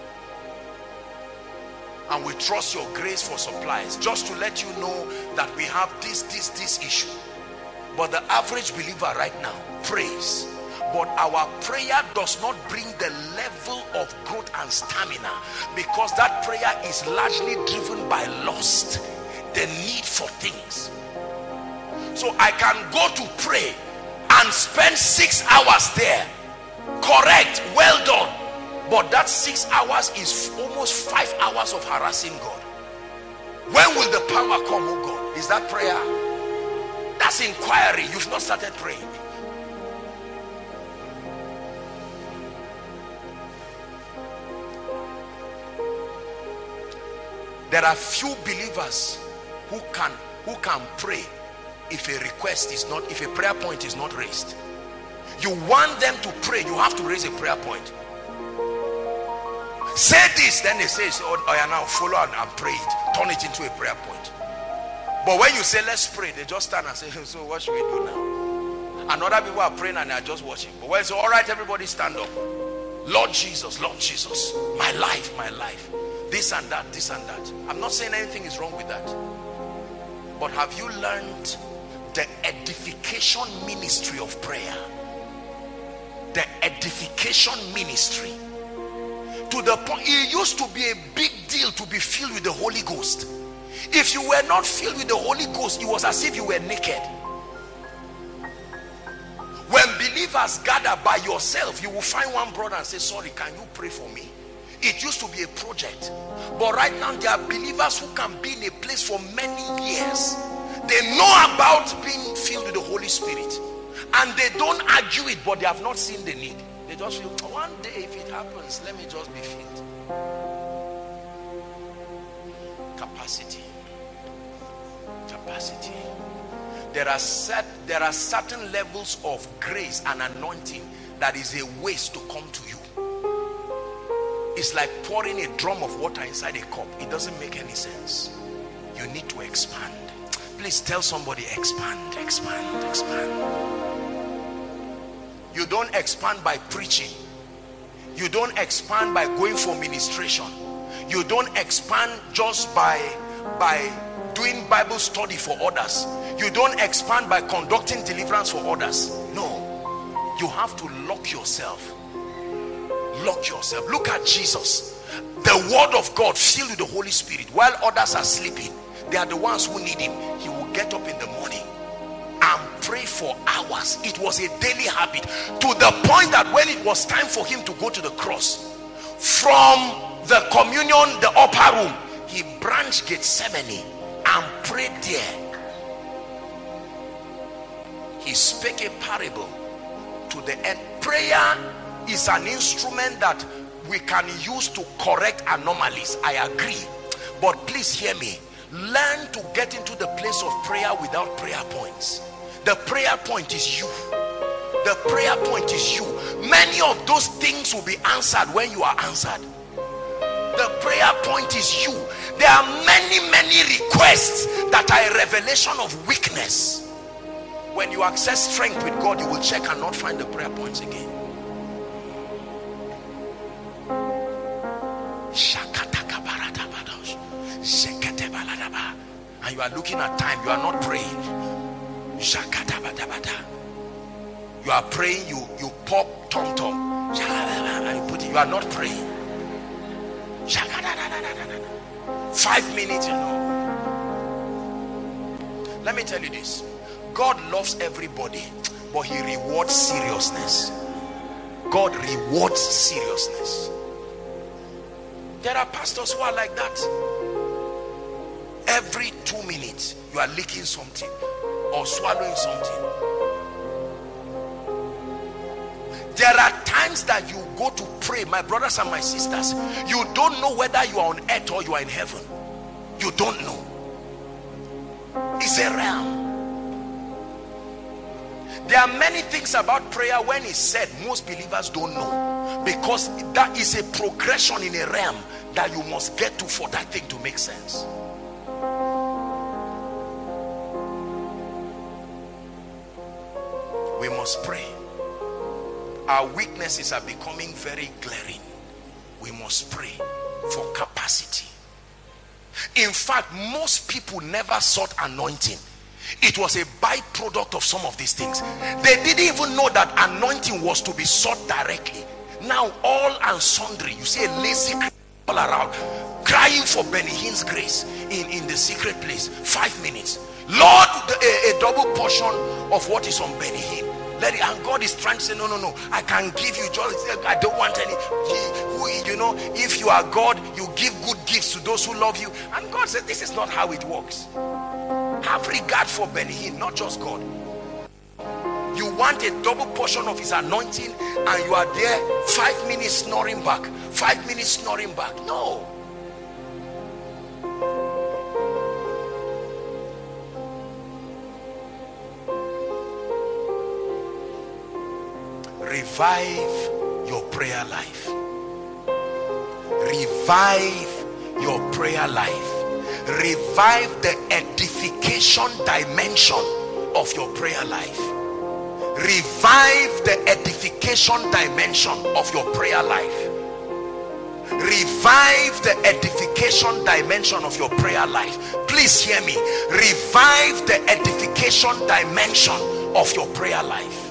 and we trust your grace for supplies, just to let you know that we have this issue. But the average believer right now prays, but our prayer does not bring the level of growth and stamina, because that prayer is largely driven by lust, the need for things. So I can go to pray and spend 6 hours there, correct, well done, but that 6 hours is almost 5 hours of harassing God. When will the power come, oh God? Is that prayer? That's inquiry. You've not started praying. There are few believers who who can pray if a request is not, if a prayer point is not raised. You want them to pray, you have to raise a prayer point. Say this, then they say, oh yeah, now follow and pray it, turn it into a prayer point. But when you say let's pray, they just stand and say, so what should we do now? And other people are praying and they are just watching. But when it's all right, everybody stand up. Lord Jesus, my life, this and that, this and that. I'm not saying anything is wrong with that. But have you learned the edification ministry of prayer? The edification ministry. To the point, it used to be a big deal to be filled with the Holy Ghost. If you were not filled with the Holy Ghost, it was as if you were naked. When believers gather by yourself, you will find one brother and say, sorry, can you pray for me? It used to be a project. But right now, there are believers who can be in a place for many years. They know about being filled with the Holy Spirit. And they don't argue it, but they have not seen the need. They just feel, one day if it happens, let me just be filled. Capacity. There are certain levels of grace and anointing that is a waste to come to you. It's like pouring a drum of water inside a cup. It doesn't make any sense. You need to expand. Please tell somebody, expand. You don't expand by preaching. You don't expand by going for ministration. You don't expand just by doing Bible study for others. You don't expand by conducting deliverance for others. No. You have to lock yourself. Lock yourself. Look at Jesus. The word of God filled with the Holy Spirit. While others are sleeping, they are the ones who need him. He will get up in the morning and pray for hours. It was a daily habit, to the point that when it was time for him to go to the cross, from the communion, the upper room, he branched Gethsemane and prayed there. He spake a parable to the end. Prayer is an instrument that we can use to correct anomalies. I agree. But please hear me. Learn to get into the place of prayer without prayer points. The prayer point is you. The prayer point is you. Many of those things will be answered when you are answered. The prayer point is you. There are many requests that are a revelation of weakness. When you access strength with God, you will check and not find the prayer points again. And you are looking at time, you are not praying. You are praying, you pop tom-tom and you put it, you are not praying. 5 minutes, you know. Let me tell you this. God loves everybody, but he rewards seriousness. God rewards seriousness. There are pastors who are like that. Every 2 minutes you are licking something or swallowing something. There are times that you go to pray, my brothers and my sisters, you don't know whether you are on earth or you are in heaven. You don't know. It's a realm. There are many things about prayer, when it's said, most believers don't know, because that is a progression in a realm that you must get to for that thing to make sense. We must pray. Our weaknesses are becoming very glaring. We must pray for capacity. In fact, most people never sought anointing. It was a byproduct of some of these things. They didn't even know that anointing was to be sought directly. Now all and sundry, you see a lazy all around crying for Benny Hinn's grace in the secret place. 5 minutes, Lord, a double portion of what is on Benny Hinn. Let it, and God is trying to say, no, I can give you just, I don't want any. You know, if you are God, you give good gifts to those who love you. And God said, this is not how it works. Have regard for Benny Hinn, not just God. You want a double portion of his anointing, and you are there 5 minutes snoring back, 5 minutes snoring back. No. Revive your prayer life. Revive your prayer life. Revive the edification dimension of your prayer life. Revive the edification dimension of your prayer life. Revive the edification dimension of your prayer life. Please hear me. Revive the edification dimension of your prayer life.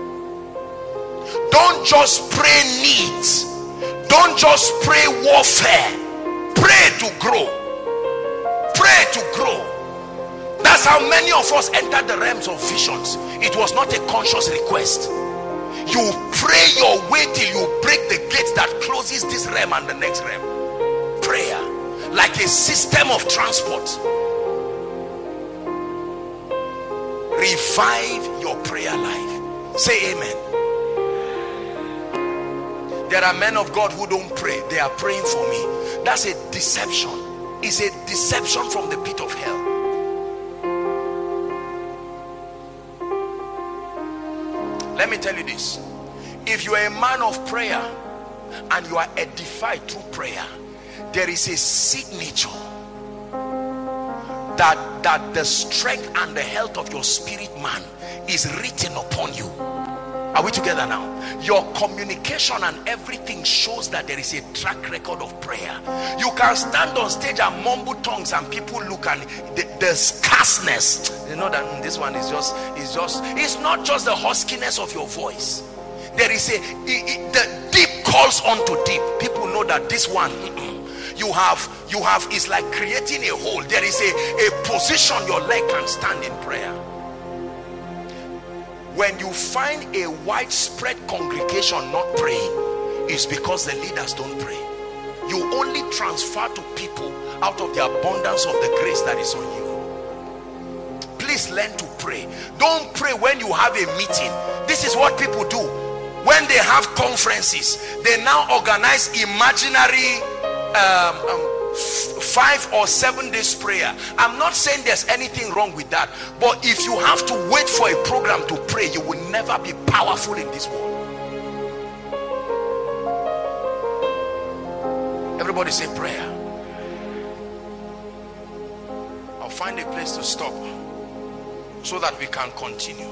Don't just pray needs. Don't just pray warfare. Pray to grow. Pray to grow. That's how many of us entered the realms of visions. It was not a conscious request. You pray your way till you break the gate that closes this realm and the next realm. Prayer, like a system of transport. Revive your prayer life. Say amen. There are men of God who don't pray. They are praying for me. That's a deception. It's a deception from the pit of hell. Let me tell you this. If you are a man of prayer and you are edified through prayer, there is a signature that the strength and the health of your spirit man is written upon you. Are we together now? Your communication and everything shows that there is a track record of prayer. You can stand on stage and mumble tongues and people look, and the scarceness, you know that this one is just it's not just the huskiness of your voice. There is the deep calls onto deep. People know that this one you have is like creating a hole. There is a position your leg can stand in prayer. When you find a widespread congregation not praying, it's because the leaders don't pray. You only transfer to people out of the abundance of the grace that is on you. Please learn to pray. Don't pray when you have a meeting. This is what people do. When they have conferences, they now organize imaginary 5 or 7 days prayer. I'm not saying there's anything wrong with that, but if you have to wait for a program to pray, you will never be powerful in this world. Everybody say prayer. I'll find a place to stop so that we can continue.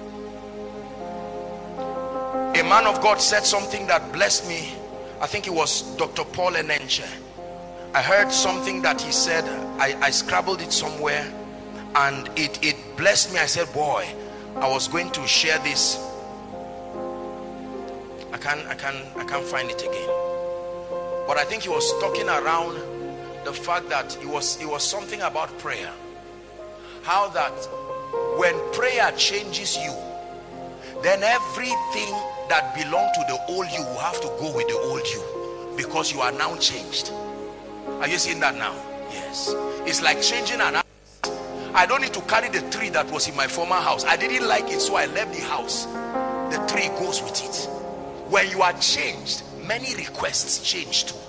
A man of God said something that blessed me. I think it was Dr. Paul Enenche. I heard something that he said. I scrabbled it somewhere and it blessed me. I said, boy, I was going to share this. I can't find it again. But I think he was talking around the fact that it was something about prayer. How that when prayer changes you, then everything that belonged to the old you will have to go with the old you, because you are now changed. Are you seeing that now? Yes. It's like changing an house. I don't need to carry the tree that was in my former house. I didn't like it, so I left the house. The tree goes with it. When you are changed, many requests change too.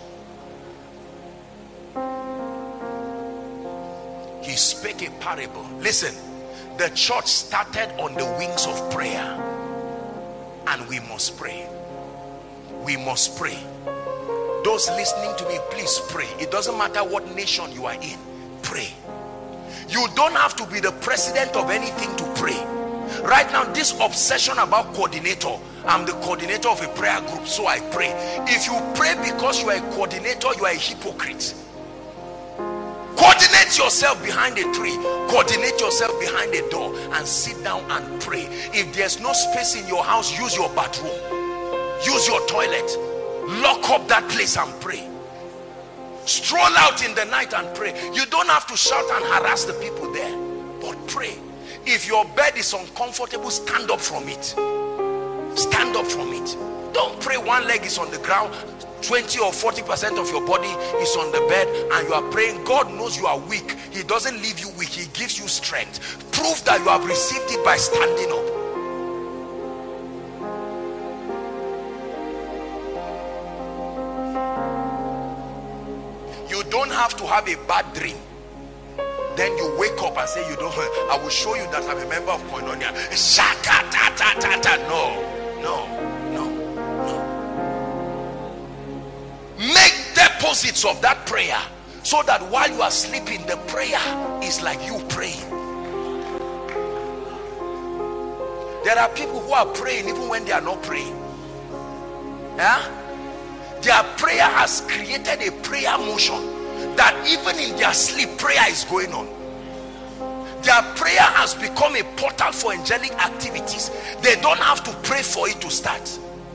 He spake a parable. Listen, the church started on the wings of prayer, and we must pray. We must pray. Those listening to me, please pray. It doesn't matter what nation you are in, pray. You don't have to be the president of anything to pray. Right now, this obsession about coordinator, I'm the coordinator of a prayer group, so I pray. If you pray because you are a coordinator, you are a hypocrite. Coordinate yourself behind a tree, coordinate yourself behind a door, and sit down and pray. If there's no space in your house, use your bathroom, use your toilet, lock up that place and pray. Stroll out in the night and pray. You don't have to shout and harass the people there, but pray. If your bed is uncomfortable, stand up from it. Stand up from it. Don't pray one leg is on the ground, 20 or 40% of your body is on the bed, and you are praying. God knows you are weak. He doesn't leave you weak. He gives you strength. Prove that you have received it by standing up. You don't have to have a bad dream, then you wake up and say, you don't, I will show you that I'm a member of Koinonia. No. deposits of that prayer, so that while you are sleeping, the prayer is like you praying. There are people who are praying even when they are not praying. Yeah? Their prayer has created a prayer motion that even in their sleep, prayer is going on. Their prayer has become a portal for angelic activities. They don't have to pray for it to start.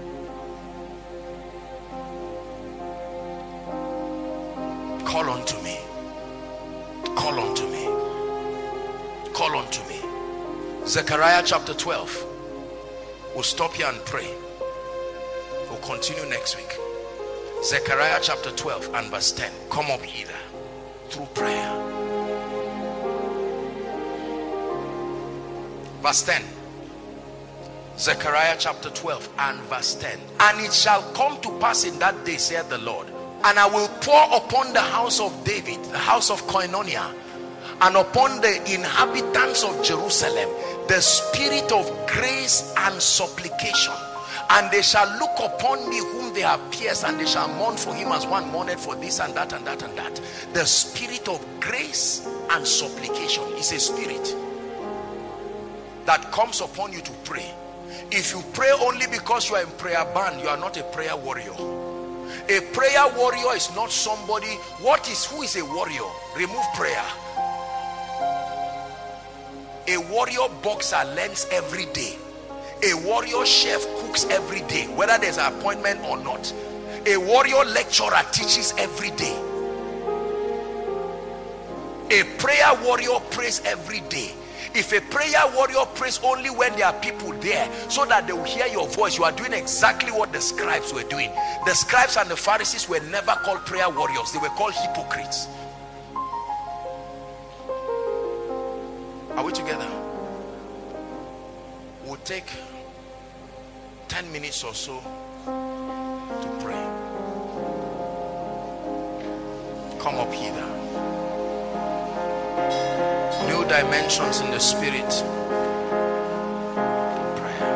Call unto me. Call unto me. Call unto me. Zechariah chapter 12. We'll stop here and pray. We'll continue next week. Zechariah chapter 12 and verse 10. Come up hither through prayer. Verse 10. Zechariah chapter 12 and verse 10. And it shall come to pass in that day, saith the Lord, and I will pour upon the house of David, the house of Koinonia, and upon the inhabitants of Jerusalem, the spirit of grace and supplication. And they shall look upon me whom they have pierced, and they shall mourn for him as one mourned for this and that and that and that. The spirit of grace and supplication is a spirit that comes upon you to pray. If you pray only because you are in prayer band, you are not a prayer warrior. A prayer warrior is not somebody. Who is a warrior? Remove prayer. A warrior boxer learns every day. A warrior chef cooks every day, whether there's an appointment or not. A warrior lecturer teaches every day. A prayer warrior prays every day. If a prayer warrior prays only when there are people there so that they will hear your voice, you are doing exactly what the scribes were doing. The scribes and the Pharisees were never called prayer warriors. They were called hypocrites. Are we together? We'll take 10 minutes or so to pray. Come up hither. New dimensions in the spirit. Prayer.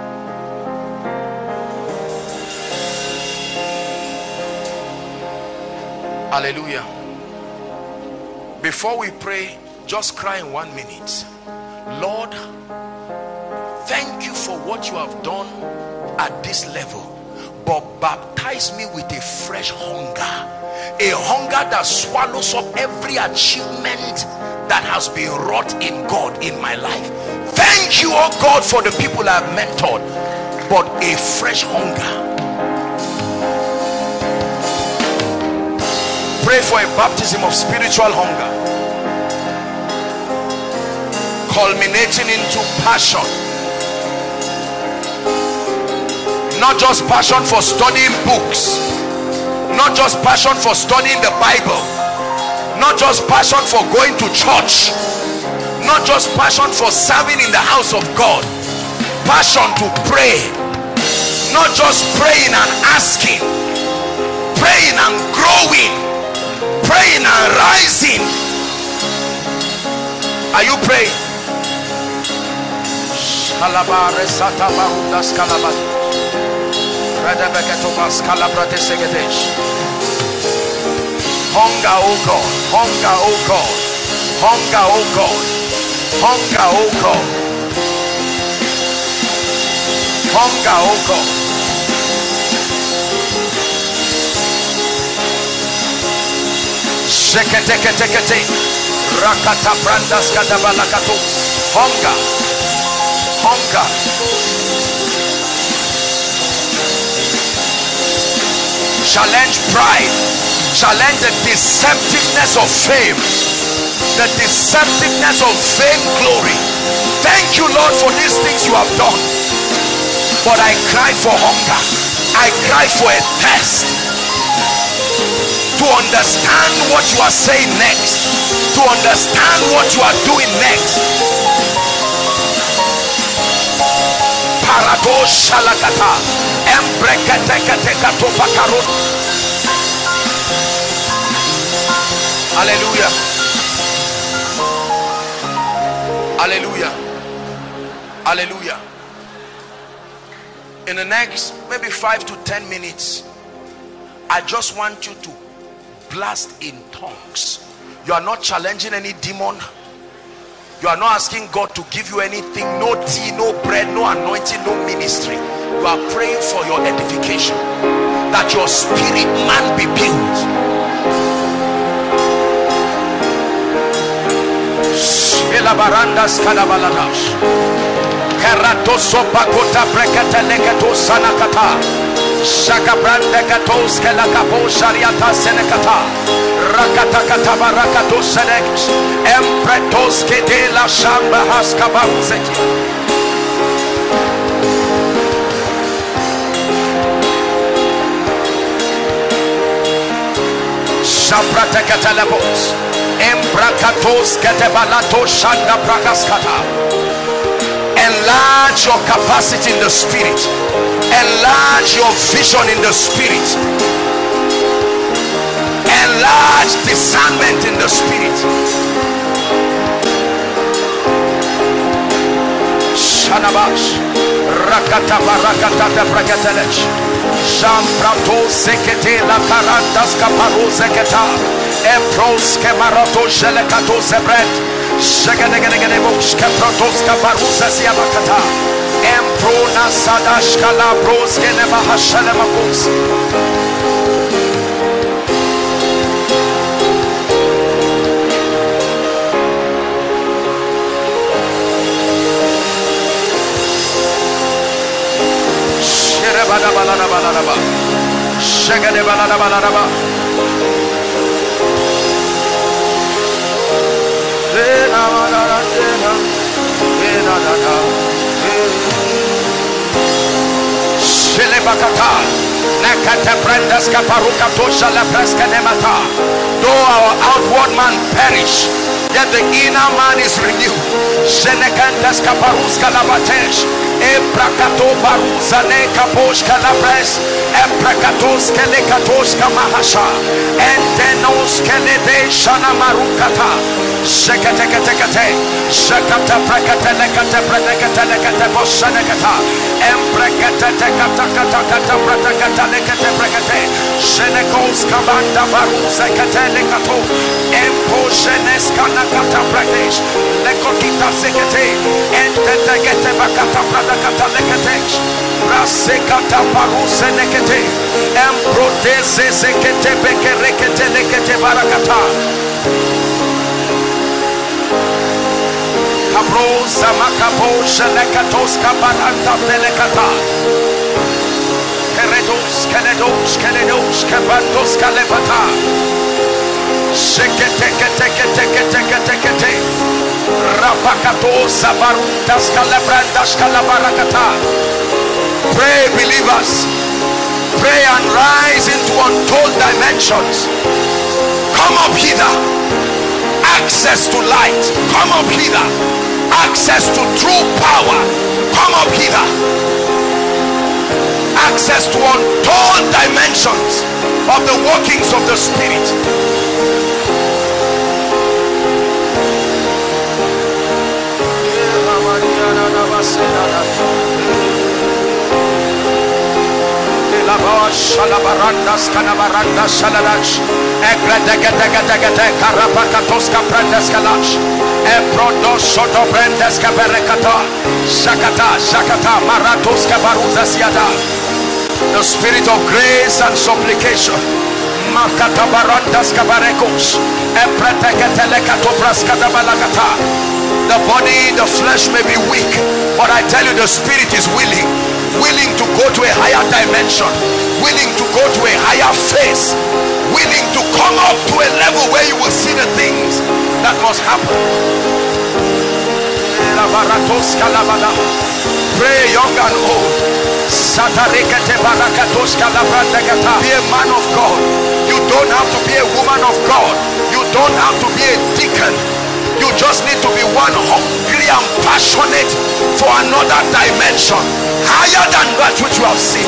Hallelujah. Before we pray, just cry in 1 minute. Lord, thank you for what you have done at this level, but baptize me with a fresh hunger. A hunger that swallows up every achievement that has been wrought in God in my life. Thank you, oh God, for the people I have mentored, but a fresh hunger. Pray for a baptism of spiritual hunger, culminating into passion. Not just passion for studying books, not just passion for studying the Bible, not just passion for going to church, not just passion for serving in the house of God. Passion to pray, not just praying and asking, praying and growing, praying and rising. Are you praying? Hunger, oh God, hunger, oh God, hunger, oh God, hunger, oh God, hunger, oh God. Shekete, rakata brandas kadabalakato. Hunger, hunger. Challenge pride, challenge the deceptiveness of fame, the deceptiveness of vain glory. Thank you, Lord, for these things you have done, but I cry for hunger. I cry for a thirst to understand what you are saying next, to understand what you are doing next. Paradosh shalakata, embreketekatopakaro. Hallelujah. Hallelujah. Hallelujah. In the next maybe 5 to 10 minutes, I just want you to blast in tongues. You are not challenging any demon. You are not asking God to give you anything. No tea, no bread, no anointing, no ministry. You are praying for your edification, that your spirit man be built. Shaka branda katos ke la kapo shariata senekata rakata kataba rakatos senex empretos ke de la shamba haskabamzeki shaprata katalabos embrakatos ke de balato shanda prakaskata. Enlarge your capacity in the spirit. Enlarge your vision in the spirit. Enlarge discernment in the spirit. Shanabash Rakata Barakata de Bragatelech Jamprato Sekete La Carantas Caparo Zeketa Empros Kemarato Shelekato Sebret Shaganeganeganebush Kaprotos Kaparusa Siabakata Emprona Sadash Kalabros Geneva Hashalemakus. Sherebada Balada Baladaba Shagade Balada Baladaba. Though our outward man perish, yet the inner man is renewed. Eprakato baruzane kaposh kalabres eprakatos kelekatos kamahasha entenos kelede shana marukata shekatekate shakata prakata lekate prakata lekate boshanekata emprakata kata kata kata prakata lekate prakate shenekos kabanda baruza katelekato emposhenes kanakata pradesh lekotita sekete entelegete bakata prakata lekate rasekata baruse nekete emprotese sekete bekerekete lekete barakata kabroza makabosha lekatos kabaranta belekata keredos keledos kebandos kalebata shekete kete kete kete kete kete rapakatos sabarutas kalebrandas kalabarakata. Pray, believers. Pray and rise into untold dimensions. Come up hither. Access to light. Come up hither. Access to true power. Come up hither. Access to untold dimensions of the workings of the Spirit. Shalabarandas Kanabarandas Shaladash Egredegadegadegade Karapakatoska Prendeskalash Eprodos Soto Brendeska Berekata Shakata Maratoska Baruza Siada. The spirit of grace and supplication Makata Barandas Kabarekos Epreteketelekato Praskada Balagata. The body, the flesh may be weak, but I tell you the spirit is willing to go to a higher dimension, willing to go to a higher phase, willing to come up to a level where you will see the things that must happen. Pray young and old. Be a man of God. You don't have to be a woman of God. You don't have to be a deacon. You just need to be one hungry and passionate for another dimension, higher than that which you have seen.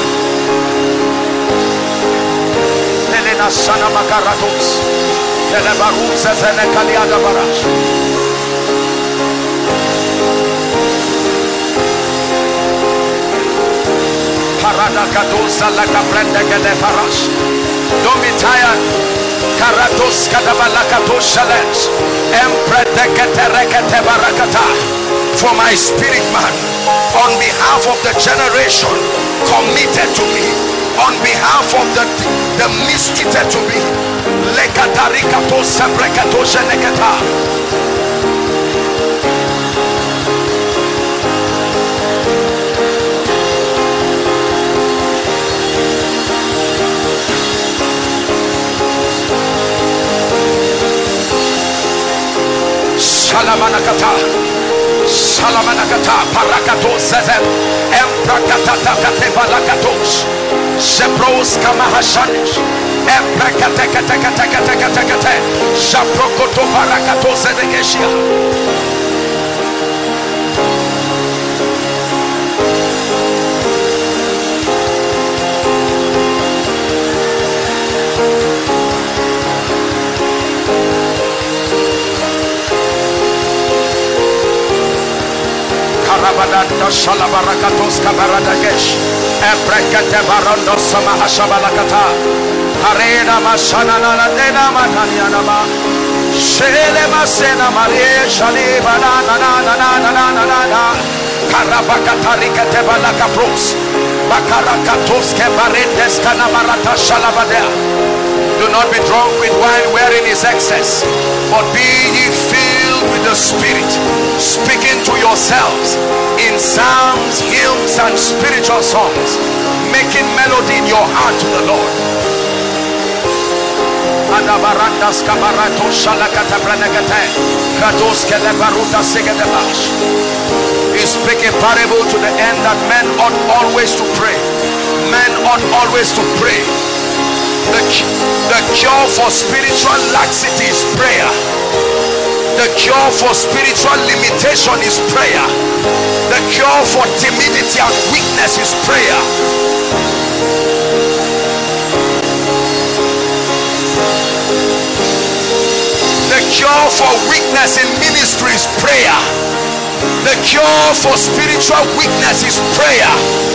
Helena Sana Makaratos, Telebarus and Kaliada Barash. Parada Kadosa like a brenda Gede Parash. Don't be tired. Karatos Kadabalakatos Shalesh Empreteketerekete Barakata. For my spirit man, on behalf of the generation committed to me, on behalf of the mistreated to me, Lekatarikatos Sabrekatos Sheneketa. Salamanakata, Salamanakata, Parakatos, Zezem, Emprakatata, Balakatos, Shepros Kamahashanish, Emprakatakatakatakatakate, Shaprokoto Parakatos, Edegesia. Karabadanda Shalabarakatos Kabaradagesh Ebrekete Barondo Samahashabalakata Arena Mashanana Dena Matanianaba Shele Masena Marie Shali Banana Karabakatarikate Balakapros Bakarakatos Kebarendes Kanabarata Shalabadea. Do not be drunk with wine wherein is excess, but be ye filled with the Spirit, speaking to yourselves in psalms, hymns, and spiritual songs, making melody in your heart to the Lord. He's speaking parable to the end that men ought always to pray. Men ought always to pray. The cure for spiritual laxity is prayer. The cure for spiritual limitation is prayer. The cure for timidity and weakness is prayer. The cure for weakness in ministry is prayer. The cure for spiritual weakness is prayer.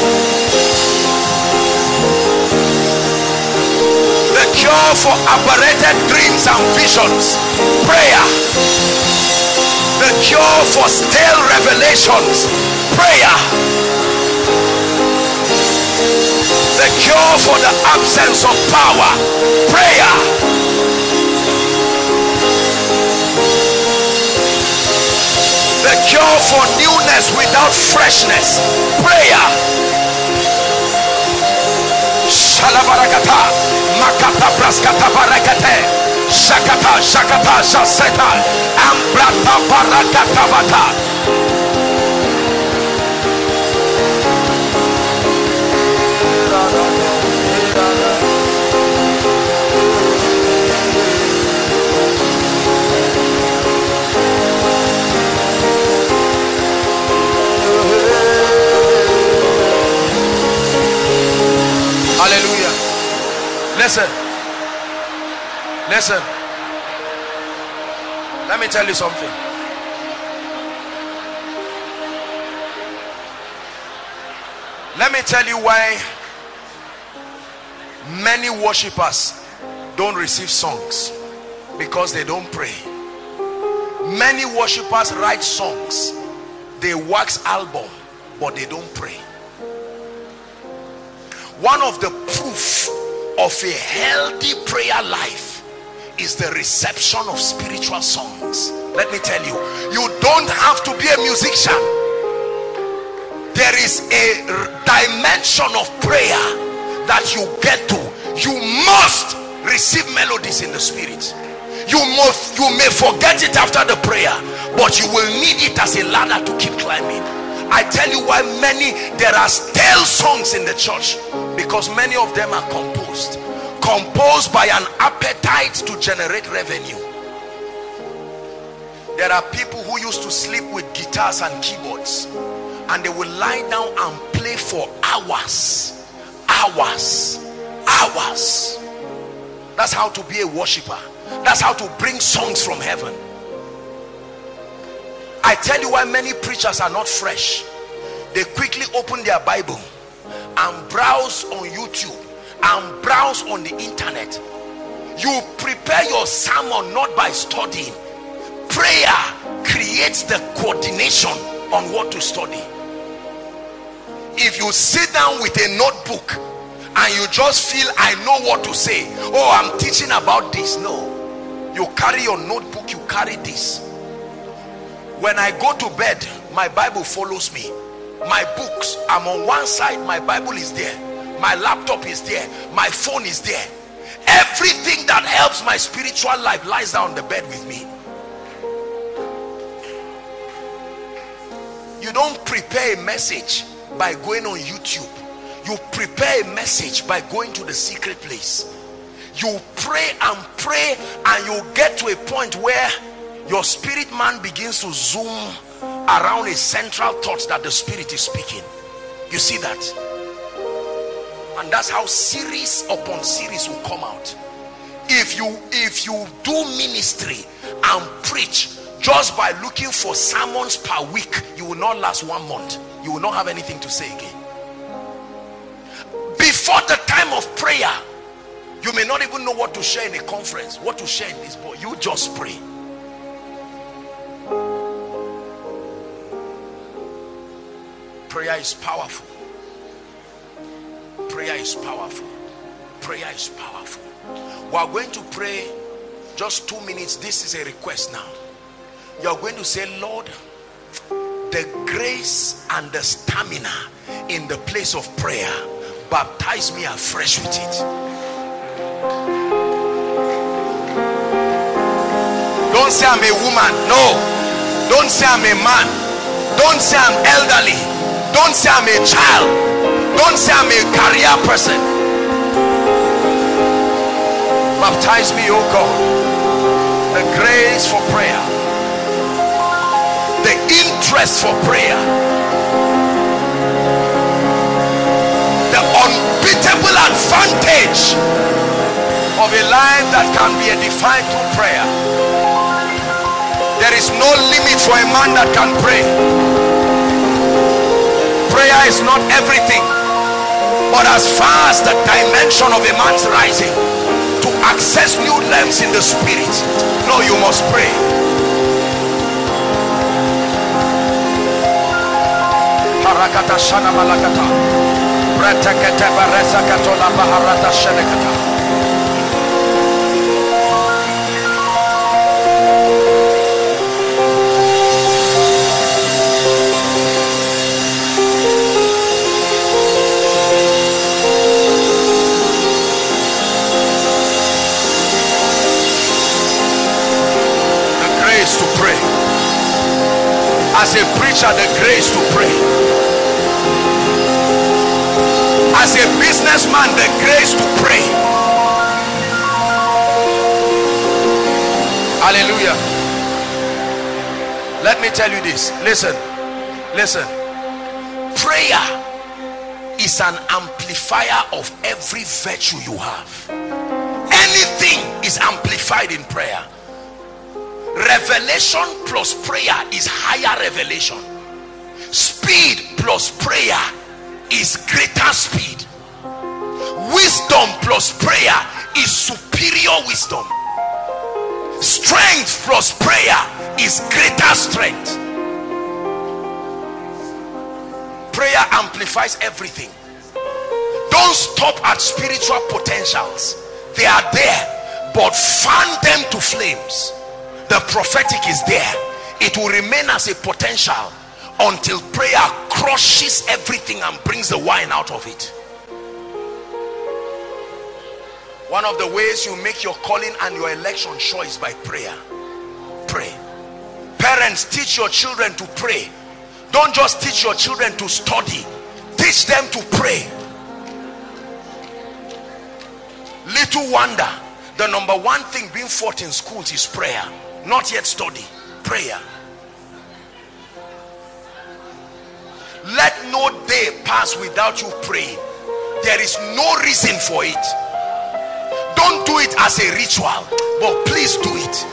The cure for aberrated dreams and visions, prayer. The cure for stale revelations, prayer. The cure for the absence of power, prayer. The cure for newness without freshness, prayer. Shalabarakata, Makata Praskata Barakate, Shakata, Shakata, Shaseta, Ambrata Barakata Bata. Hallelujah. Listen. Listen. Let me tell you something. Let me tell you why many worshippers don't receive songs. Because they don't pray. Many worshippers write songs, they wax album, but they don't pray. One of the proof of a healthy prayer life is the reception of spiritual songs. Let me tell you, you don't have to be a musician. There is a dimension of prayer that you get to. You must receive melodies in the spirit. You may forget it after the prayer, but you will need it as a ladder to keep climbing. I tell you why there are stale songs in the church, because many of them are composed by an appetite to generate revenue. There are people who used to sleep with guitars and keyboards, and they will lie down and play for hours. That's how to be a worshiper. That's how to bring songs from heaven. I tell you why many preachers are not fresh. They quickly open their Bible and browse on YouTube and browse on the internet. You prepare your sermon not by studying. Prayer creates the coordination on what to study. If you sit down with a notebook and you just feel, I know what to say, oh, I'm teaching about this. No, you carry your notebook, you carry this. When I go to bed, my Bible follows me. My books, I'm on one side, my Bible is there, my laptop is there, my phone is there. Everything that helps my spiritual life lies down on the bed with me. You don't prepare a message by going on YouTube. You prepare a message by going to the secret place. You pray and you get to a point where your spirit man begins to zoom around a central thought that the Spirit is speaking. You see that? And that's how series upon series will come out. If you do ministry and preach just by looking for sermons per week, you will not last 1 month. You will not have anything to say again. Before the time of prayer, you may not even know what to share in a conference, what to share in this, but you just pray. Prayer is powerful. Prayer is powerful. Prayer is powerful. We are going to pray just 2 minutes. This is a request now. You are going to say, Lord, the grace and the stamina in the place of prayer, baptize me afresh with it. Don't say I'm a woman. No. Don't say I'm a man. Don't say I'm elderly. Don't say I'm a child. Don't say I'm a career person. Baptize me, oh God. The grace for prayer, the interest for prayer, the unbeatable advantage of a life that can be edified through prayer. There is no limit for a man that can pray. Prayer is not everything, but as far as the dimension of a man's rising to access new realms in the spirit, no, you must pray. Harakata shana malakata, pratakata baresa katola baharata shenekata. To pray. As a preacher, the grace to pray. As a businessman, the grace to pray. Hallelujah. Let me tell you this. Listen. Prayer is an amplifier of every virtue you have. Anything is amplified in prayer. Revelation plus prayer is higher revelation. Speed plus prayer is greater speed. Wisdom plus prayer is superior wisdom. Strength plus prayer is greater strength. Prayer amplifies everything. Don't stop at spiritual potentials. They are there, but fan them to flames. The prophetic is there. It will remain as a potential until prayer crushes everything and brings the wine out of it. One of the ways you make your calling and your election sure is by prayer. Pray. Parents, teach your children to pray. Don't just teach your children to study. Teach them to pray. Little wonder, the number one thing being fought in schools is prayer. Not yet study, prayer. Let no day pass without you praying. There is no reason for it. Don't do it as a ritual, but please do it.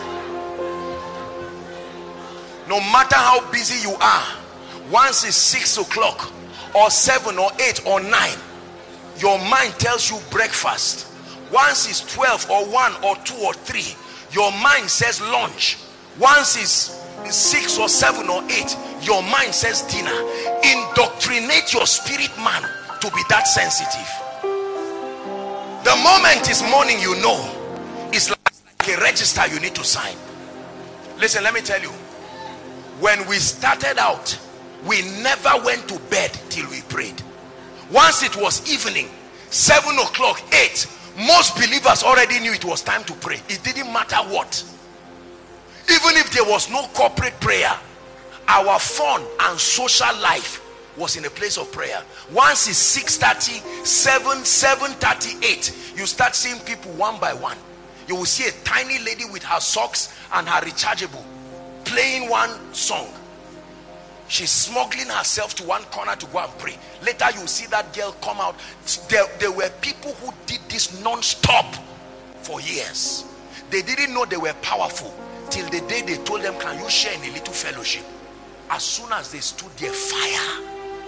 No matter how busy you are, once it's 6 o'clock or 7 or 8 or 9, your mind tells you breakfast. Once is 12 or 1 or 2 or 3, your mind says lunch. Once is 6 or 7 or 8, your mind says dinner. Indoctrinate your spirit man to be that sensitive. The moment is morning, you know, it's like a register you need to sign. Listen, let me tell you, when we started out, we never went to bed till we prayed. Once it was evening, 7 o'clock, 8, most believers already knew it was time to pray. It didn't matter what. Even if there was no corporate prayer, our fun and social life was in a place of prayer. Once it's 6:30, 7:38, you start seeing people one by one. You will see a tiny lady with her socks and her rechargeable playing one song. She's smuggling herself to one corner to go and pray. Later you will see that girl come out. There were people who did this non-stop for years. They didn't know they were powerful till the day they told them, can you share in a little fellowship? As soon as they stood there, fire.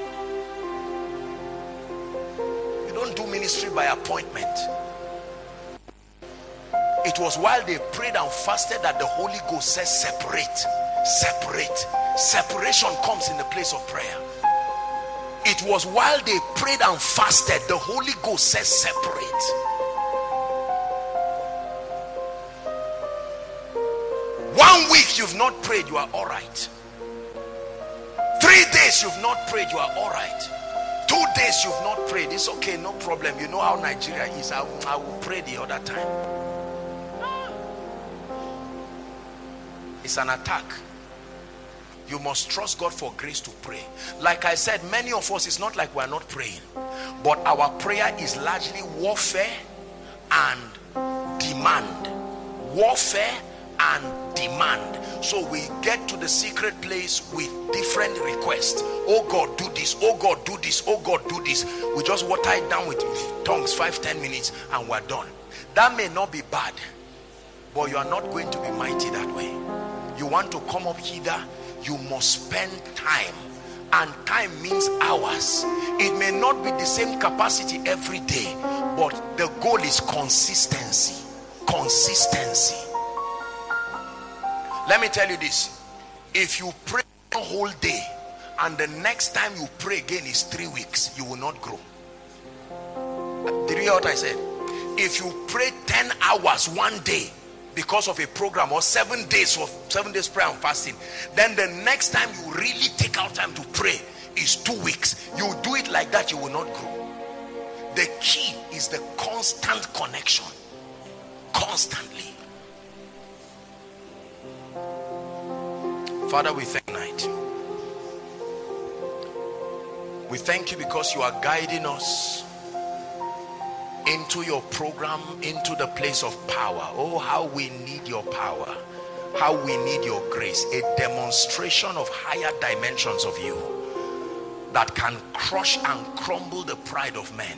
You don't do ministry by appointment. It was while they prayed and fasted that the Holy Ghost says separate. Separate. Separation comes in the place of prayer. It was while they prayed and fasted, the Holy Ghost says separate. One week you've not prayed, you are all right. 3 days you've not prayed, you are all right. 2 days you've not prayed, it's okay, no problem. You know how Nigeria is. I will pray the other time. It's an attack. You must trust God for grace to pray. Like I said, many of us, it's not like we are not praying, but our prayer is largely warfare and demand. Warfare and demand. So we get to the secret place with different requests. Oh God, do this. Oh God, do this. Oh God, do this. We just water it down with tongues, 5-10 minutes, and we're done. That may not be bad, but you are not going to be mighty that way. You want to come up hither, you must spend time, and time means hours. It may not be the same capacity every day, but the goal is consistency. Consistency. Let me tell you this: if you pray a whole day and the next time you pray again is 3 weeks, you will not grow. Did you hear what I said? If you pray 10 hours one day because of a program, or 7 days for 7 days prayer and fasting, then the next time you really take out time to pray is 2 weeks. You do it like that, you will not grow. The key is the constant connection. Constantly. Father, we thank you tonight. We thank you because you are guiding us into your program, into the place of power. Oh, how we need your power, how we need your grace. A demonstration of higher dimensions of you that can crush and crumble the pride of men.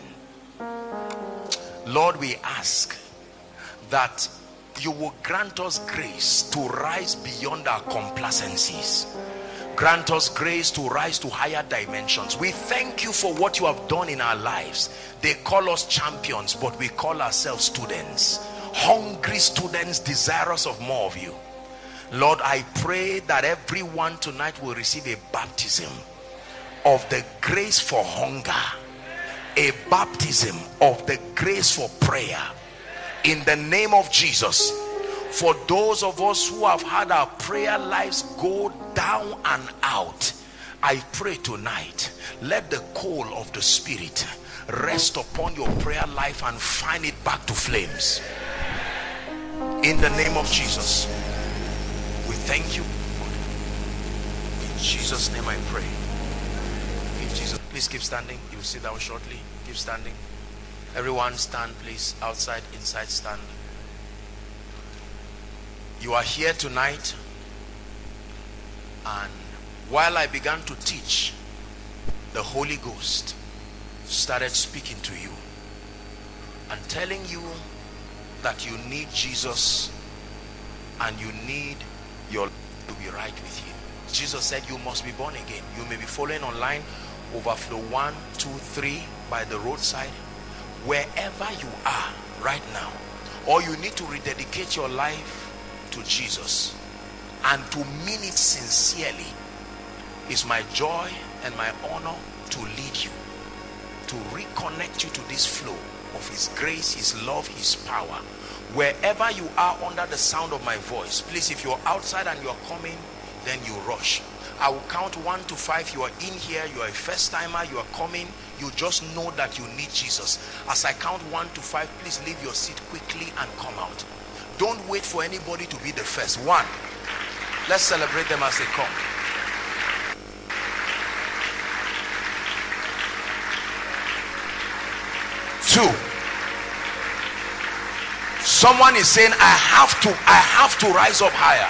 Lord, we ask that you will grant us grace to rise beyond our complacencies. Grant us grace to rise to higher dimensions. We thank you for what you have done in our lives. They call us champions, but we call ourselves students. Hungry students, desirous of more of you. Lord, I pray that everyone tonight will receive a baptism of the grace for hunger, a baptism of the grace for prayer, in the name of Jesus. For those of us who have had our prayer lives go down and out, I pray tonight, let the coal of the Spirit rest upon your prayer life and fan it back to flames. In the name of Jesus, we thank you. In Jesus' name I pray. In Jesus, please keep standing. You will sit down shortly. Keep standing. Everyone stand, please. Outside, inside, stand. You are here tonight, and while I began to teach, the Holy Ghost started speaking to you and telling you that you need Jesus and you need your life to be right with him. Jesus said you must be born again. You may be following online, Overflow 1, 2, 3 by the roadside. Wherever you are, right now, or you need to rededicate your life to Jesus and to mean it sincerely, it's my joy and my honor to lead you, to reconnect you to this flow of his grace, his love, his power. Wherever you are under the sound of my voice, please, if you're outside and you're coming, then you rush. I will count 1 to 5. You are in here, you are a first timer, you are coming, you just know that you need Jesus. As I count 1 to 5, please leave your seat quickly and come out. Don't wait for anybody to be the first. 1, let's celebrate them as they come. 2, someone is saying, I have to rise up higher.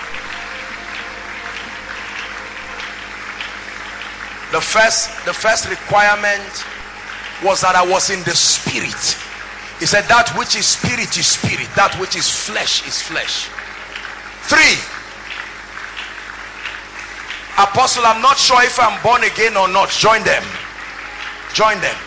The first requirement was that I was in the spirit. He said, that which is spirit is spirit, that which is flesh is flesh. 3, Apostle, I'm not sure if I'm born again or not. Join them. Join them.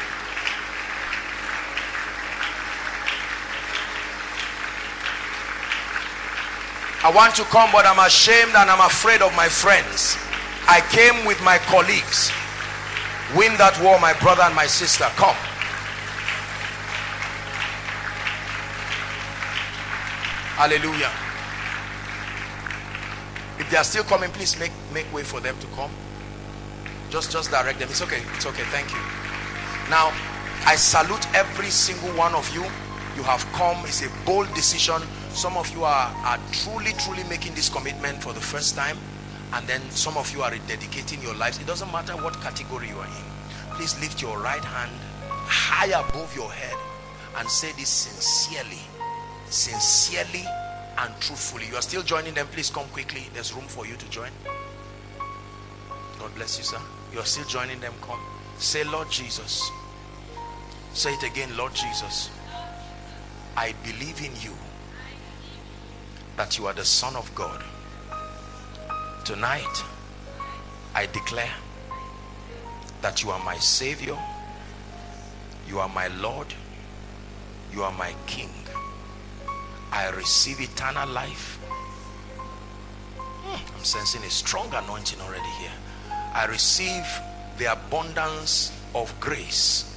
I want to come, but I'm ashamed and I'm afraid of my friends. I came with my colleagues. Win that war, my brother and my sister. Come. Hallelujah. If they are still coming, please make way for them to come. Just direct them. It's okay. It's okay. Thank you. Now, I salute every single one of you. You have come. It's a bold decision. Some of you are truly making this commitment for the first time, and then some of you are dedicating your lives. It doesn't matter what category you are in. Please lift your right hand high above your head and say this sincerely and truthfully. You are still joining them. Please come quickly. There's room for you to join. God bless you, sir. You are still joining them. Come. Say, Lord Jesus. Say it again. Lord Jesus, I believe in you, that you are the Son of God. Tonight, I declare that you are my Savior, you are my Lord, you are my King. I receive eternal life. I'm sensing a strong anointing already here. I receive the abundance of grace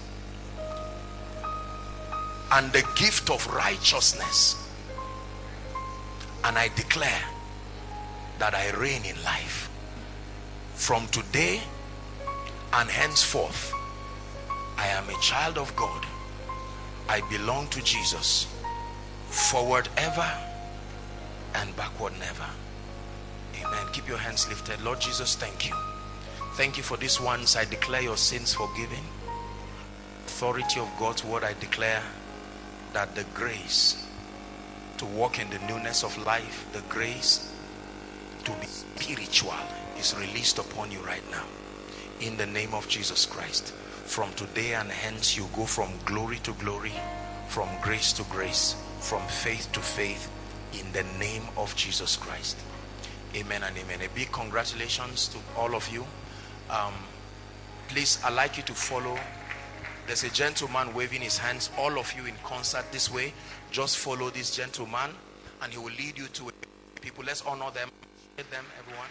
and the gift of righteousness. And I declare that I reign in life. From today and henceforth, I am a child of God. I belong to Jesus. Forward ever and backward never. Amen. Keep your hands lifted. Lord Jesus, thank you. Thank you for this once. I declare your sins forgiven. Authority of God's word, I declare that the grace to walk in the newness of life, the grace to be spiritual is released upon you right now. In the name of Jesus Christ. From today and hence, you go from glory to glory, from grace to grace, from faith to faith, in the name of Jesus Christ. Amen and amen. A big congratulations to all of you. Please, I'd like you to follow. There's a gentleman waving his hands. All of you in concert this way, just follow this gentleman and he will lead you to people. Let's honor them. Appreciate them, everyone.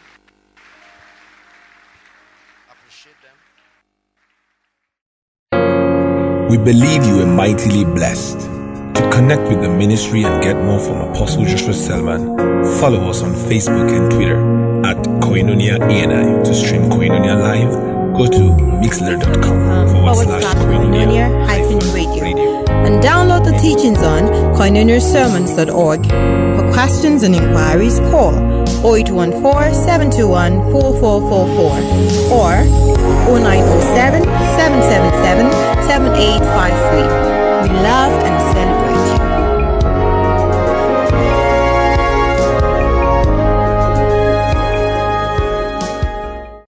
Appreciate them. We believe you are mightily blessed. To connect with the ministry and get more from Apostle Joshua Selman, follow us on Facebook and Twitter at Koinonia ANI. To stream Koinonia live, go to mixler.com/Koinonia-radio and download the teachings on koinoniasermons.org. For questions and inquiries, call 0814-721-4444 or 0907-777-7853. We love and celebrate.